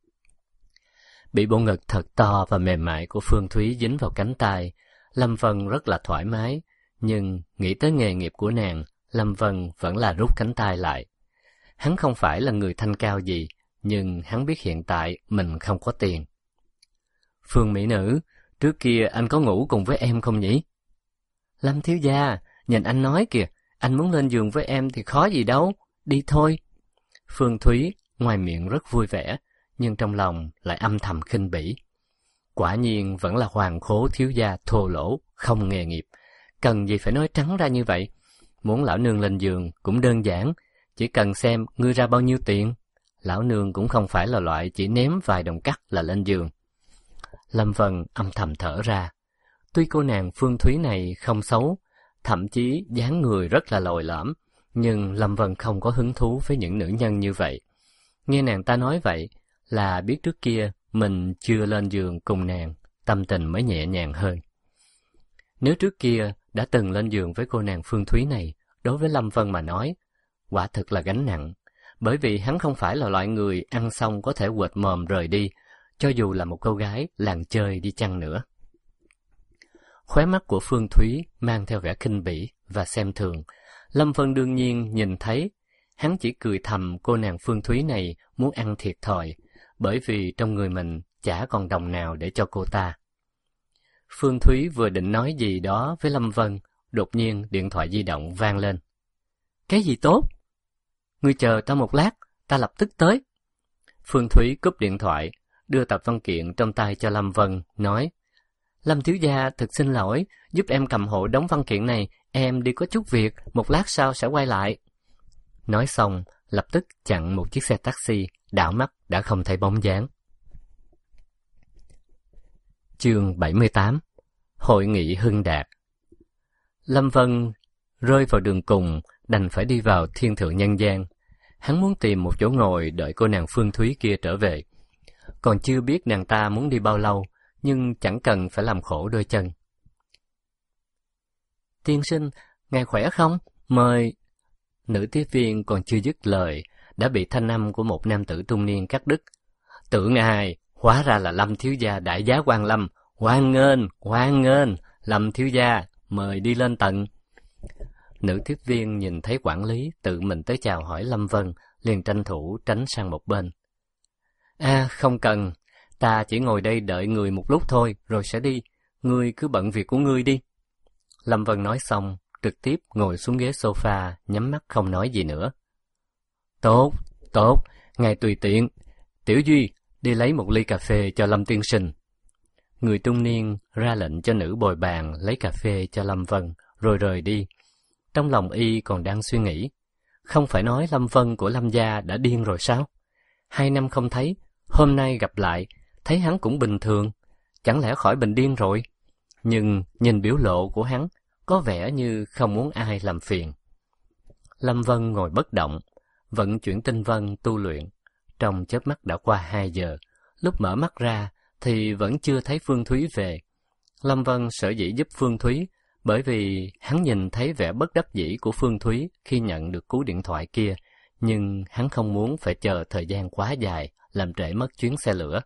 Bị bộ ngực thật to và mềm mại của Phương Thúy dính vào cánh tay, Lâm Vân rất là thoải mái, nhưng nghĩ tới nghề nghiệp của nàng, Lâm Vân vẫn là rút cánh tay lại. Hắn không phải là người thanh cao gì, nhưng hắn biết hiện tại mình không có tiền. Phương mỹ nữ, trước kia anh có ngủ cùng với em không nhỉ? Lâm thiếu gia, nhìn anh nói kìa, anh muốn lên giường với em thì khó gì đâu, đi thôi. Phương Thúy ngoài miệng rất vui vẻ, nhưng trong lòng lại âm thầm khinh bỉ. Quả nhiên vẫn là hoàng khố thiếu gia thô lỗ, không nghề nghiệp. Cần gì phải nói trắng ra như vậy? Muốn lão nương lên giường cũng đơn giản, chỉ cần xem ngươi ra bao nhiêu tiền. Lão nương cũng không phải là loại chỉ ném vài đồng cắt là lên giường. Lâm Vân âm thầm thở ra. Tuy cô nàng Phương Thúy này không xấu, thậm chí dáng người rất là lồi lõm, nhưng Lâm Vân không có hứng thú với những nữ nhân như vậy. Nghe nàng ta nói vậy là biết trước kia mình chưa lên giường cùng nàng, tâm tình mới nhẹ nhàng hơn. Nếu trước kia đã từng lên giường với cô nàng Phương Thúy này, đối với Lâm Vân mà nói, quả thực là gánh nặng, bởi vì hắn không phải là loại người ăn xong có thể quệt mồm rời đi, cho dù là một cô gái làng chơi đi chăng nữa. Khóe mắt của Phương Thúy mang theo vẻ khinh bỉ và xem thường. Lâm Vân đương nhiên nhìn thấy, hắn chỉ cười thầm cô nàng Phương Thúy này muốn ăn thiệt thòi, bởi vì trong người mình chả còn đồng nào để cho cô ta. Phương Thúy vừa định nói gì đó với Lâm Vân, đột nhiên điện thoại di động vang lên. Cái gì tốt? Ngươi chờ ta một lát, ta lập tức tới. Phương Thúy cúp điện thoại, đưa tập văn kiện trong tay cho Lâm Vân, nói: Lâm thiếu gia thực xin lỗi, giúp em cầm hộ đống văn kiện này, em đi có chút việc, một lát sau sẽ quay lại. Nói xong, lập tức chặn một chiếc xe taxi, đảo mắt đã không thấy bóng dáng. Chương bảy mươi tám. Hội nghị Hưng Đạt. Lâm Vân rơi vào đường cùng, đành phải đi vào Thiên Thượng Nhân Gian. Hắn muốn tìm một chỗ ngồi đợi cô nàng Phương Thúy kia trở về. Còn chưa biết nàng ta muốn đi bao lâu, nhưng chẳng cần phải làm khổ đôi chân. Tiên sinh, ngài khỏe không? Mời. Nữ tiếp viên còn chưa dứt lời, đã bị thanh âm của một nam tử trung niên cắt đứt. Tưởng ai, hóa ra là Lâm thiếu gia đại giá Quan Lâm. Hoan nghênh, hoan nghênh, Lâm thiếu gia, mời đi lên tầng. Nữ tiếp viên nhìn thấy quản lý tự mình tới chào hỏi Lâm Vân, liền tranh thủ tránh sang một bên. À, không cần, ta chỉ ngồi đây đợi người một lúc thôi, rồi sẽ đi. Ngươi cứ bận việc của ngươi đi. Lâm Vân nói xong, trực tiếp ngồi xuống ghế sofa, nhắm mắt không nói gì nữa. Tốt, tốt, ngài tùy tiện. Tiểu Duy, đi lấy một ly cà phê cho Lâm tiên sinh. Người trung niên ra lệnh cho nữ bồi bàn lấy cà phê cho Lâm Vân, rồi rời đi. Trong lòng y còn đang suy nghĩ, không phải nói Lâm Vân của Lâm gia đã điên rồi sao? Hai năm không thấy, hôm nay gặp lại, thấy hắn cũng bình thường, chẳng lẽ khỏi bệnh điên rồi? Nhưng nhìn biểu lộ của hắn, có vẻ như không muốn ai làm phiền. Lâm Vân ngồi bất động, vận chuyển tinh vân tu luyện. Trong chớp mắt đã qua hai giờ, lúc mở mắt ra thì vẫn chưa thấy Phương Thúy về. Lâm Vân sở dĩ giúp Phương Thúy bởi vì hắn nhìn thấy vẻ bất đắc dĩ của Phương Thúy khi nhận được cú điện thoại kia, nhưng hắn không muốn phải chờ thời gian quá dài, làm trễ mất chuyến xe lửa.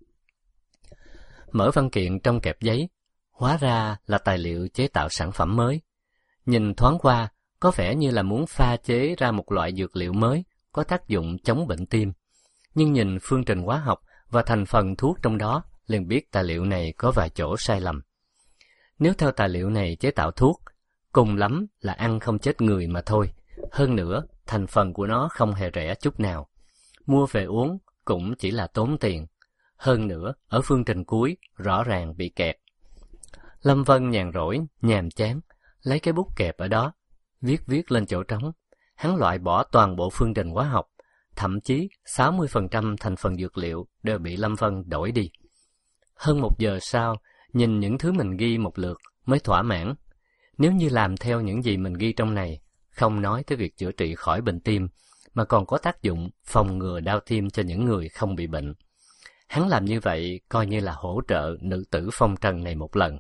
Mở văn kiện trong kẹp giấy, hóa ra là tài liệu chế tạo sản phẩm mới. Nhìn thoáng qua, có vẻ như là muốn pha chế ra một loại dược liệu mới, có tác dụng chống bệnh tim. Nhưng nhìn phương trình hóa học và thành phần thuốc trong đó, liền biết tài liệu này có vài chỗ sai lầm. Nếu theo tài liệu này chế tạo thuốc, cùng lắm là ăn không chết người mà thôi. Hơn nữa, thành phần của nó không hề rẻ chút nào. Mua về uống cũng chỉ là tốn tiền. Hơn nữa, ở phương trình cuối, rõ ràng bị kẹt. Lâm Vân nhàn rỗi, nhàm chán, lấy cái bút kẹp ở đó, viết viết lên chỗ trống. Hắn loại bỏ toàn bộ phương trình hóa học, thậm chí sáu mươi phần trăm thành phần dược liệu đều bị Lâm Vân đổi đi. Hơn một giờ sau, nhìn những thứ mình ghi một lượt mới thỏa mãn. Nếu như làm theo những gì mình ghi trong này, không nói tới việc chữa trị khỏi bệnh tim, mà còn có tác dụng phòng ngừa đau tim cho những người không bị bệnh. Hắn làm như vậy coi như là hỗ trợ nữ tử phong trần này một lần.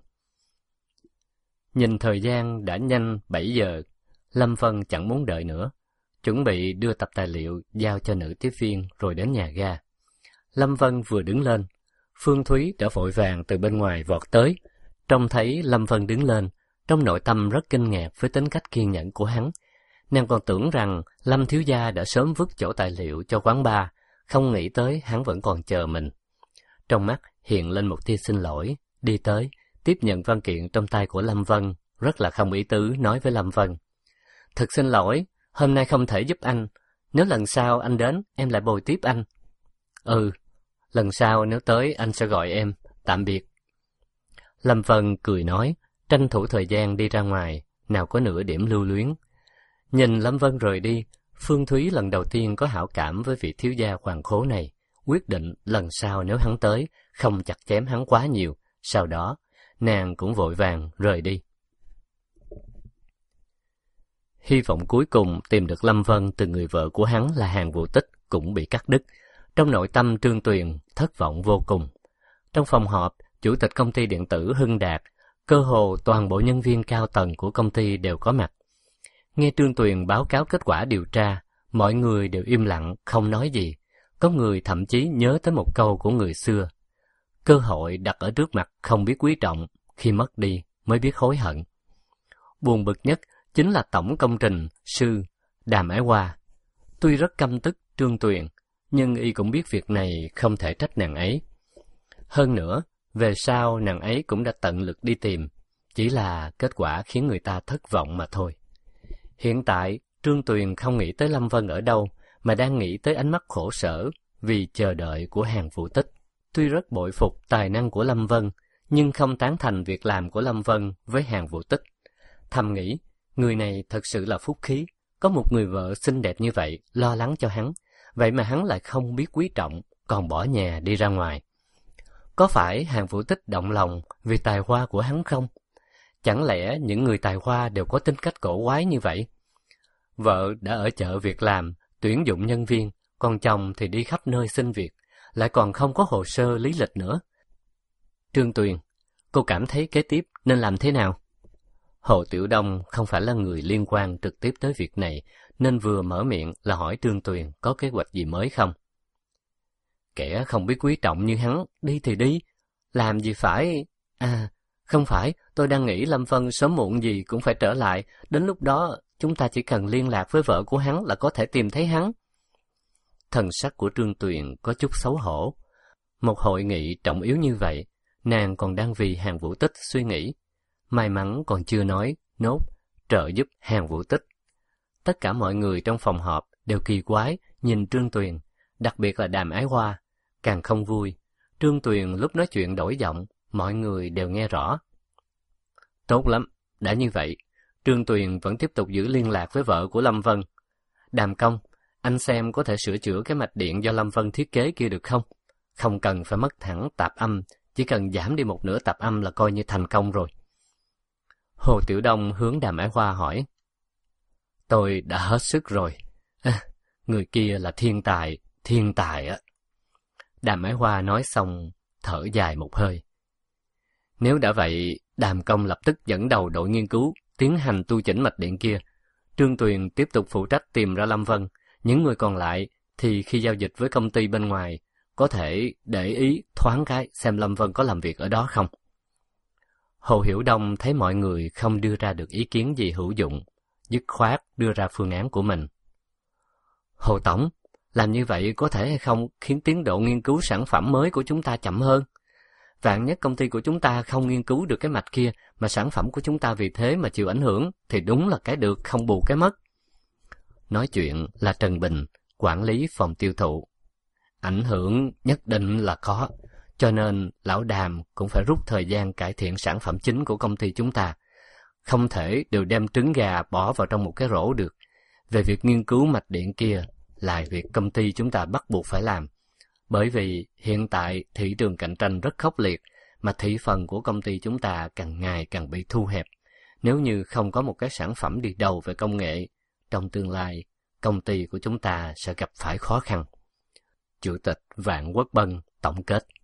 Nhìn thời gian đã nhanh bảy giờ, Lâm Vân chẳng muốn đợi nữa, chuẩn bị đưa tập tài liệu giao cho nữ tiếp viên rồi đến nhà ga. Lâm Vân vừa đứng lên, Phương Thúy đã vội vàng từ bên ngoài vọt tới. Trông thấy Lâm Vân đứng lên, trong nội tâm rất kinh ngạc với tính cách kiên nhẫn của hắn. Nàng còn tưởng rằng Lâm thiếu gia đã sớm vứt chỗ tài liệu cho quán bar, không nghĩ tới hắn vẫn còn chờ mình. Trong mắt hiện lên một tia xin lỗi, đi tới, tiếp nhận văn kiện trong tay của Lâm Vân, rất là không ý tứ nói với Lâm Vân. Thật xin lỗi, hôm nay không thể giúp anh, nếu lần sau anh đến, em lại bồi tiếp anh. Ừ, lần sau nếu tới anh sẽ gọi em, tạm biệt. Lâm Vân cười nói, tranh thủ thời gian đi ra ngoài, nào có nửa điểm lưu luyến. Nhìn Lâm Vân rời đi, Phương Thúy lần đầu tiên có hảo cảm với vị thiếu gia hoàng khố này, quyết định lần sau nếu hắn tới, không chặt chém hắn quá nhiều, sau đó nàng cũng vội vàng rời đi. Hy vọng cuối cùng tìm được Lâm Vân từ người vợ của hắn là Hàn Vũ Tích cũng bị cắt đứt. Trong nội tâm Trương Tuyền thất vọng vô cùng. Trong phòng họp, chủ tịch công ty điện tử Hưng Đạt, cơ hồ toàn bộ nhân viên cao tầng của công ty đều có mặt. Nghe Trương Tuyền báo cáo kết quả điều tra, mọi người đều im lặng, không nói gì. Có người thậm chí nhớ tới một câu của người xưa. Cơ hội đặt ở trước mặt không biết quý trọng, khi mất đi mới biết hối hận. Buồn bực nhất chính là tổng công trình sư Đàm Ái Hoa. Tuy rất căm tức Trương Tuyền, nhưng y cũng biết việc này không thể trách nàng ấy. Hơn nữa, về sau nàng ấy cũng đã tận lực đi tìm, chỉ là kết quả khiến người ta thất vọng mà thôi. Hiện tại, Trương Tuyền không nghĩ tới Lâm Vân ở đâu, mà đang nghĩ tới ánh mắt khổ sở vì chờ đợi của Hàn Vũ Tích. Tuy rất bội phục tài năng của Lâm Vân, nhưng không tán thành việc làm của Lâm Vân với Hàn Vũ Tích. Thầm nghĩ, người này thật sự là phúc khí, có một người vợ xinh đẹp như vậy lo lắng cho hắn, vậy mà hắn lại không biết quý trọng, còn bỏ nhà đi ra ngoài. Có phải Hàn Vũ Tích động lòng vì tài hoa của hắn không? Chẳng lẽ những người tài hoa đều có tính cách cổ quái như vậy? Vợ đã ở chợ việc làm, tuyển dụng nhân viên, còn chồng thì đi khắp nơi xin việc, lại còn không có hồ sơ lý lịch nữa. Trương Tuyền, cô cảm thấy kế tiếp nên làm thế nào? Hồ Tiểu Đông không phải là người liên quan trực tiếp tới việc này, nên vừa mở miệng là hỏi Trương Tuyền có kế hoạch gì mới không. Kẻ không biết quý trọng như hắn, đi thì đi, làm gì phải... À, Không phải, tôi đang nghĩ Lâm Vân sớm muộn gì cũng phải trở lại, đến lúc đó chúng ta chỉ cần liên lạc với vợ của hắn là có thể tìm thấy hắn. Thần sắc của Trương Tuyền có chút xấu hổ. Một hội nghị trọng yếu như vậy, nàng còn đang vì Hàn Vũ Tích suy nghĩ. May mắn còn chưa nói, nốt, trợ giúp Hàn Vũ Tích. Tất cả mọi người trong phòng họp đều kỳ quái nhìn Trương Tuyền, đặc biệt là Đàm Ái Hoa. Càng không vui, Trương Tuyền lúc nói chuyện đổi giọng, mọi người đều nghe rõ. Tốt lắm, đã như vậy, Trương Tuyền vẫn tiếp tục giữ liên lạc với vợ của Lâm Vân. Đàm Công, anh xem có thể sửa chữa cái mạch điện do Lâm Vân thiết kế kia được không? Không cần phải mất thẳng tạp âm, chỉ cần giảm đi một nửa tạp âm là coi như thành công rồi. Hồ Tiểu Đông hướng Đàm Ái Hoa hỏi. Tôi đã hết sức rồi. À, người kia là thiên tài, thiên tài á. Đàm Ái Hoa nói xong, thở dài một hơi. Nếu đã vậy, Đàm Công lập tức dẫn đầu đội nghiên cứu, tiến hành tu chỉnh mạch điện kia. Trương Tuyền tiếp tục phụ trách tìm ra Lâm Vân. Những người còn lại thì khi giao dịch với công ty bên ngoài, có thể để ý thoáng cái xem Lâm Vân có làm việc ở đó không. Hồ Hiểu Đông thấy mọi người không đưa ra được ý kiến gì hữu dụng, dứt khoát đưa ra phương án của mình. Hồ Tổng, làm như vậy có thể hay không khiến tiến độ nghiên cứu sản phẩm mới của chúng ta chậm hơn? Vạn nhất công ty của chúng ta không nghiên cứu được cái mạch kia, mà sản phẩm của chúng ta vì thế mà chịu ảnh hưởng, thì đúng là cái được không bù cái mất. Nói chuyện là Trần Bình, quản lý phòng tiêu thụ. Ảnh hưởng nhất định là có, cho nên lão Đàm cũng phải rút thời gian cải thiện sản phẩm chính của công ty chúng ta. Không thể đều đem trứng gà bỏ vào trong một cái rổ được. Về việc nghiên cứu mạch điện kia là việc công ty chúng ta bắt buộc phải làm. Bởi vì hiện tại thị trường cạnh tranh rất khốc liệt, mà thị phần của công ty chúng ta càng ngày càng bị thu hẹp. Nếu như không có một cái sản phẩm đi đầu về công nghệ, trong tương lai, công ty của chúng ta sẽ gặp phải khó khăn. Chủ tịch Vạn Quốc Bân tổng kết.